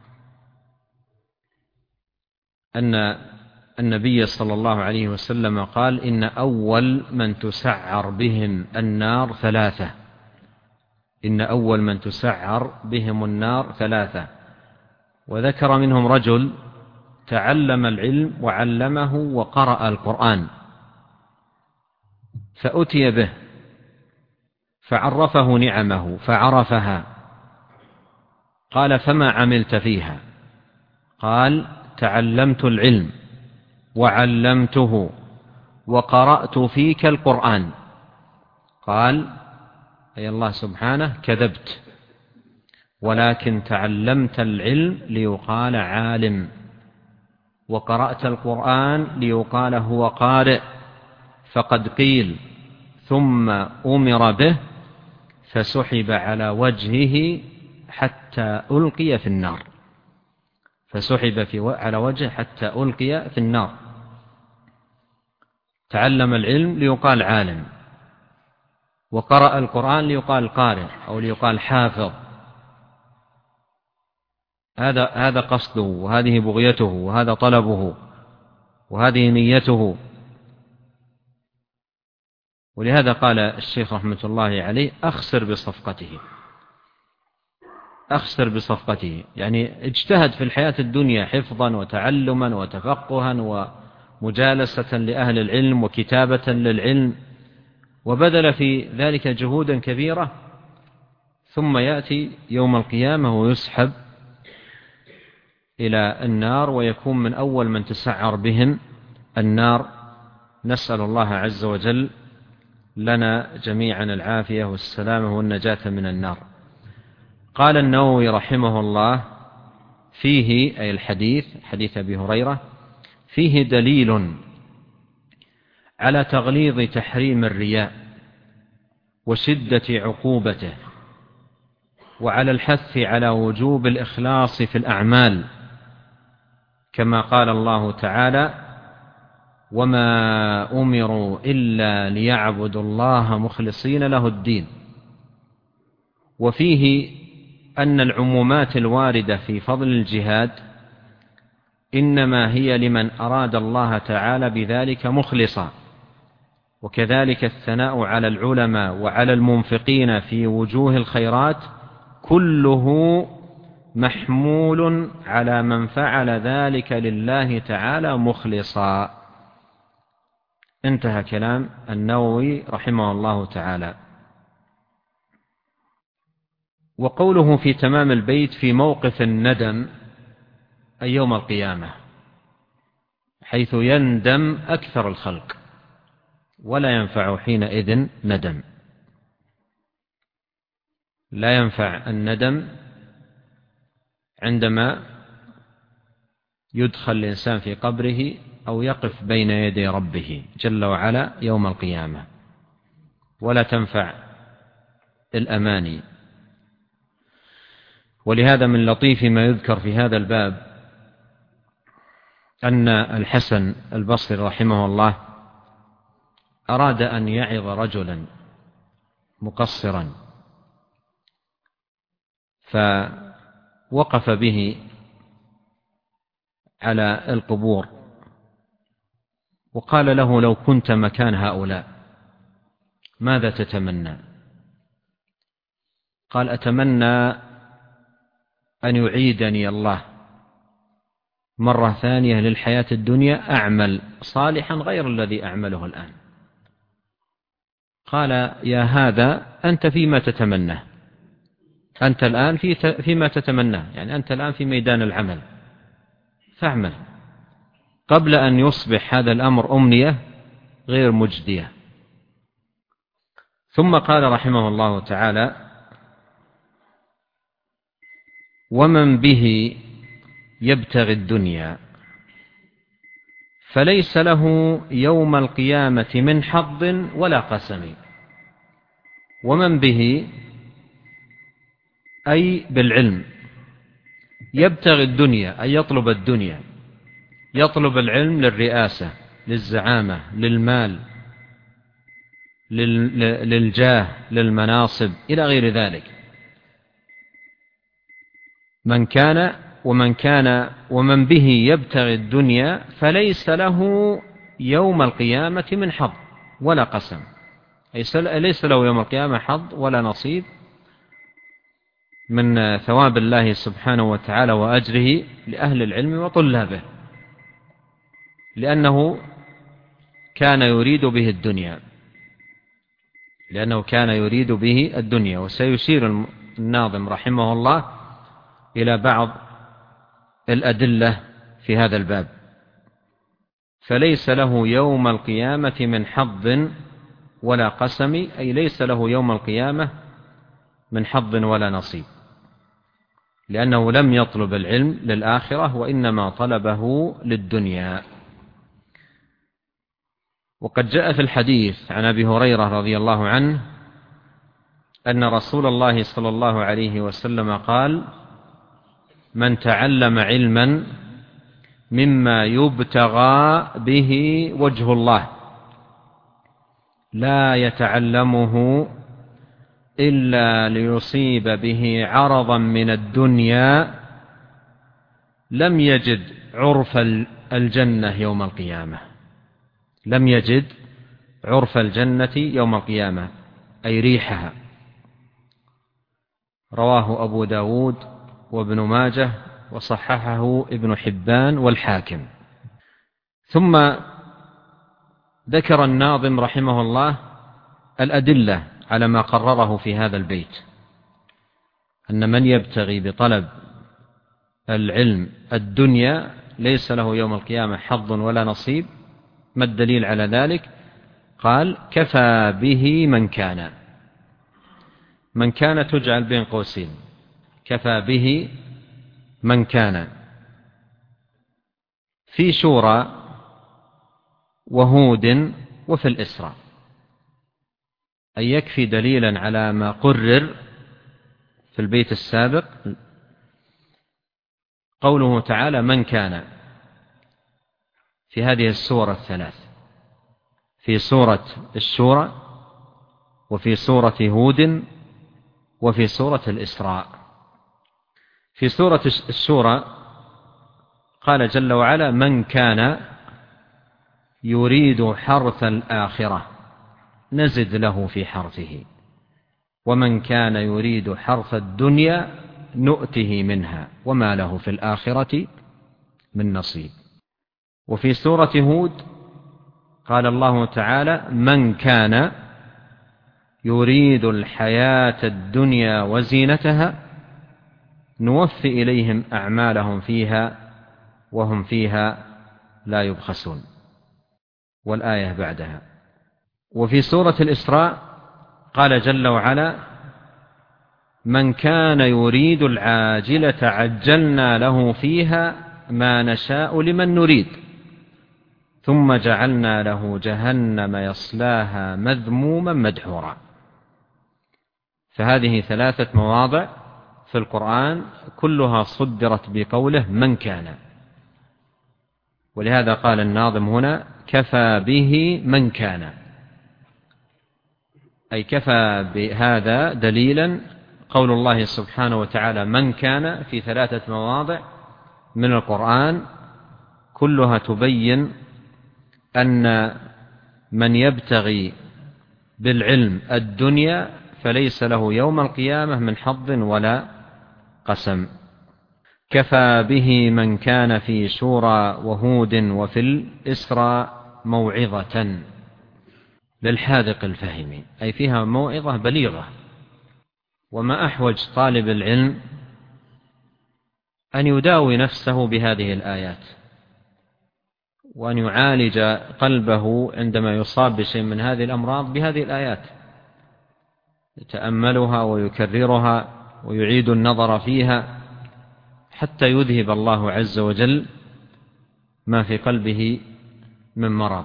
أن النبي صلى الله عليه وسلم قال: إن أول من تسعر بهم النار ثلاثة، إن أول من تسعر بهم النار ثلاثة، وذكر منهم رجل تعلم العلم وعلمه وقرأ القرآن، فأتي به فعرفه نعمه فعرفها، قال: فما عملت فيها؟ قال: تعلمت العلم وعلمته وقرأت فيك القرآن. قال: أي الله سبحانه: كذبت، ولكن تعلمت العلم ليقال عالم، وقرأت القرآن ليقال هو قارئ، فقد قيل ثم أمر به فسحب على وجهه حتى ألقي في النار، فسحب على وجهه حتى ألقي في النار. تعلم العلم ليقال عالم، وقرأ القرآن ليقال قارئ أو ليقال حافظ، هذا قصده وهذه بغيته وهذا طلبه وهذه نيته. ولهذا قال الشيخ رحمة الله عليه: أخسر بصفقته. أخسر بصفقته، يعني اجتهد في الحياة الدنيا حفظا وتعلما وتفقها ومجالسة لأهل العلم وكتابة للعلم، وبذل في ذلك جهودا كبيرة، ثم يأتي يوم القيامة ويسحب إلى النار ويكون من أول من تسعر بهم النار. نسأل الله عز وجل لنا جميعا العافية والسلامة والنجاة من النار. قال النووي رحمه الله: فيه، أي الحديث، حديث أبي هريرة، فيه دليل على تغليظ تحريم الرياء وشدة عقوبته، وعلى الحث على وجوب الإخلاص في الأعمال، كما قال الله تعالى: وما أمروا إلا ليعبدوا الله مخلصين له الدين. وفيه أن العمومات الواردة في فضل الجهاد إنما هي لمن أراد الله تعالى بذلك مخلصا، وكذلك الثناء على العلماء وعلى المنفقين في وجوه الخيرات كله محمول على من فعل ذلك لله تعالى مخلصا. انتهى كلام النووي رحمه الله تعالى. وقوله في تمام البيت: في موقف الندم، أي يوم القيامة، حيث يندم أكثر الخلق ولا ينفع حينئذ ندم. لا ينفع الندم عندما يدخل الإنسان في قبره أو يقف بين يدي ربه جل وعلا يوم القيامة، ولا تنفع الأماني. ولهذا من لطيف ما يذكر في هذا الباب أن الحسن البصري رحمه الله أراد أن يعظ رجلا مقصرا، فوقف به على القبور وقال له: لو كنت مكان هؤلاء ماذا تتمنى؟ قال: أتمنى أن يعيدني الله مرة ثانية للحياة الدنيا أعمل صالحا غير الذي أعمله الآن. قال: يا هذا أنت فيما تتمنى، أنت الآن فيما تتمنى، يعني أنت الآن في ميدان العمل، فاعمل قبل أن يصبح هذا الأمر أمنية غير مجدية. ثم قال رحمه الله تعالى: ومن به يبتغي الدنيا فليس له يوم القيامة من حظ ولا قسم. ومن به أي بالعلم يبتغي الدنيا، أي يطلب الدنيا، يطلب العلم للرئاسة، للزعامة، للمال، للجاه، للمناصب، إلى غير ذلك. ومن به يبتغي الدنيا فليس له يوم القيامة من حظ ولا قسم، أي ليس له يوم القيامة حظ ولا نصيب من ثواب الله سبحانه وتعالى وأجره لأهل العلم وطلابه، لأنه كان يريد به الدنيا. وسيشير الناظم رحمه الله إلى بعض الأدلة في هذا الباب. فليس له يوم القيامة من حظ ولا قسم، أي ليس له يوم القيامة من حظ ولا نصيب، لأنه لم يطلب العلم للآخرة وإنما طلبه للدنيا. وقد جاء في الحديث عن أبي هريرة رضي الله عنه أن رسول الله صلى الله عليه وسلم قال: من تعلم علما مما يبتغى به وجه الله لا يتعلمه إلا ليصيب به عرضا من الدنيا لم يجد عرف الجنة يوم القيامة. لم يجد عرف الجنة يوم القيامة، أي ريحها. رواه أبو داود وابن ماجه وصححه ابن حبان والحاكم. ثم ذكر الناظم رحمه الله الأدلة على ما قرره في هذا البيت، أن من يبتغي بطلب العلم الدنيا ليس له يوم القيامة حظ ولا نصيب. ما الدليل على ذلك؟ قال: كفى به من كان. من كان تجعل بين قوسين، كفى به من كان. في شورى وهود وفي الإسراء، أي يكفي دليلا على ما قرر في البيت السابق قوله تعالى: من كان، في هذه السورة الثلاث، في سورة الشورى وفي سورة هود وفي سورة الإسراء. في سورة الشورى قال جل وعلا: من كان يريد حرث الآخرة نزد له في حرثه، ومن كان يريد حرث الدنيا نؤته منها وما له في الآخرة من نصيب. وفي سورة هود قال الله تعالى: من كان يريد الحياة الدنيا وزينتها نوفي إليهم أعمالهم فيها وهم فيها لا يبخسون. والآية بعدها. وفي سورة الإسراء قال جل وعلا: من كان يريد العاجلة عجلنا له فيها ما نشاء لمن نريد ثم جعلنا له جهنم يصلاها مذموما مدحورا. فهذه 3 مواضع في القرآن كلها صدرت بقوله من كان. ولهذا قال الناظم هنا: كفى به من كان، أي كفى بهذا دليلا قول الله سبحانه وتعالى من كان في 3 مواضع من القرآن، كلها تبين أن من يبتغي بالعلم الدنيا فليس له يوم القيامة من حظ ولا قسم. كفى به من كان في شورى وهود وفي الإسراء موعظة للحاذق الفهم، أي فيها موعظة بليغة. وما أحوج طالب العلم أن يداوي نفسه بهذه الآيات، وأن يعالج قلبه عندما يصاب بشيء من هذه الأمراض بهذه الآيات، يتأملها ويكررها ويعيد النظر فيها حتى يذهب الله عز وجل ما في قلبه من مرض.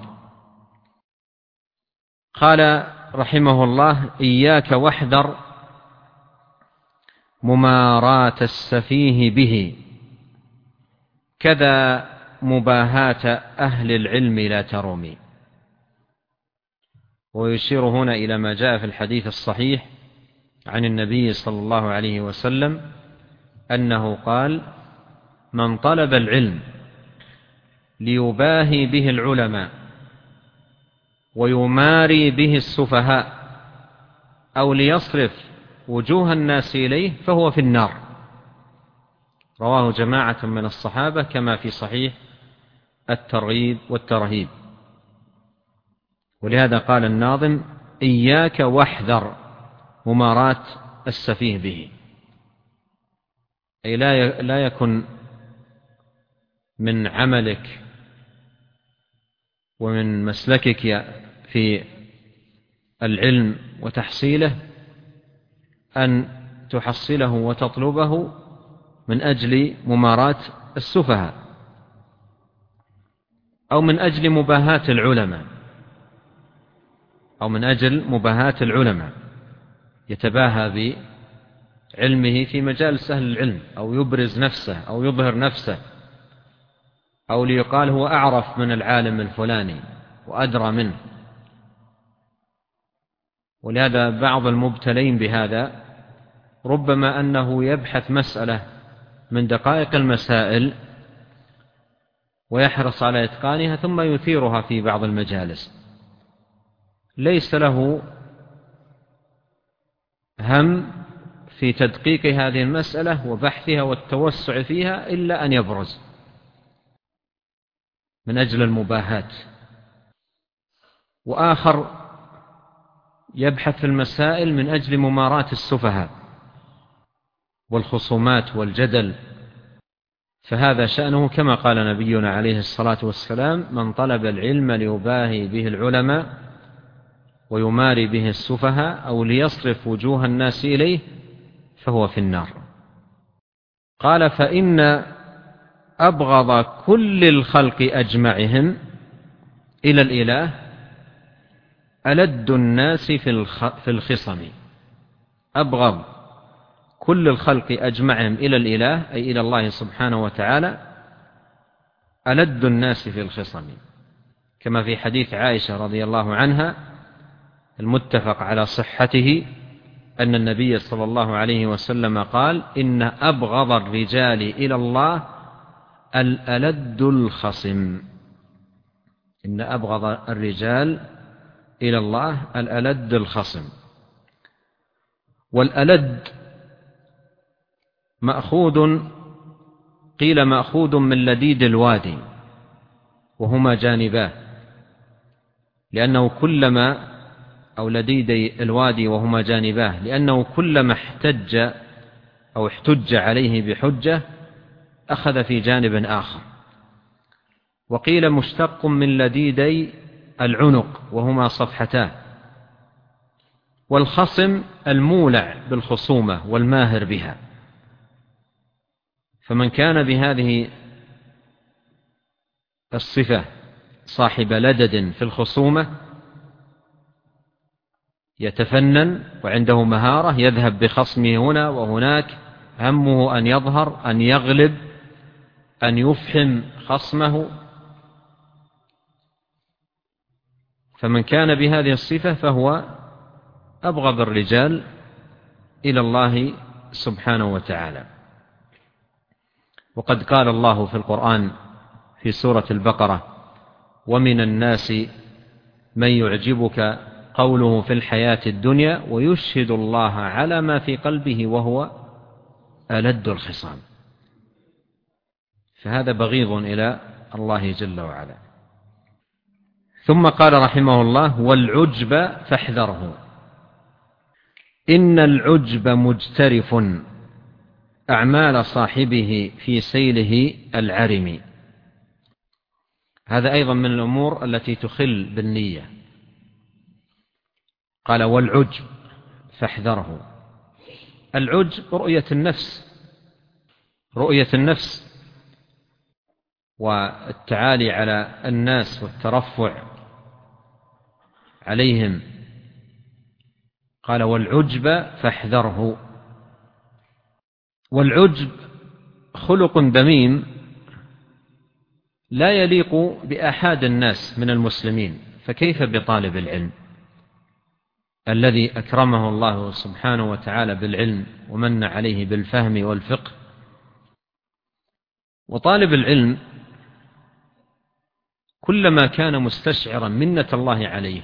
قال رحمه الله: إياك واحذر مماراة السفيه به، كذا مباهاة أهل العلم لا ترمي. ويشير هنا إلى ما جاء في الحديث الصحيح عن النبي صلى الله عليه وسلم أنه قال: من طلب العلم ليباهي به العلماء ويماري به السفهاء أو ليصرف وجوه الناس إليه فهو في النار. رواه جماعة من الصحابة كما في صحيح الترغيب والترهيب. ولهذا قال الناظم: إياك واحذر مماراة السفيه به، أي لا يكن من عملك ومن مسلكك في العلم وتحصيله أن تحصله وتطلبه من أجل مماراة السفهاء أو من أجل مباهاة العلماء، أو من أجل مباهاة العلماء، يتباهى بعلمه في مجالس أهل العلم، أو يبرز نفسه أو يظهر نفسه، أو ليقال هو أعرف من العالم الفلاني وأدرى منه. ولهذا بعض المبتلين بهذا ربما أنه يبحث مسألة من دقائق المسائل ويحرص على إتقانها ثم يثيرها في بعض المجالس، ليس له هم في تدقيق هذه المسألة وبحثها والتوسع فيها إلا أن يبرز من أجل المباهاة. وآخر يبحث في المسائل من أجل مماراة السفهاء والخصومات والجدل، فهذا شأنه كما قال نبينا عليه الصلاة والسلام: من طلب العلم ليباهي به العلماء ويماري به السفهاء أو ليصرف وجوه الناس إليه فهو في النار. قال: فإن أبغض كل الخلق أجمعهم إلى الإله ألد الناس في الخصم. أبغض كل الخلق أجمعهم إلى الإله أي إلى الله سبحانه وتعالى ألد الناس في الخصم، كما في حديث عائشة رضي الله عنها المتفق على صحته أن النبي صلى الله عليه وسلم قال: إن أبغض الرجال إلى الله الألد الخصم. إن أبغض الرجال إلى الله الألد الخصم. والألد قيل مأخوذ من لديد الوادي وهما جانباه، لأنه كلما أو لديدي الوادي وهما جانباه، لأنه كلما احتج عليه بحجة أخذ في جانب آخر. وقيل مشتق من لديدي العنق وهما صفحتاه. والخصم المولع بالخصومة والماهر بها، فمن كان بهذه الصفة صاحب لدد في الخصومة يتفنن وعنده مهارة، يذهب بخصمه هنا وهناك، همه أن يظهر، أن يغلب، أن يفحم خصمه. فمن كان بهذه الصفة فهو أبغض الرجال إلى الله سبحانه وتعالى. وقد قال الله في القرآن في سورة البقرة: ومن الناس من يعجبك قوله في الحياة الدنيا ويشهد الله على ما في قلبه وهو ألد الخصام. فهذا بغيض إلى الله جل وعلا. ثم قال رحمه الله: والعجب فاحذره، إن العجب مجترف أعمال صاحبه في سيله العرم. هذا أيضا من الأمور التي تخل بالنية. قال: والعجب فاحذره. العجب رؤية النفس والتعالي على الناس والترفع عليهم. قال: والعجب فاحذره. والعجب خلق ذميم لا يليق بأحد الناس من المسلمين، فكيف بطالب العلم الذي أكرمه الله سبحانه وتعالى بالعلم ومن عليه بالفهم والفقه. وطالب العلم كلما كان مستشعرا منة الله عليه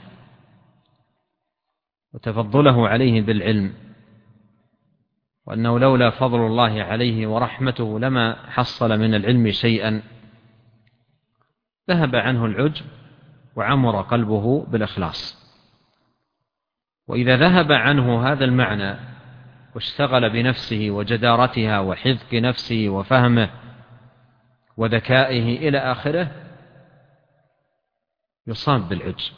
وتفضله عليه بالعلم، وأنه لولا فضل الله عليه ورحمته لما حصل من العلم شيئا، ذهب عنه العجب وعمر قلبه بالإخلاص. وإذا ذهب عنه هذا المعنى واشتغل بنفسه وجدارتها وحذق نفسه وفهمه وذكائه إلى آخره، يصاب بالعجب.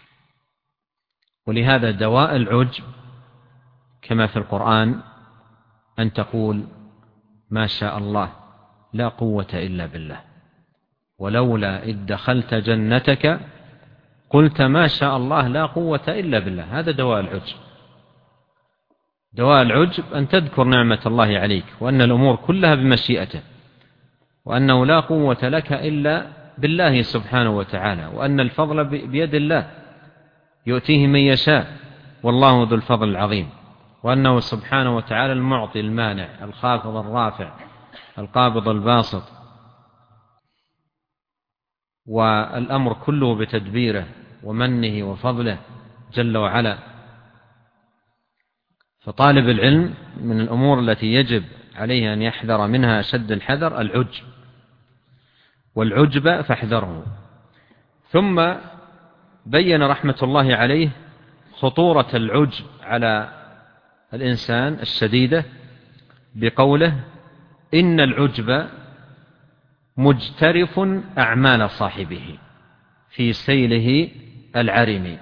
ولهذا دواء العجب كما في القرآن أن تقول: ما شاء الله لا قوة إلا بالله، ولولا إذ دخلت جنتك قلت ما شاء الله لا قوة إلا بالله. هذا دواء العجب. دواء العجب أن تذكر نعمة الله عليك، وأن الأمور كلها بمشيئته، وأنه لا قوة لك إلا بالله سبحانه وتعالى، وأن الفضل بيد الله يؤتيه من يشاء والله ذو الفضل العظيم، وأنه سبحانه وتعالى المعطي المانع الخافض الرافع القابض الباسط، والأمر كله بتدبيره ومنه وفضله جل وعلا. فطالب العلم من الأمور التي يجب عليه أن يحذر منها أشد الحذر العجب، والعجب فاحذره. ثم بين رحمة الله عليه خطورة العجب على الإنسان الشديدة بقوله: إن العجب مجترف أعمال صاحبه في سيله العرم.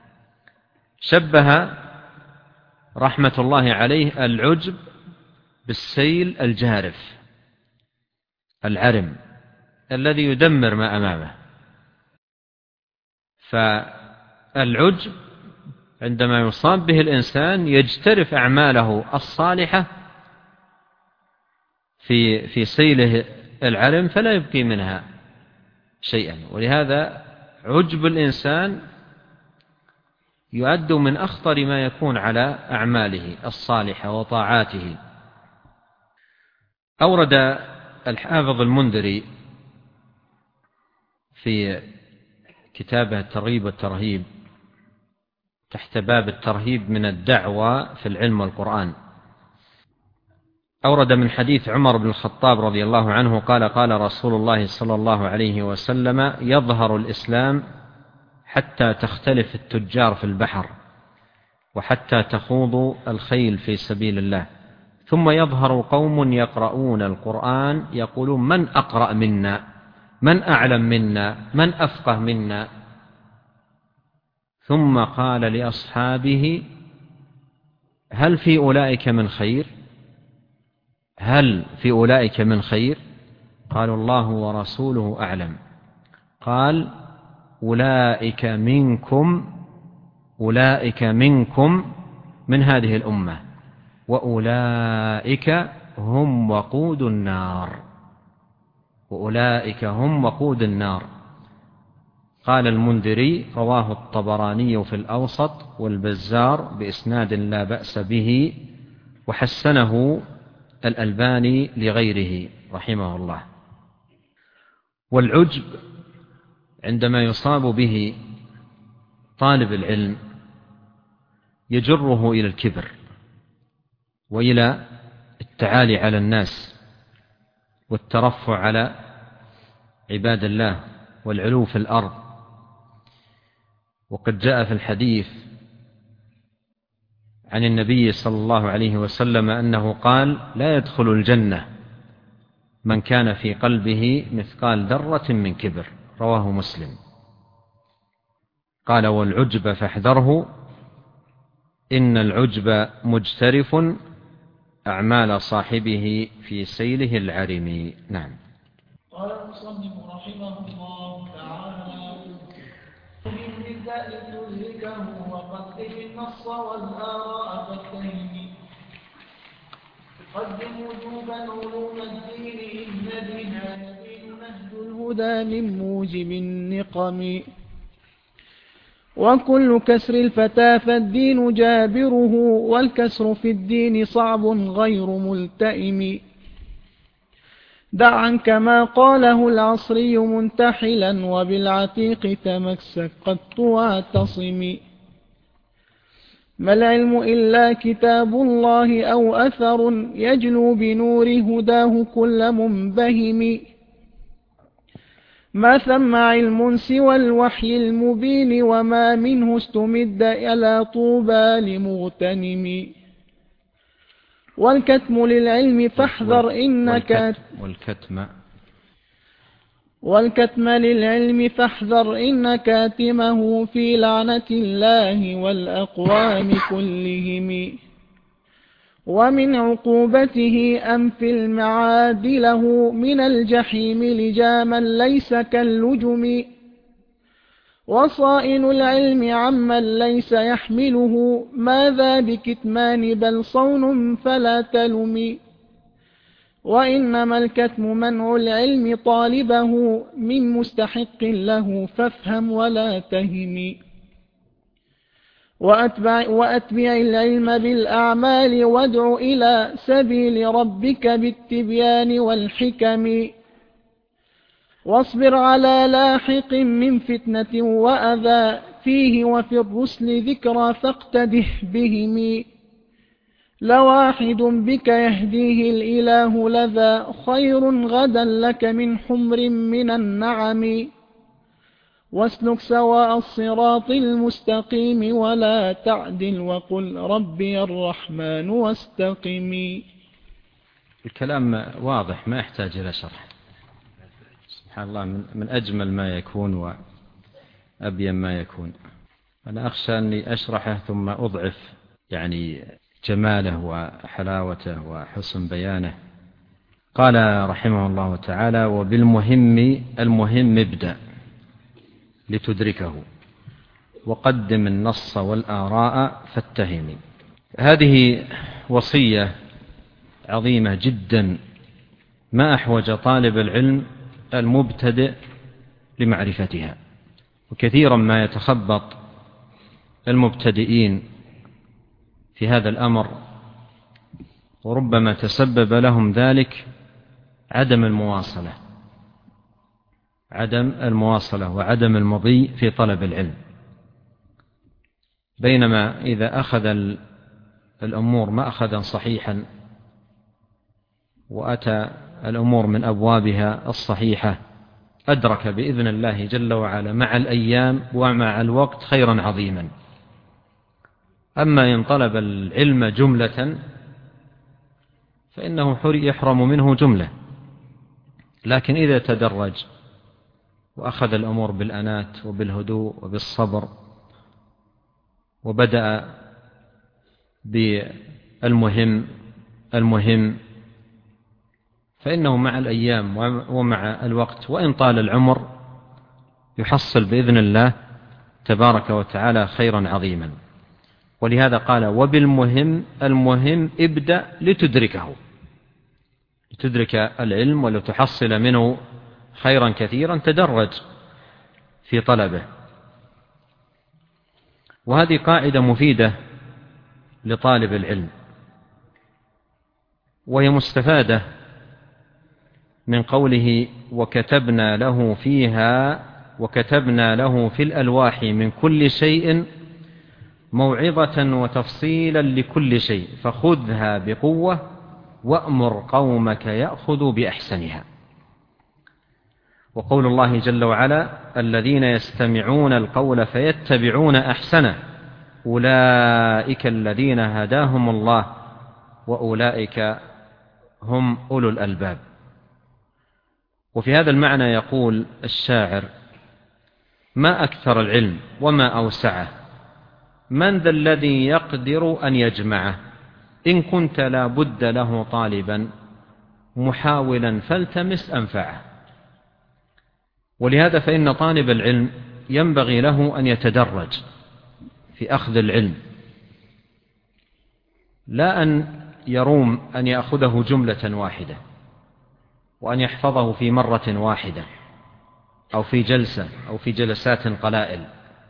شبه رحمة الله عليه العجب بالسيل الجارف العرم الذي يدمر ما أمامه. فالعجب عندما يصاب به يجترف أعماله الصالحة في سيله العرم فلا يبقي منها شيئا. ولهذا عجب الإنسان يعد من أخطر ما يكون على أعماله الصالحة وطاعاته. أورد الحافظ المنذري في كتابه الترغيب والترهيب تحت باب الترهيب من الدعوة في العلم والقرآن، أورد من حديث عمر بن الخطاب رضي الله عنه قال: قال رسول الله صلى الله عليه وسلم: يظهر الإسلام حتى تختلف التجار في البحر، وحتى تخوض الخيل في سبيل الله، ثم يظهر قوم يقرؤون القرآن يقولون: من أقرأ منا، من أعلم منا، من أفقه منا. ثم قال لأصحابه: هل في أولئك من خير؟ هل في أولئك من خير؟ قالوا: الله ورسوله أعلم. قال: أولئك منكم من هذه الأمة، وأولئك هم وقود النار. وأولئك هم وقود النار. قال المنذري: رواه الطبراني في الأوسط والبزار بإسناد لا بأس به، وحسنه الألباني لغيره رحمه الله. والعجب عندما يصاب به طالب العلم يجره إلى الكبر وإلى التعالي على الناس والترفع على عباد الله والعلو في الأرض. وقد جاء في الحديث عن النبي صلى الله عليه وسلم أنه قال: لا يدخل الجنة من كان في قلبه مثقال ذرة من كبر. رواه مسلم. قال: والعجب فاحذره، إن العجب مجترف أعمال صاحبه في سيله العرم. نعم. قال المصنف رحمه الله تعالى: من رداء تدركه وقدم النص والآراء فاتهم، قدم وجوبا علوم الدين إن بها يبين نهج الهدى من موجب النقم. وكل كسر الفتى فالدين جابره، والكسر في الدين صعب غير ملتئم. دع عنك ما قاله العصري منتحلا، وبالعتيق تمسك قد واعتصم. ما العلم إلا كتاب الله أو أثر، يجلو بنور هداه كل منبهم. ما ثم علم سوى الوحي المبين، وما منه استمد إلى طوبى لمغتنم. والكتم للعلم فاحذر والكتم للعلم فاحذر إن كاتمه في لعنة الله والأقوام كلهم. ومن عقوبته أنف المعاد له من الجحيم لجاما ليس كاللجم. وصائن العلم عمن ليس يحمله، ماذا بكتمان بل صون فلا تلم. وإنما الكتم منع العلم طالبه من مستحق له، فافهم ولا تهم. وأتبع العلم بالأعمال وادع إلى سبيل ربك بالتبيان والحكم واصبر على لاحق من فتنة وأذى فيه وفي الرسل ذكرى فاقتده بهم لواحد بك يهديه الإله لذا خير غدا لك من حمر من النعم واسلك سواء الصراط المستقيم ولا تعدل وقل ربي الرحمن واستقم. الكلام واضح ما يحتاج إلى شرح، سبحان الله، من أجمل ما يكون وأبين ما يكون. أنا أخشى أني أشرحه ثم أضعف يعني جماله وحلاوته وحسن بيانه. قال رحمه الله تعالى: المهم ابدأ لتدركه وقدم النص والآراء فاتهم. هذه وصية عظيمة جدا، ما أحوج طالب العلم المبتدئ لمعرفتها. وكثيرا ما يتخبط المبتدئين في هذا الأمر، وربما تسبب لهم ذلك عدم المواصلة وعدم المضي في طلب العلم. بينما إذا أخذ الأمور مأخذا صحيحا وأتى الأمور من أبوابها الصحيحة أدرك بإذن الله جل وعلا مع الأيام ومع الوقت خيرا عظيما. أما إن طلب العلم جملة فإنه يحرم منه جملة، لكن إذا تدرج وأخذ الأمور بالأنات وبالهدوء وبالصبر وبدأ بالمهم فإنه مع الأيام ومع الوقت وإن طال العمر يحصل بإذن الله تبارك وتعالى خيرا عظيما. ولهذا قال: المهم ابدأ لتدركه، لتدرك العلم ولتحصل منه خيرا كثيرا، تدرج في طلبه. وهذه قاعدة مفيدة لطالب العلم، وهي مستفادة من قوله: وكتبنا له في الألواح من كل شيء موعظة وتفصيلا لكل شيء فخذها بقوة وأمر قومك يأخذوا بأحسنها. وقول الله جل وعلا: الذين يستمعون القول فيتبعون أحسنه أولئك الذين هداهم الله وأولئك هم أولو الألباب. وفي هذا المعنى يقول الشاعر: ما أكثر العلم وما أوسعه، من ذا الذي يقدر أن يجمعه، إن كنت لا بد له طالبا محاولا فالتمس أنفعه. ولهذا فإن طالب العلم ينبغي له أن يتدرج في أخذ العلم، لا أن يروم أن يأخذه جملة واحدة وأن يحفظه في مرة واحدة أو في جلسة أو في جلسات قلائل،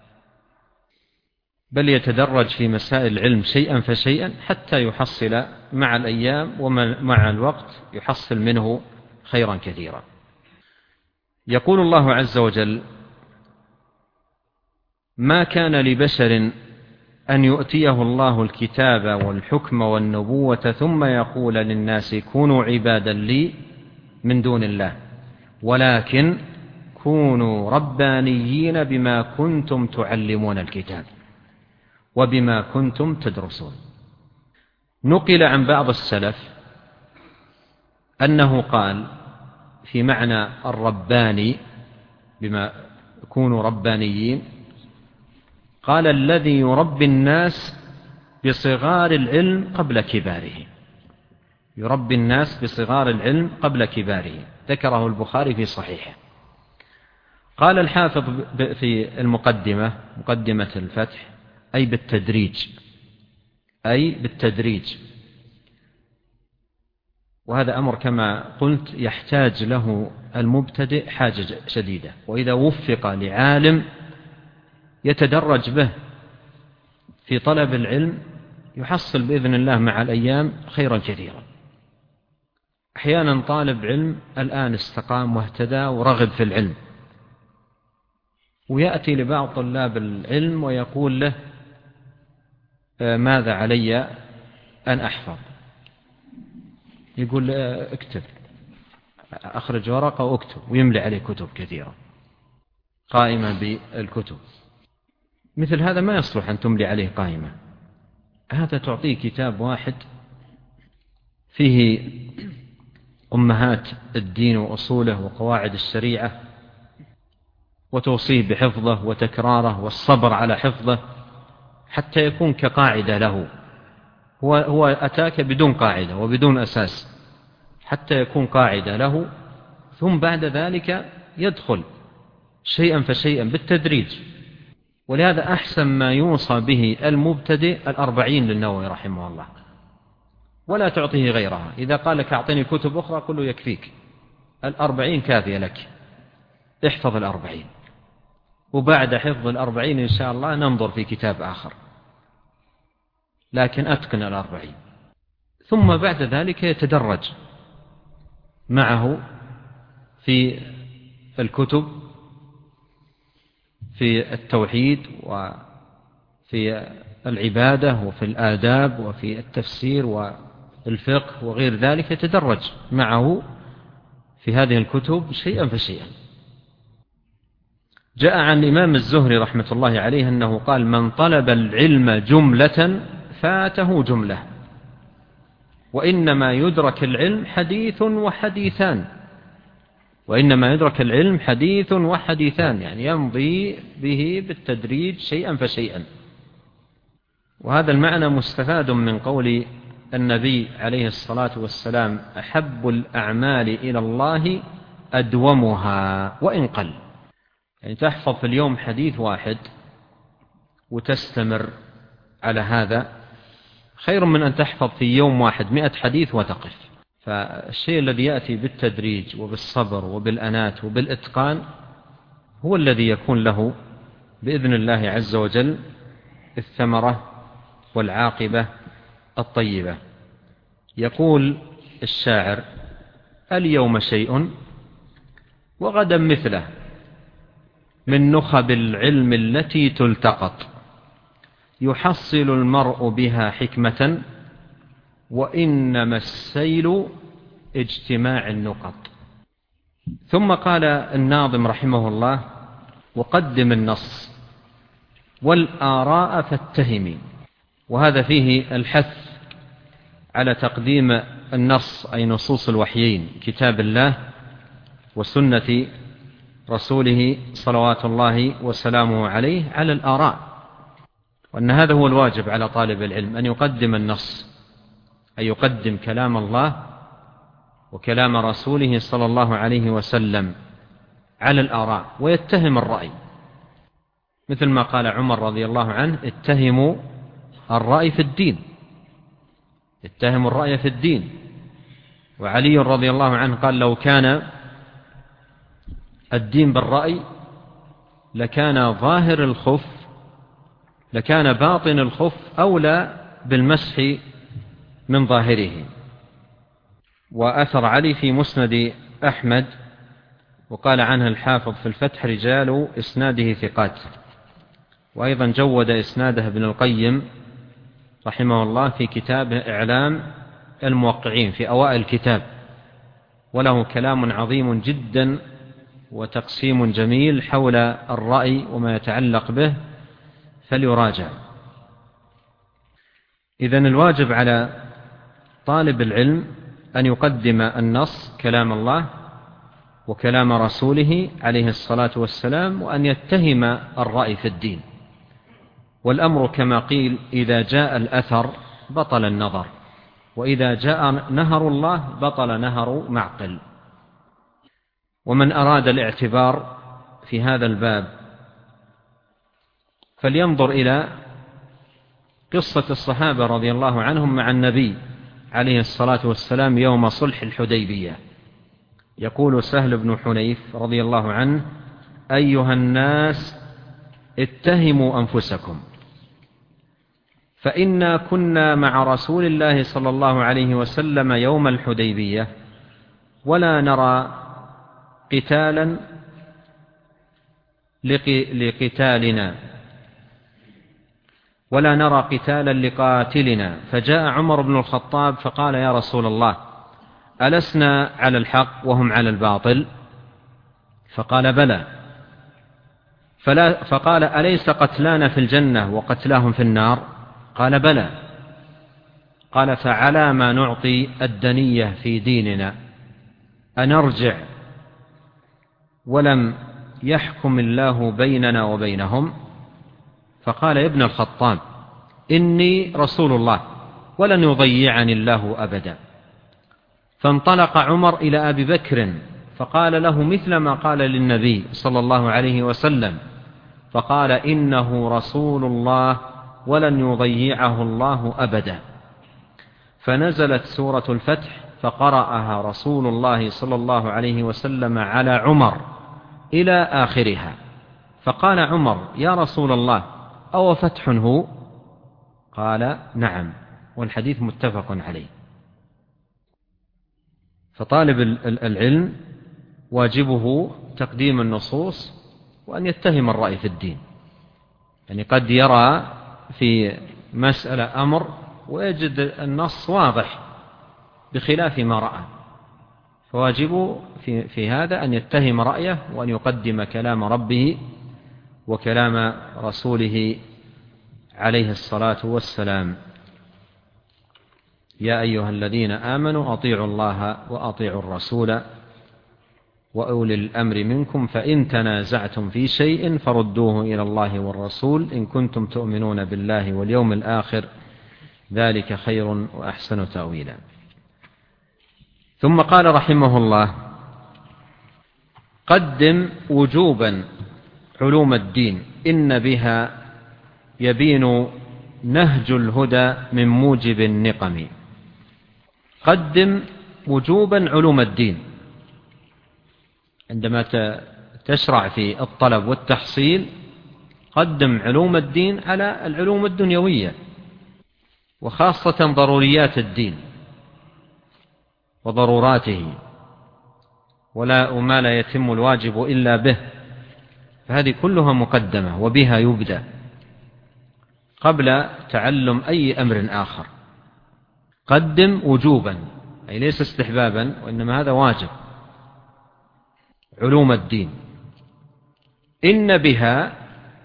بل يتدرج في مسائل العلم شيئا فشيئا حتى يحصل مع الأيام ومع الوقت يحصل منه خيرا كثيرا. يقول الله عز وجل: ما كان لبشر أن يؤتيه الله الكتاب والحكم والنبوة ثم يقول للناس كونوا عبادا لي من دون الله ولكن كونوا ربانيين بما كنتم تعلمون الكتاب وبما كنتم تدرسون. نقل عن بعض السلف أنه قال في معنى الرباني بما كونوا ربانيين، قال: الذي يربي الناس بصغار العلم قبل كباره، يربي الناس بصغار العلم قبل كباره. ذكره البخاري في صحيحه. قال الحافظ في المقدمة، مقدمة الفتح: أي بالتدريج. وهذا أمر كما قلت يحتاج له المبتدئ حاجة شديدة، وإذا وفق لعالم يتدرج به في طلب العلم يحصل بإذن الله مع الأيام خيرا كثيرا. أحيانا طالب علم الآن استقام واهتدى ورغب في العلم، ويأتي لبعض طلاب العلم ويقول له ماذا علي أن أحفظ؟ يقول اكتب، أخرج ورقة واكتب، ويملي عليه كتب كثيرة قائمة بالكتب. مثل هذا ما يصلح أن تملي عليه قائمة، هذا تعطيه كتاب واحد فيه أمهات الدين وأصوله وقواعد الشريعة، وتوصيه بحفظه وتكراره والصبر على حفظه حتى يكون كقاعدة له. هو أتاك بدون قاعدة وبدون أساس حتى يكون قاعدة له، ثم بعد ذلك يدخل شيئا فشيئا بالتدريج. ولهذا أحسن ما يوصى به المبتدئ 40 للنووي رحمه الله، ولا تعطيه غيرها. إذا قال لك أعطني كتب أخرى قل له يكفيك 40 كافية لك، احفظ 40، وبعد حفظ 40 إن شاء الله ننظر في كتاب آخر، لكن أتقن 40. ثم بعد ذلك يتدرج معه في الكتب، في التوحيد وفي العبادة وفي الآداب وفي التفسير والفقه وغير ذلك، يتدرج معه في هذه الكتب شيئا فشيئا. جاء عن الإمام الزهري رحمة الله عليه أنه قال: من طلب العلم جملة فاته جملة، وإنما يدرك العلم حديث وحديثان. وإنما يدرك العلم حديث وحديثان، يعني يمضي به بالتدريج شيئا فشيئا. وهذا المعنى مستفاد من قول النبي عليه الصلاة والسلام: أحب الأعمال إلى الله أدومها وإن قل. يعني تحفظ في اليوم حديث واحد وتستمر على هذا خير من أن تحفظ في يوم واحد 100 حديث وتقف. فالشيء الذي يأتي بالتدريج وبالصبر وبالأنات وبالإتقان هو الذي يكون له بإذن الله عز وجل الثمرة والعاقبة الطيبة. يقول الشاعر: اليوم شيء وغدا مثله، من نخب العلم التي تلتقط، يحصل المرء بها حكمة، وإنما السيل اجتماع النقط. ثم قال الناظم رحمه الله: وقدم النص والآراء فاتهمي. وهذا فيه الحث على تقديم النص، أي نصوص الوحيين كتاب الله وسنة رسوله صلوات الله وسلامه عليه، على الآراء، وأن هذا هو الواجب على طالب العلم، أن يقدم النص، أن يقدم كلام الله وكلام رسوله صلى الله عليه وسلم على الآراء، ويتهم الرأي، مثل ما قال عمر رضي الله عنه: اتهموا الرأي في الدين، اتهموا الرأي في الدين. وعلي رضي الله عنه قال: لو كان الدين بالرأي لكان ظاهر الخف، لكان باطن الخف أولى بالمسح من ظاهره. وأثر علي في مسند أحمد، وقال عنه الحافظ في الفتح: رجال إسناده ثقات. وأيضا جود إسناده ابن القيم رحمه الله في كتابه إعلام الموقعين في أوائل الكتاب، وله كلام عظيم جدا وتقسيم جميل حول الرأي وما يتعلق به، فليراجع. إذن الواجب على طالب العلم أن يقدم النص كلام الله وكلام رسوله عليه الصلاة والسلام، وأن يتهم الرأي في الدين. والأمر كما قيل: إذا جاء الأثر بطل النظر، وإذا جاء نهر الله بطل نهر معقل. ومن أراد الاعتبار في هذا الباب فلينظر إلى قصة الصحابة رضي الله عنهم مع النبي عليه الصلاة والسلام يوم صلح الحديبية. يقول سهل بن حنيف رضي الله عنه: أيها الناس اتهموا أنفسكم، فإنا كنا مع رسول الله صلى الله عليه وسلم يوم الحديبية ولا نرى قتالا لقتالنا ولا نرى قتالا لقاتلنا، فجاء عمر بن الخطاب فقال: يا رسول الله، ألسنا على الحق وهم على الباطل؟ فقال: بلى. فقال: أليس قتلانا في الجنة وقتلاهم في النار؟ قال: بلى. قال: فعلى ما نعطي الدنية في ديننا؟ أنرجع ولم يحكم الله بيننا وبينهم؟ فقال: يا ابن الخطاب، إني رسول الله ولن يضيعني الله أبدا. فانطلق عمر إلى أبي بكر فقال له مثل ما قال للنبي صلى الله عليه وسلم، فقال: إنه رسول الله ولن يضيعه الله أبدا. فنزلت سورة الفتح فقرأها رسول الله صلى الله عليه وسلم على عمر إلى آخرها. فقال عمر: يا رسول الله، أو فتح هو؟ قال: نعم. والحديث متفق عليه. فطالب العلم واجبه تقديم النصوص وأن يتهم الرأي في الدين. يعني قد يرى في مسألة أمر ويجد النص واضح بخلاف ما رأى، فواجبه في هذا أن يتهم رأيه وأن يقدم كلام ربه وكلام رسوله عليه الصلاة والسلام. يا أيها الذين آمنوا أطيعوا الله وأطيعوا الرسول وأولي الأمر منكم فإن تنازعتم في شيء فردوه إلى الله والرسول إن كنتم تؤمنون بالله واليوم الآخر ذلك خير وأحسن تأويلا. ثم قال رحمه الله: قدم وجوبا علوم الدين إن بها يبين نهج الهدى من موجب النقم. قدم وجوبا علوم الدين. عندما تشرع في الطلب والتحصيل قدم علوم الدين على العلوم الدنيوية، وخاصة ضروريات الدين وضروراته، وما لا يتم الواجب إلا به، فهذه كلها مقدمة وبها يبدأ قبل تعلم أي أمر آخر. قدم وجوبا، أي ليس استحبابا وإنما هذا واجب، علوم الدين إن بها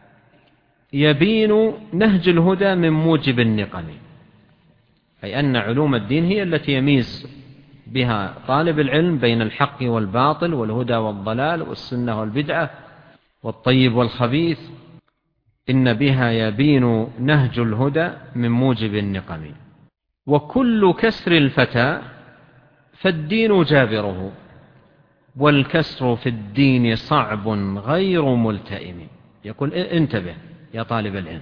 يبين نهج الهدى من موجب النقم، أي أن علوم الدين هي التي يميز بها طالب العلم بين الحق والباطل والهدى والضلال والسنة والبدعة والطيب والخبيث. إن بها يبين نهج الهدى من موجب النقم. وكل كسر الفتى فالدين جابره والكسر في الدين صعب غير ملتئم. يقول انتبه يا طالب العلم،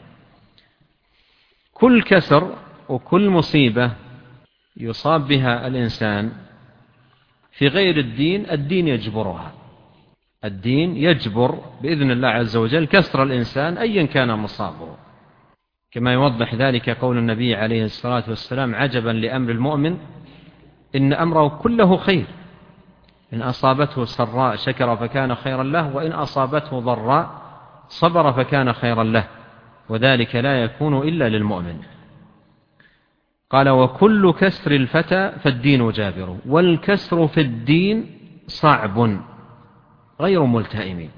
كل كسر وكل مصيبة يصاب بها الإنسان في غير الدين، الدين يجبرها. الدين يجبر بإذن الله عز وجل كسر الإنسان أيا كان مصابه، كما يوضح ذلك قول النبي عليه الصلاة والسلام: عجبا لأمر المؤمن إن أمره كله خير، إن أصابته سراء شكر فكان خيرا له، وإن أصابته ضراء صبر فكان خيرا له، وذلك لا يكون إلا للمؤمن. قال: وكل كسر الفتى فالدين جابر والكسر في الدين صعب غير ملتئم.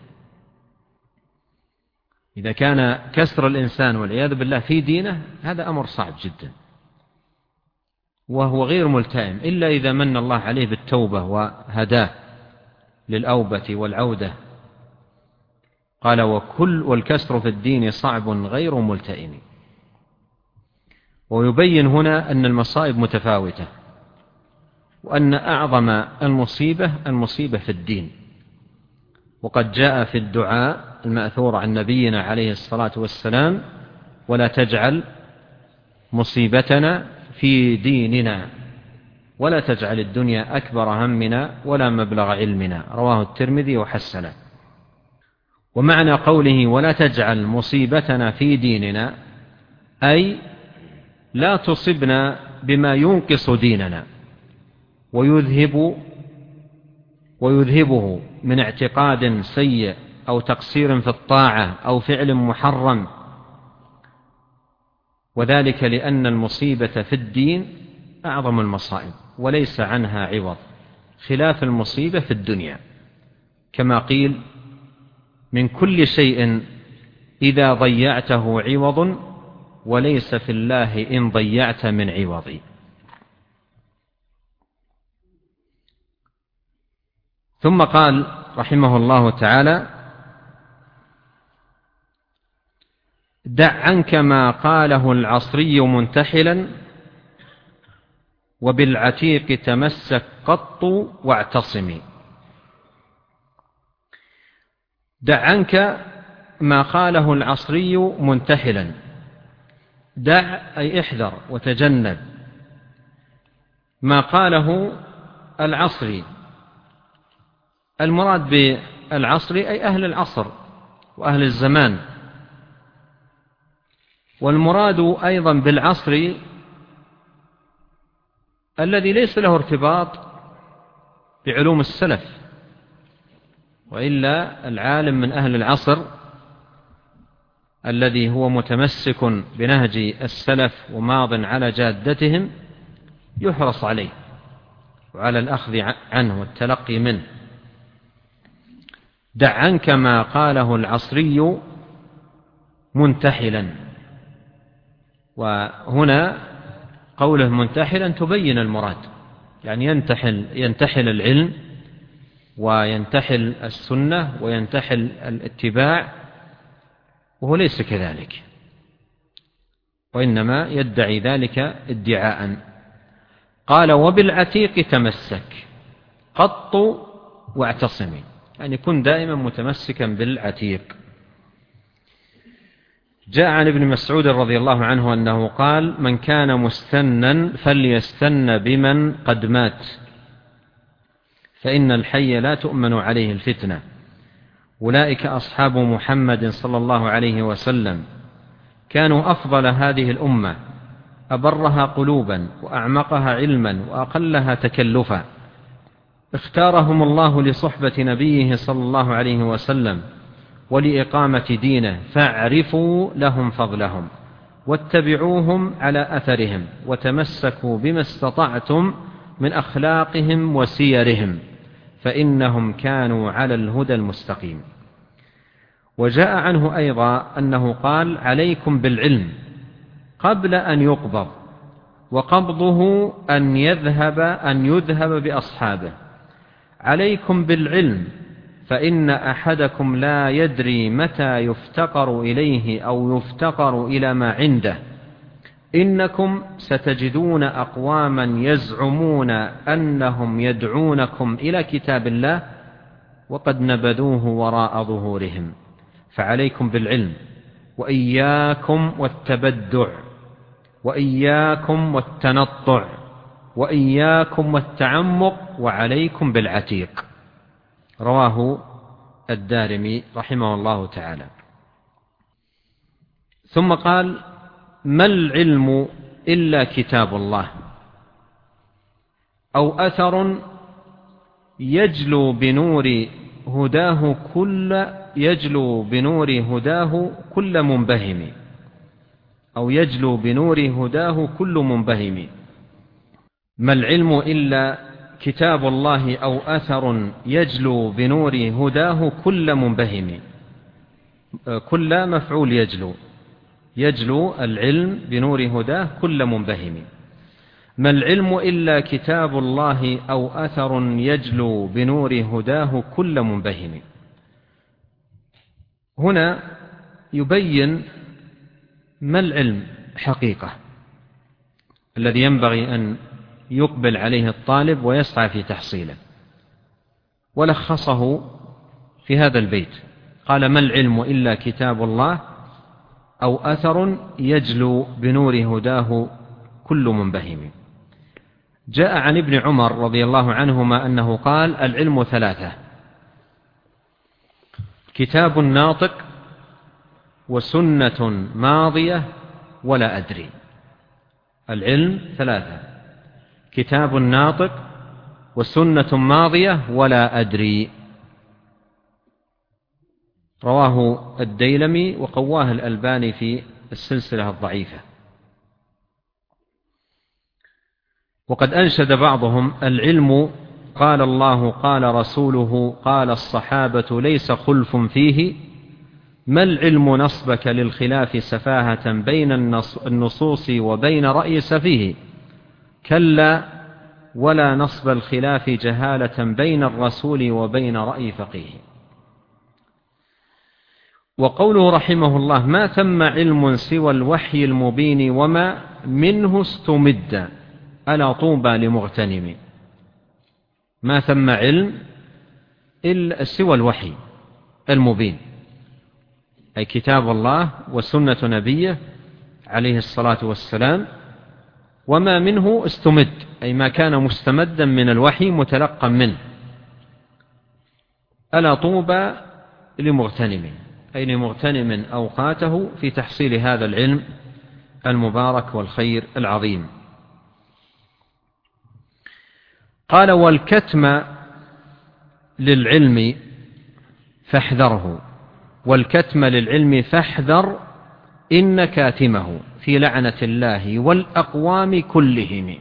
إذا كان كسر الإنسان والعياذ بالله في دينه هذا أمر صعب جدا، وهو غير ملتئم إلا إذا من الله عليه بالتوبة وهداه للأوبة والعودة. قال: والكسر في الدين صعب غير ملتئم. ويبين هنا أن المصائب متفاوتة، وأن أعظم المصيبة في الدين. وقد جاء في الدعاء المأثور عن نبينا عليه الصلاة والسلام: ولا تجعل مصيبتنا في ديننا ولا تجعل الدنيا أكبر همنا ولا مبلغ علمنا. رواه الترمذي وحسنه. ومعنى قوله ولا تجعل مصيبتنا في ديننا أي لا تصبنا بما ينقص ديننا ويذهبه من اعتقاد سيء أو تقصير في الطاعة أو فعل محرم، وذلك لأن المصيبة في الدين أعظم المصائب وليس عنها عوض، خلاف المصيبة في الدنيا، كما قيل: من كل شيء إذا ضيعته عوض وليس في الله إن ضيعت من عوضي. ثم قال رحمه الله تعالى: دع عنك ما قاله العصري منتحلا وبالعتيق تمسك قط واعتصم. دع عنك ما قاله العصري منتحلا، دع أي احذر وتجنب ما قاله العصري. المراد بالعصري أي أهل العصر وأهل الزمان، والمراد أيضا بالعصر الذي ليس له ارتباط بعلوم السلف، وإلا العالم من أهل العصر الذي هو متمسك بنهج السلف وماض على جادتهم يحرص عليه وعلى الأخذ عنه والتلقي منه. دع عنك ما قاله العصري منتحلا، وهنا قوله منتحلا تبين المراد، يعني ينتحل العلم وينتحل السنة وينتحل الاتباع، وهو ليس كذلك، وإنما يدعي ذلك ادعاء. قال: وبالعتيق تمسك قط واعتصمي، يعني كن دائما متمسكا بالعتيق. جاء عن ابن مسعود رضي الله عنه أنه قال: من كان مستنا فليستن بمن قد مات، فإن الحي لا تؤمن عليه الفتنة. أولئك أصحاب محمد صلى الله عليه وسلم، كانوا أفضل هذه الأمة، أبرها قلوبا وأعمقها علما وأقلها تكلفا، اختارهم الله لصحبة نبيه صلى الله عليه وسلم ولإقامة دينه، فاعرفوا لهم فضلهم واتبعوهم على أثرهم وتمسكوا بما استطعتم من أخلاقهم وسيرهم، فإنهم كانوا على الهدى المستقيم. وجاء عنه أيضا أنه قال: عليكم بالعلم قبل أن يقبض، وقبضه أن يذهب بأصحابه. عليكم بالعلم، فإن أحدكم لا يدري متى يفتقر إليه أو يفتقر إلى ما عنده. إنكم ستجدون أقواما يزعمون أنهم يدعونكم إلى كتاب الله وقد نبذوه وراء ظهورهم، فعليكم بالعلم، وإياكم والتبدع، وإياكم والتنطع، وإياكم والتعمق، وعليكم بالعتيق. رواه الدارمي رحمه الله تعالى. ثم قال: ما العلم إلا كتاب الله، أو أثر يجلو بنور هداه كل منبهم، أو يجلو بنور هداه كل منبهم. ما العلم إلا كتاب الله أو أثر يجلو بنور هداه كل منبهم. كل مفعول يجلو العلم بنور هداه كل منبهم. ما العلم إلا كتاب الله أو أثر يجلو بنور هداه كل منبهم. هنا يبين ما العلم حقيقة الذي ينبغي أن يقبل عليه الطالب ويسعى في تحصيله، ولخصه في هذا البيت. قال: ما العلم إلا كتاب الله أو أثر يجلو بنور هداه كل منبهم. جاء عن ابن عمر رضي الله عنهما أنه قال: العلم ثلاثة: كتاب ناطق، وسنة ماضية، ولا أدري. العلم ثلاثة: كتاب ناطق، وسنة ماضية، ولا أدري. رواه الديلمي وقواه الألباني في السلسلة الضعيفة. وقد أنشد بعضهم: العلم قال الله قال رسوله قال الصحابة ليس خلف فيه، ما العلم نصبك للخلاف سفاهة بين النصوص وبين رأي سفيه، كلا ولا نصب الخلاف جهالة بين الرسول وبين رأي فقيه. وقوله رحمه الله: ما ثم علم سوى الوحي المبين وما منه استمد، ألا طوبى لمغتنم. ما ثم علم إلا سوى الوحي المبين، أي كتاب الله وسنة نبيه عليه الصلاة والسلام، وما منه استمد، أي ما كان مستمدا من الوحي متلقا منه. ألا طوبى لمغتنم، أي لمغتنم أوقاته في تحصيل هذا العلم المبارك والخير العظيم. قال: والكتم للعلم فاحذره، والكتم للعلم فاحذر، إن كاتمه في لعنة الله والأقوام كلهم.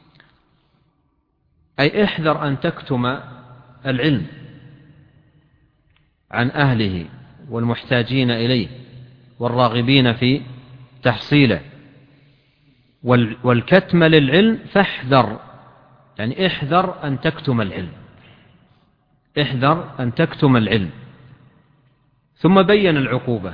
أي احذر أن تكتم العلم عن أهله والمحتاجين إليه والراغبين في تحصيله. والكتم للعلم فاحذر، يعني احذر أن تكتم العلم، احذر أن تكتم العلم. ثم بين العقوبة: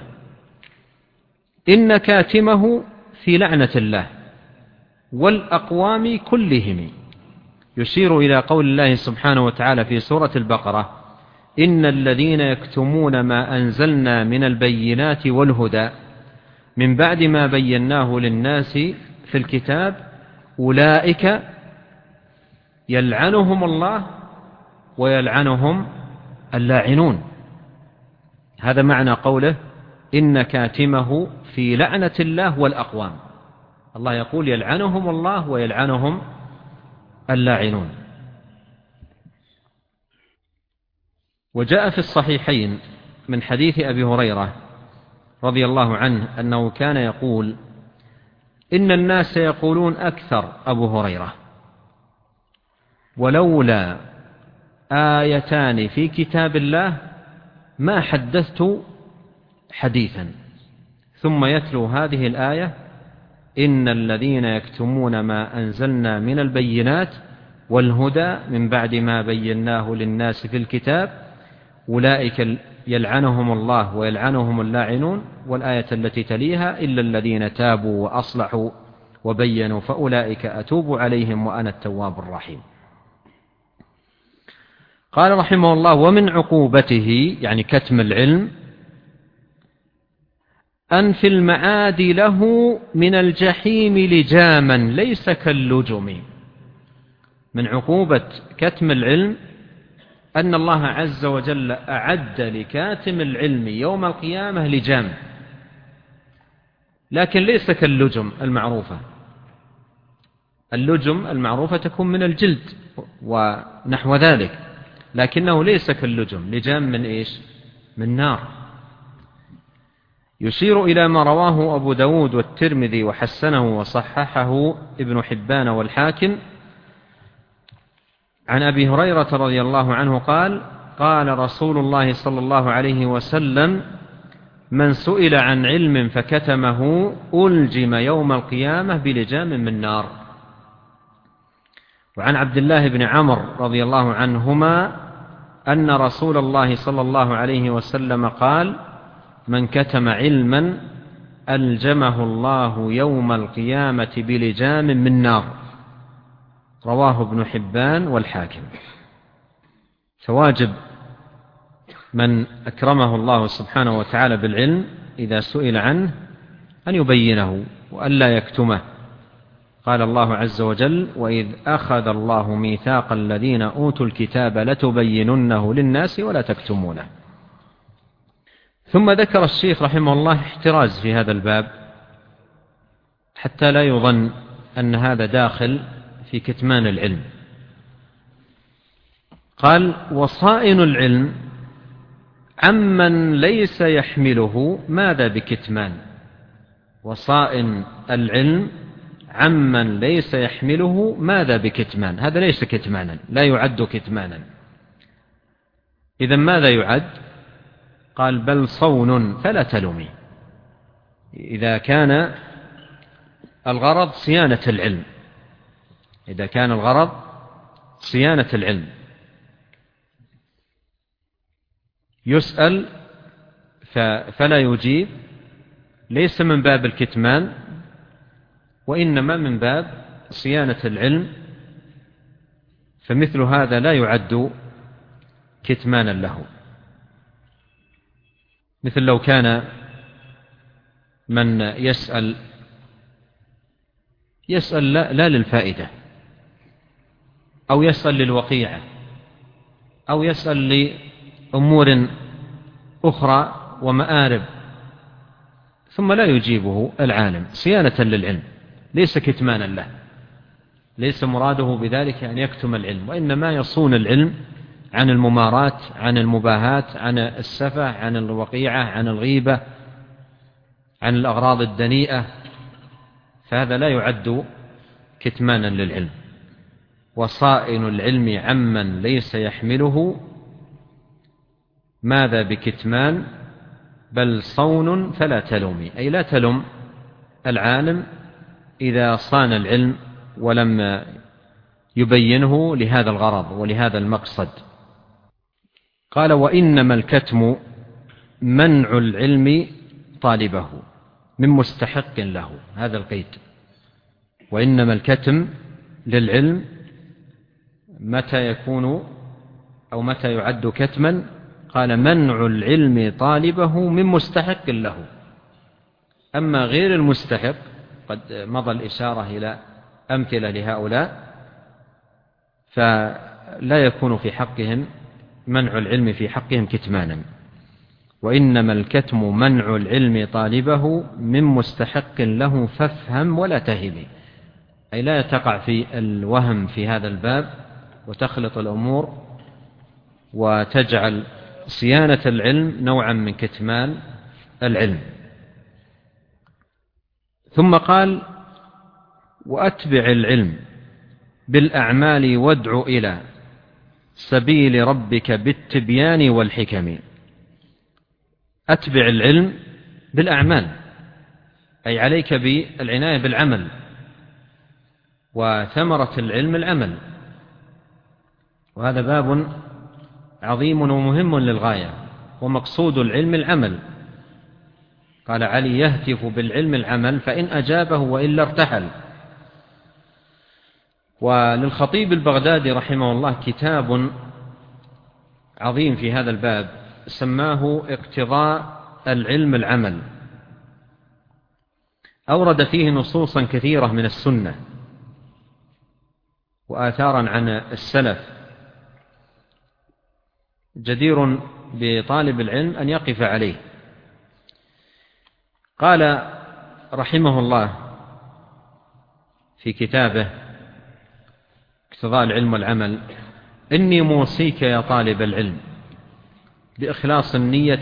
إن كاتمه في لعنة الله والأقوام كلهم، يشير إلى قول الله سبحانه وتعالى في سورة البقرة: إن الذين يكتمون ما أنزلنا من البينات والهدى من بعد ما بيناه للناس في الكتاب أولئك يلعنهم الله ويلعنهم اللاعنون. هذا معنى قوله: إن كاتمه في لعنة الله والأقوام. الله يقول يلعنهم الله ويلعنهم اللاعنون. وجاء في الصحيحين من حديث أبي هريرة رضي الله عنه أنه كان يقول: إن الناس يقولون أكثر أبو هريرة ولولا آيتان في كتاب الله ما حدثت حديثا، ثم يتلو هذه الآية: إن الذين يكتمون ما أنزلنا من البينات والهدى من بعد ما بيناه للناس في الكتاب أولئك يلعنهم الله ويلعنهم اللاعنون. والآية التي تليها: إلا الذين تابوا وأصلحوا وبينوا فأولئك أتوب عليهم وأنا التواب الرحيم. قال رحمه الله: ومن عقوبته، يعني كتم العلم، أن في المعاد له من الجحيم لجاما ليس كاللجم. من عقوبة كتم العلم أن الله عز وجل أعد لكاتم العلم يوم القيامة لجام، لكن ليس كاللجم المعروفة. اللجم المعروفة تكون من الجلد ونحو ذلك، لكنه ليس كاللجم. لجام من إيش؟ من نار. يشير إلى ما رواه أبو داود والترمذي وحسنه وصححه ابن حبان والحاكم عن أبي هريرة رضي الله عنه قال: قال رسول الله صلى الله عليه وسلم: من سئل عن علم فكتمه ألجم يوم القيامة بلجام من نار. وعن عبد الله بن عمرو رضي الله عنهما أن رسول الله صلى الله عليه وسلم قال: من كتم علما ألجمه الله يوم القيامة بلجام من نار. رواه ابن حبان والحاكم. فواجب من أكرمه الله سبحانه وتعالى بالعلم إذا سئل عنه أن يبينه وألا يكتمه. قال الله عز وجل: وإذ أخذ الله ميثاق الذين أوتوا الكتاب لتبيننه للناس ولا تكتمونه. ثم ذكر الشيخ رحمه الله احتراز في هذا الباب حتى لا يظن أن هذا داخل في كتمان العلم. قال: وصائن العلم عمن ليس يحمله ماذا بكتمان؟ وصائن العلم عمن ليس يحمله ماذا بكتمان؟ هذا ليس كتمانا، لا يعد كتمانا. إذن ماذا يعد؟ قال: بل صون فلا تلومي. إذا كان الغرض صيانة العلم، إذا كان الغرض صيانة العلم، يسأل فلا يجيب، ليس من باب الكتمان وإنما من باب صيانة العلم، فمثل هذا لا يعد كتمانا له. مثل لو كان من يسأل لا للفائدة، أو يسأل للوقيعة، أو يسأل لأمور أخرى ومآرب، ثم لا يجيبه العالم صيانة للعلم، ليس كتمانا له، ليس مراده بذلك أن يكتم العلم، وإنما يصون العلم عن الممارات، عن المباهات، عن السفة، عن الوقيعة، عن الغيبة، عن الأغراض الدنيئة، فهذا لا يعد كتمانا للعلم. وصائن العلم عمن ليس يحمله ماذا بكتمان؟ بل صون فلا تلومي، أي لا تلم العالم إذا صان العلم ولم يبينه لهذا الغرض ولهذا المقصد. قال: وإنما الكتم منع العلم طالبه من مستحق له. هذا القيد، وإنما الكتم للعلم متى يكون أو متى يعد كتما؟ قال: منع العلم طالبه من مستحق له. أما غير المستحق، قد مضى الإشارة إلى أمثلة لهؤلاء، فلا يكون في حقهم منع العلم في حقهم كتمانا. وإنما الكتم منع العلم طالبه من مستحق له فافهم ولا تهبي، أي لا تقع في الوهم في هذا الباب وتخلط الأمور وتجعل صيانة العلم نوعا من كتمان العلم. ثم قال: وأتبع العلم بالأعمال وادع إلى سبيل ربك بالتبيان والحكم. أتبع العلم بالأعمال، أي عليك بالعناية بالعمل، وثمرة العلم العمل، وهذا باب عظيم ومهم للغاية، ومقصود العلم العمل. قال علي: يهتف بالعلم العمل، فإن أجابه وإلا ارتحل. وللخطيب البغدادي رحمه الله كتاب عظيم في هذا الباب سماه اقتضاء العلم العمل، أورد فيه نصوصا كثيرة من السنة وآثارا عن السلف، جدير بطالب العلم أن يقف عليه. قال رحمه الله في كتابه اقتضاء العلم والعمل: إني موصيك يا طالب العلم بإخلاص النية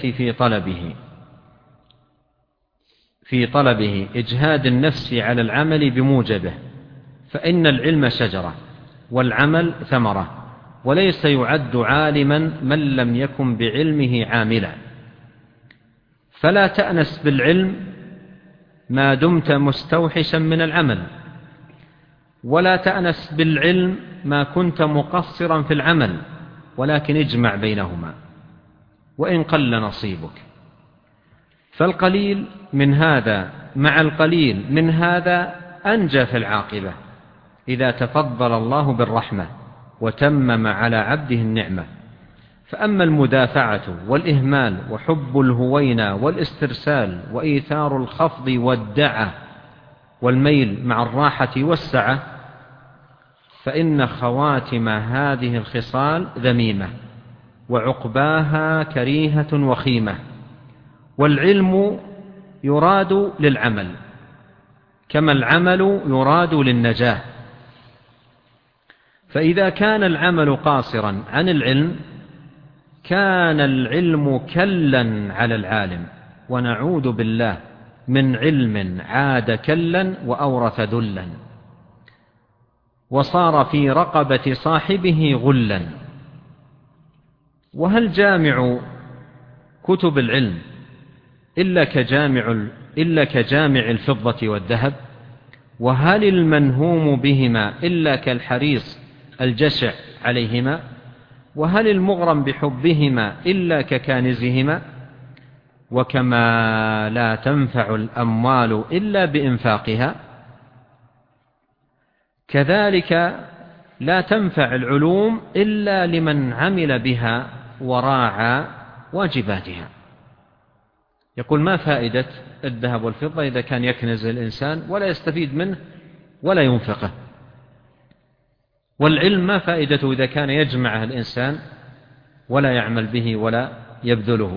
في طلبه إجهاد النفس على العمل بموجبه، فإن العلم شجرة والعمل ثمرة، وليس يعد عالما من لم يكن بعلمه عاملا. فلا تأنس بالعلم ما دمت مستوحشا من العمل، ولا تأنس بالعلم ما كنت مقصرا في العمل، ولكن اجمع بينهما وإن قل نصيبك. فالقليل من هذا مع القليل من هذا أنجى في العاقبة، إذا تفضل الله بالرحمة وتمم على عبده النعمة. فأما المدافعة والإهمال وحب الهوينة والاسترسال وإيثار الخفض والدعة والميل مع الراحة والسعة، فإن خواتم هذه الخصال ذميمة، وعقباها كريهة وخيمة. والعلم يراد للعمل كما العمل يراد للنجاة. فإذا كان العمل قاصرا عن العلم كان العلم كلا على العالم، ونعوذ بالله من علم عاد كلا وأورث ذلا، وصار في رقبة صاحبه غلا. وهل جامع كتب العلم إلا كجامع الفضة والذهب؟ وهل المنهوم بهما إلا كالحريص الجشع عليهما؟ وهل المغرم بحبهما إلا ككانزهما؟ وكما لا تنفع الأموال إلا بإنفاقها، كذلك لا تنفع العلوم إلا لمن عمل بها وراعى واجباتها. يقول: ما فائدة الذهب والفضة إذا كان يكنز الإنسان ولا يستفيد منه ولا ينفقه؟ والعلم ما فائدته إذا كان يجمعه الإنسان ولا يعمل به ولا يبذله؟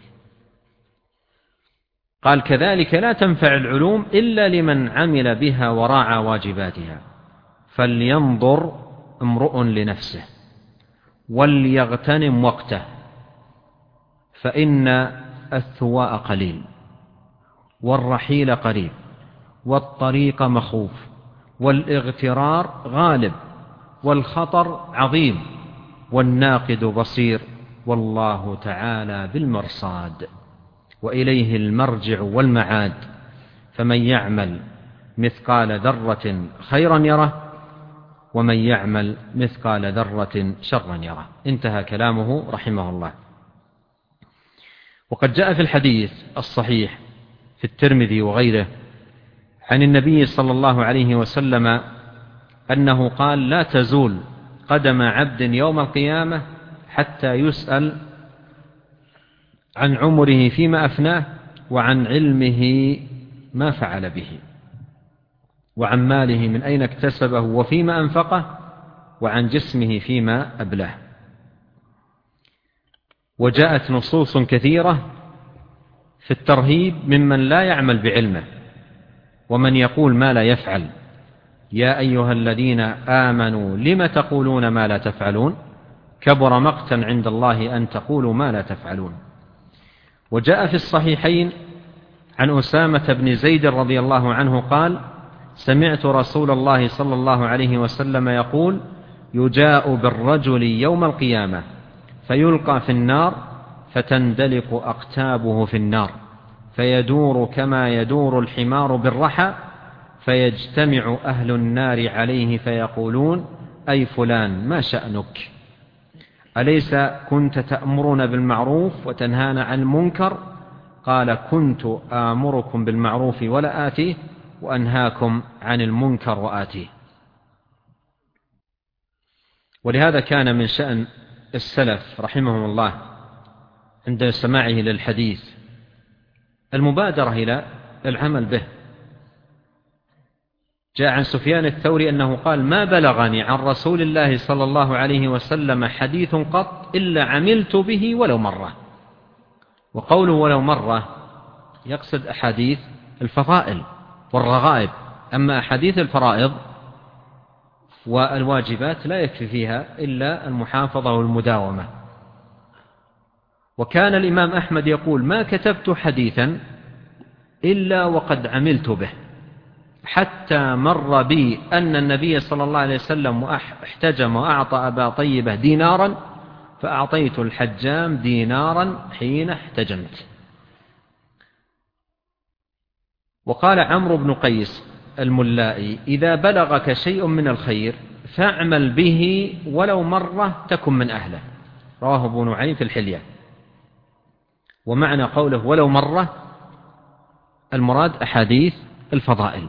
قال: كذلك لا تنفع العلوم إلا لمن عمل بها وراعى واجباتها. فلينظر امرؤ لنفسه وليغتنم وقته، فإن الثواء قليل والرحيل قريب والطريق مخوف والاغترار غالب والخطر عظيم والناقد بصير، والله تعالى بالمرصاد، وإليه المرجع والمعاد. فمن يعمل مثقال ذرة خيرا يره، ومن يعمل مثقال ذرة شرا يره. انتهى كلامه رحمه الله. وقد جاء في الحديث الصحيح في الترمذي وغيره عن النبي صلى الله عليه وسلم أنه قال: لا تزول قدم عبد يوم القيامة حتى يسأل عن عمره فيما أفناه، وعن علمه ما فعل به، وعن ماله من أين اكتسبه وفيما أنفقه، وعن جسمه فيما أبلاه. وجاءت نصوص كثيرة في الترهيب ممن لا يعمل بعلمه ومن يقول ما لا يفعل. يا أيها الذين آمنوا لم تقولون ما لا تفعلون؟ كبر مقتا عند الله أن تقولوا ما لا تفعلون. وجاء في الصحيحين عن أسامة بن زيد رضي الله عنه قال: سمعت رسول الله صلى الله عليه وسلم يقول: يجاء بالرجل يوم القيامة فيلقى في النار فتندلق أقتابه في النار فيدور كما يدور الحمار بالرحى، فيجتمع أهل النار عليه فيقولون: أي فلان ما شأنك؟ أليس كنت تأمرون بالمعروف وتنهانا عن المنكر؟ قال: كنت آمركم بالمعروف ولا آتيه، وأنهاكم عن المنكر وآتيه. ولهذا كان من شأن السلف رحمهم الله عند سماعه للحديث المبادرة إلى العمل به. جاء عن سفيان الثوري أنه قال: ما بلغني عن رسول الله صلى الله عليه وسلم حديث قط إلا عملت به ولو مرة. وقوله ولو مرة يقصد أحاديث الفضائل والرغائب، أما أحاديث الفرائض والواجبات لا يكفي فيها إلا المحافظة والمداومة. وكان الإمام أحمد يقول: ما كتبت حديثا إلا وقد عملت به، حتى مر بي أن النبي صلى الله عليه وسلم احتجم وأعطى أبا طيبة دينارا، فأعطيت الحجام دينارا حين احتجمت. وقال عمرو بن قيس الملائي: إذا بلغك شيء من الخير فاعمل به ولو مرة تكن من أهله. رواه ابو نعيم في الحلية. ومعنى قوله ولو مرة المراد أحاديث الفضائل.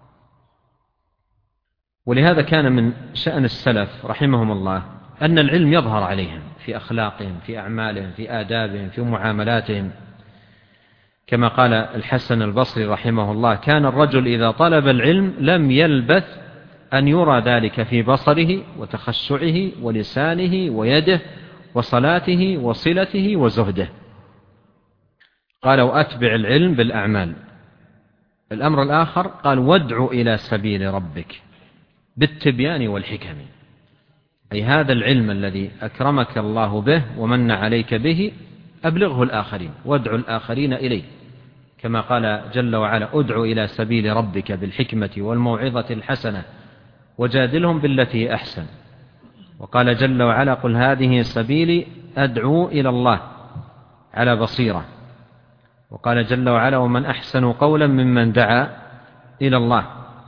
ولهذا كان من شأن السلف رحمهم الله أن العلم يظهر عليهم في أخلاقهم، في أعمالهم، في آدابهم، في معاملاتهم. كما قال الحسن البصري رحمه الله: كان الرجل إذا طلب العلم لم يلبث أن يرى ذلك في بصره وتخشعه ولسانه ويده وصلاته وصلته وزهده. قال: وأتبع العلم بالأعمال. الأمر الآخر قال وادع إلى سبيل ربك بالتبيان والحكم، أي هذا العلم الذي أكرمك الله به ومن عليك به أبلغه الآخرين، وادع الآخرين إليه، كما قال جل وعلا ادع إلى سبيل ربك بالحكمة والموعظة الحسنة وجادلهم بالتي أحسن. وقال جل وعلا قل هذه سبيلي أدعو إلى الله على بصيرة. وقال جل وعلا ومن أحسن قولا ممن دعا إلى الله.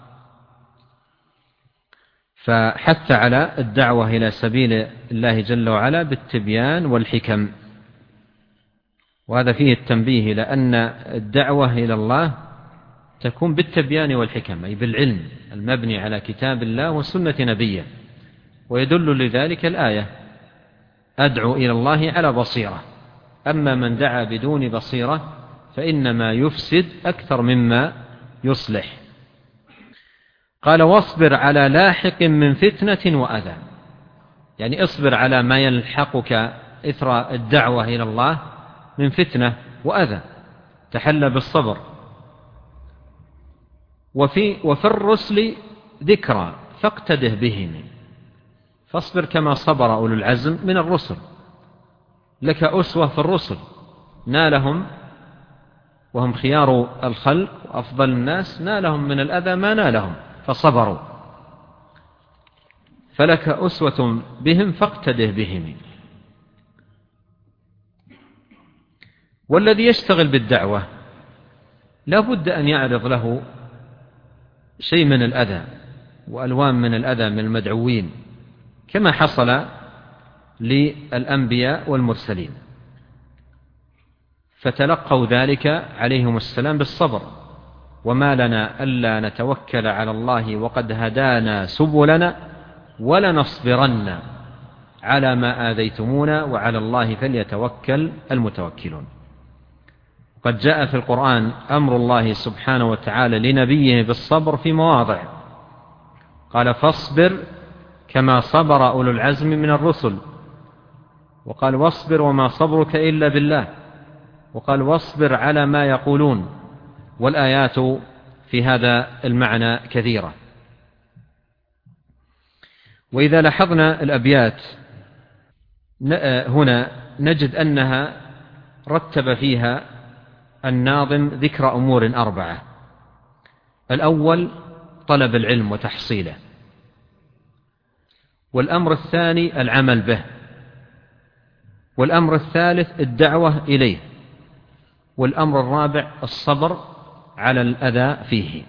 فحث على الدعوة إلى سبيل الله جل وعلا بالتبيان والحكم، وهذا فيه التنبيه لأن الدعوة إلى الله تكون بالتبيان والحكم، أي بالعلم المبني على كتاب الله وسنة نبيه. ويدل لذلك الآية أدعو إلى الله على بصيرة. أما من دعا بدون بصيرة فإنما يفسد أكثر مما يصلح. قال واصبر على لاحق من فتنة وأذى، يعني اصبر على ما يلحقك إثر الدعوة إلى الله من فتنة وأذى، تحلى بالصبر. وفي الرسل ذكرى فاقتده بهم، فاصبر كما صبر أولو العزم من الرسل، لك أسوة في الرسل نالهم وهم خيار الخلق وأفضل الناس، نالهم من الأذى ما نالهم فصبروا، فلك أسوة بهم فاقتده بهم. والذي يشتغل بالدعوة لا بد أن يعرض له شيء من الأذى وألوان من الأذى من المدعوين، كما حصل للأنبياء والمرسلين، فتلقوا ذلك عليهم السلام بالصبر. وما لنا ألا نتوكل على الله وقد هدانا سبلنا ولنصبرن على ما آذيتمونا وعلى الله فليتوكل المتوكلون. قد جاء في القرآن أمر الله سبحانه وتعالى لنبيه بالصبر في مواضع، قال فاصبر كما صبر أولو العزم من الرسل، وقال واصبر وما صبرك إلا بالله، وقال واصبر على ما يقولون. والآيات في هذا المعنى كثيرة. وإذا لاحظنا الأبيات هنا نجد أنها رتب فيها الناظم ذكر أمور 4. الأول طلب العلم وتحصيله، والأمر الثاني العمل به، والأمر الثالث الدعوة إليه، والأمر الرابع الصبر على الأذى فيه.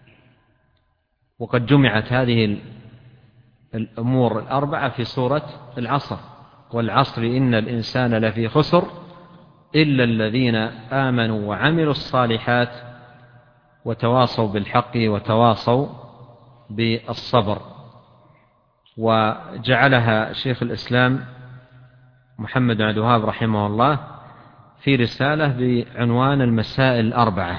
وقد جمعت هذه الأمور 4 في سورة العصر، والعصر إن الإنسان لفي خسر إلا الذين آمنوا وعملوا الصالحات وتواصوا بالحق وتواصوا بالصبر. وجعلها شيخ الإسلام محمد بن عبد الوهاب رحمه الله في رسالة بعنوان المسائل 4،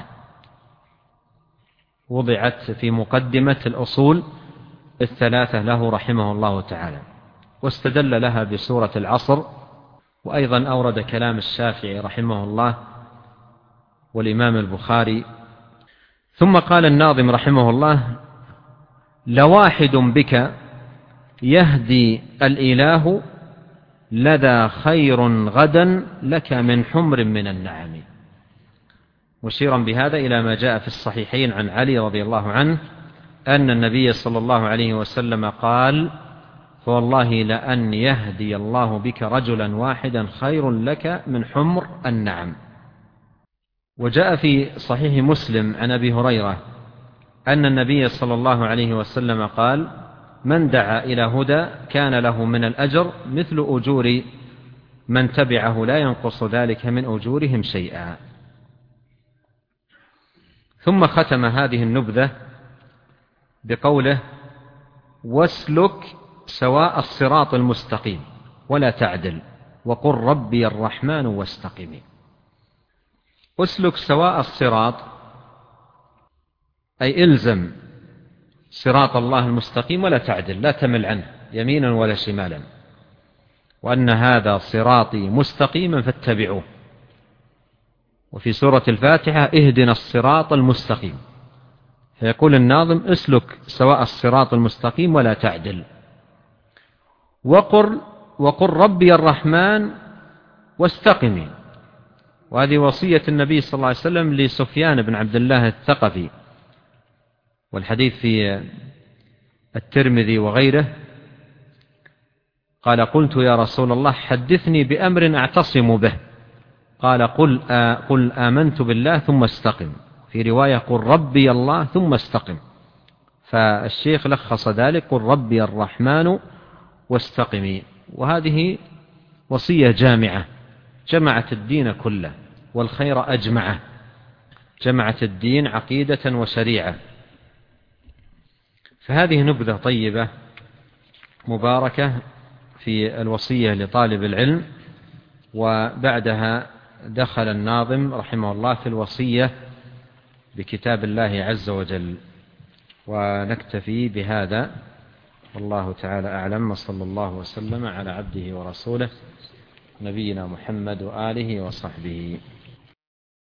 وضعت في مقدمة الأصول 3 له رحمه الله تعالى، واستدل لها بسورة العصر، وأيضا أورد كلام الشافعي رحمه الله والإمام البخاري. ثم قال الناظم رحمه الله لواحد بك يهدي الإله لذا خير غدا لك من حمر من النعم، مشيرا بهذا إلى ما جاء في الصحيحين عن علي رضي الله عنه أن النبي صلى الله عليه وسلم قال فوالله لأن يهدي الله بك رجلا واحدا خير لك من حمر النعم. وجاء في صحيح مسلم عن أبي هريرة أن النبي صلى الله عليه وسلم قال من دعا إلى هدى كان له من الأجر مثل أجور من تبعه لا ينقص ذلك من أجورهم شيئا. ثم ختم هذه النبذة بقوله واسلك سواء الصراط المستقيم ولا تعدل وقل ربي الرحمن واستقم. اسلك سواء الصراط أي الزم صراط الله المستقيم ولا تعدل، لا تمل عنه يمينا ولا شمالا، وأن هذا صراطي مستقيما فاتبعوه. وفي سورة الفاتحة اهدنا الصراط المستقيم، فيقول الناظم: اسلك سواء الصراط المستقيم ولا تعدل، وقل ربي الرحمن واستقمي. وهذه وصية النبي صلى الله عليه وسلم لسفيان بن عبد الله الثقفي، والحديث في الترمذي وغيره. قال: قلت يا رسول الله حدثني بأمر أعتصم به. قال: قل آمنت بالله ثم استقم. في رواية: قل ربي الله ثم استقم. فالشيخ لخص ذلك: قل ربي الرحمن واستقمي. وهذه وصية جامعة، جمعت الدين كله والخير أجمعه، جمعت الدين عقيدة وشريعة. فهذه نبذة طيبة مباركة في الوصية لطالب العلم. وبعدها دخل الناظم رحمه الله في الوصية بكتاب الله عز وجل. ونكتفي بهذا، والله تعالى أعلم، وصلى الله وسلم على عبده ورسوله نبينا محمد وآله وصحبه.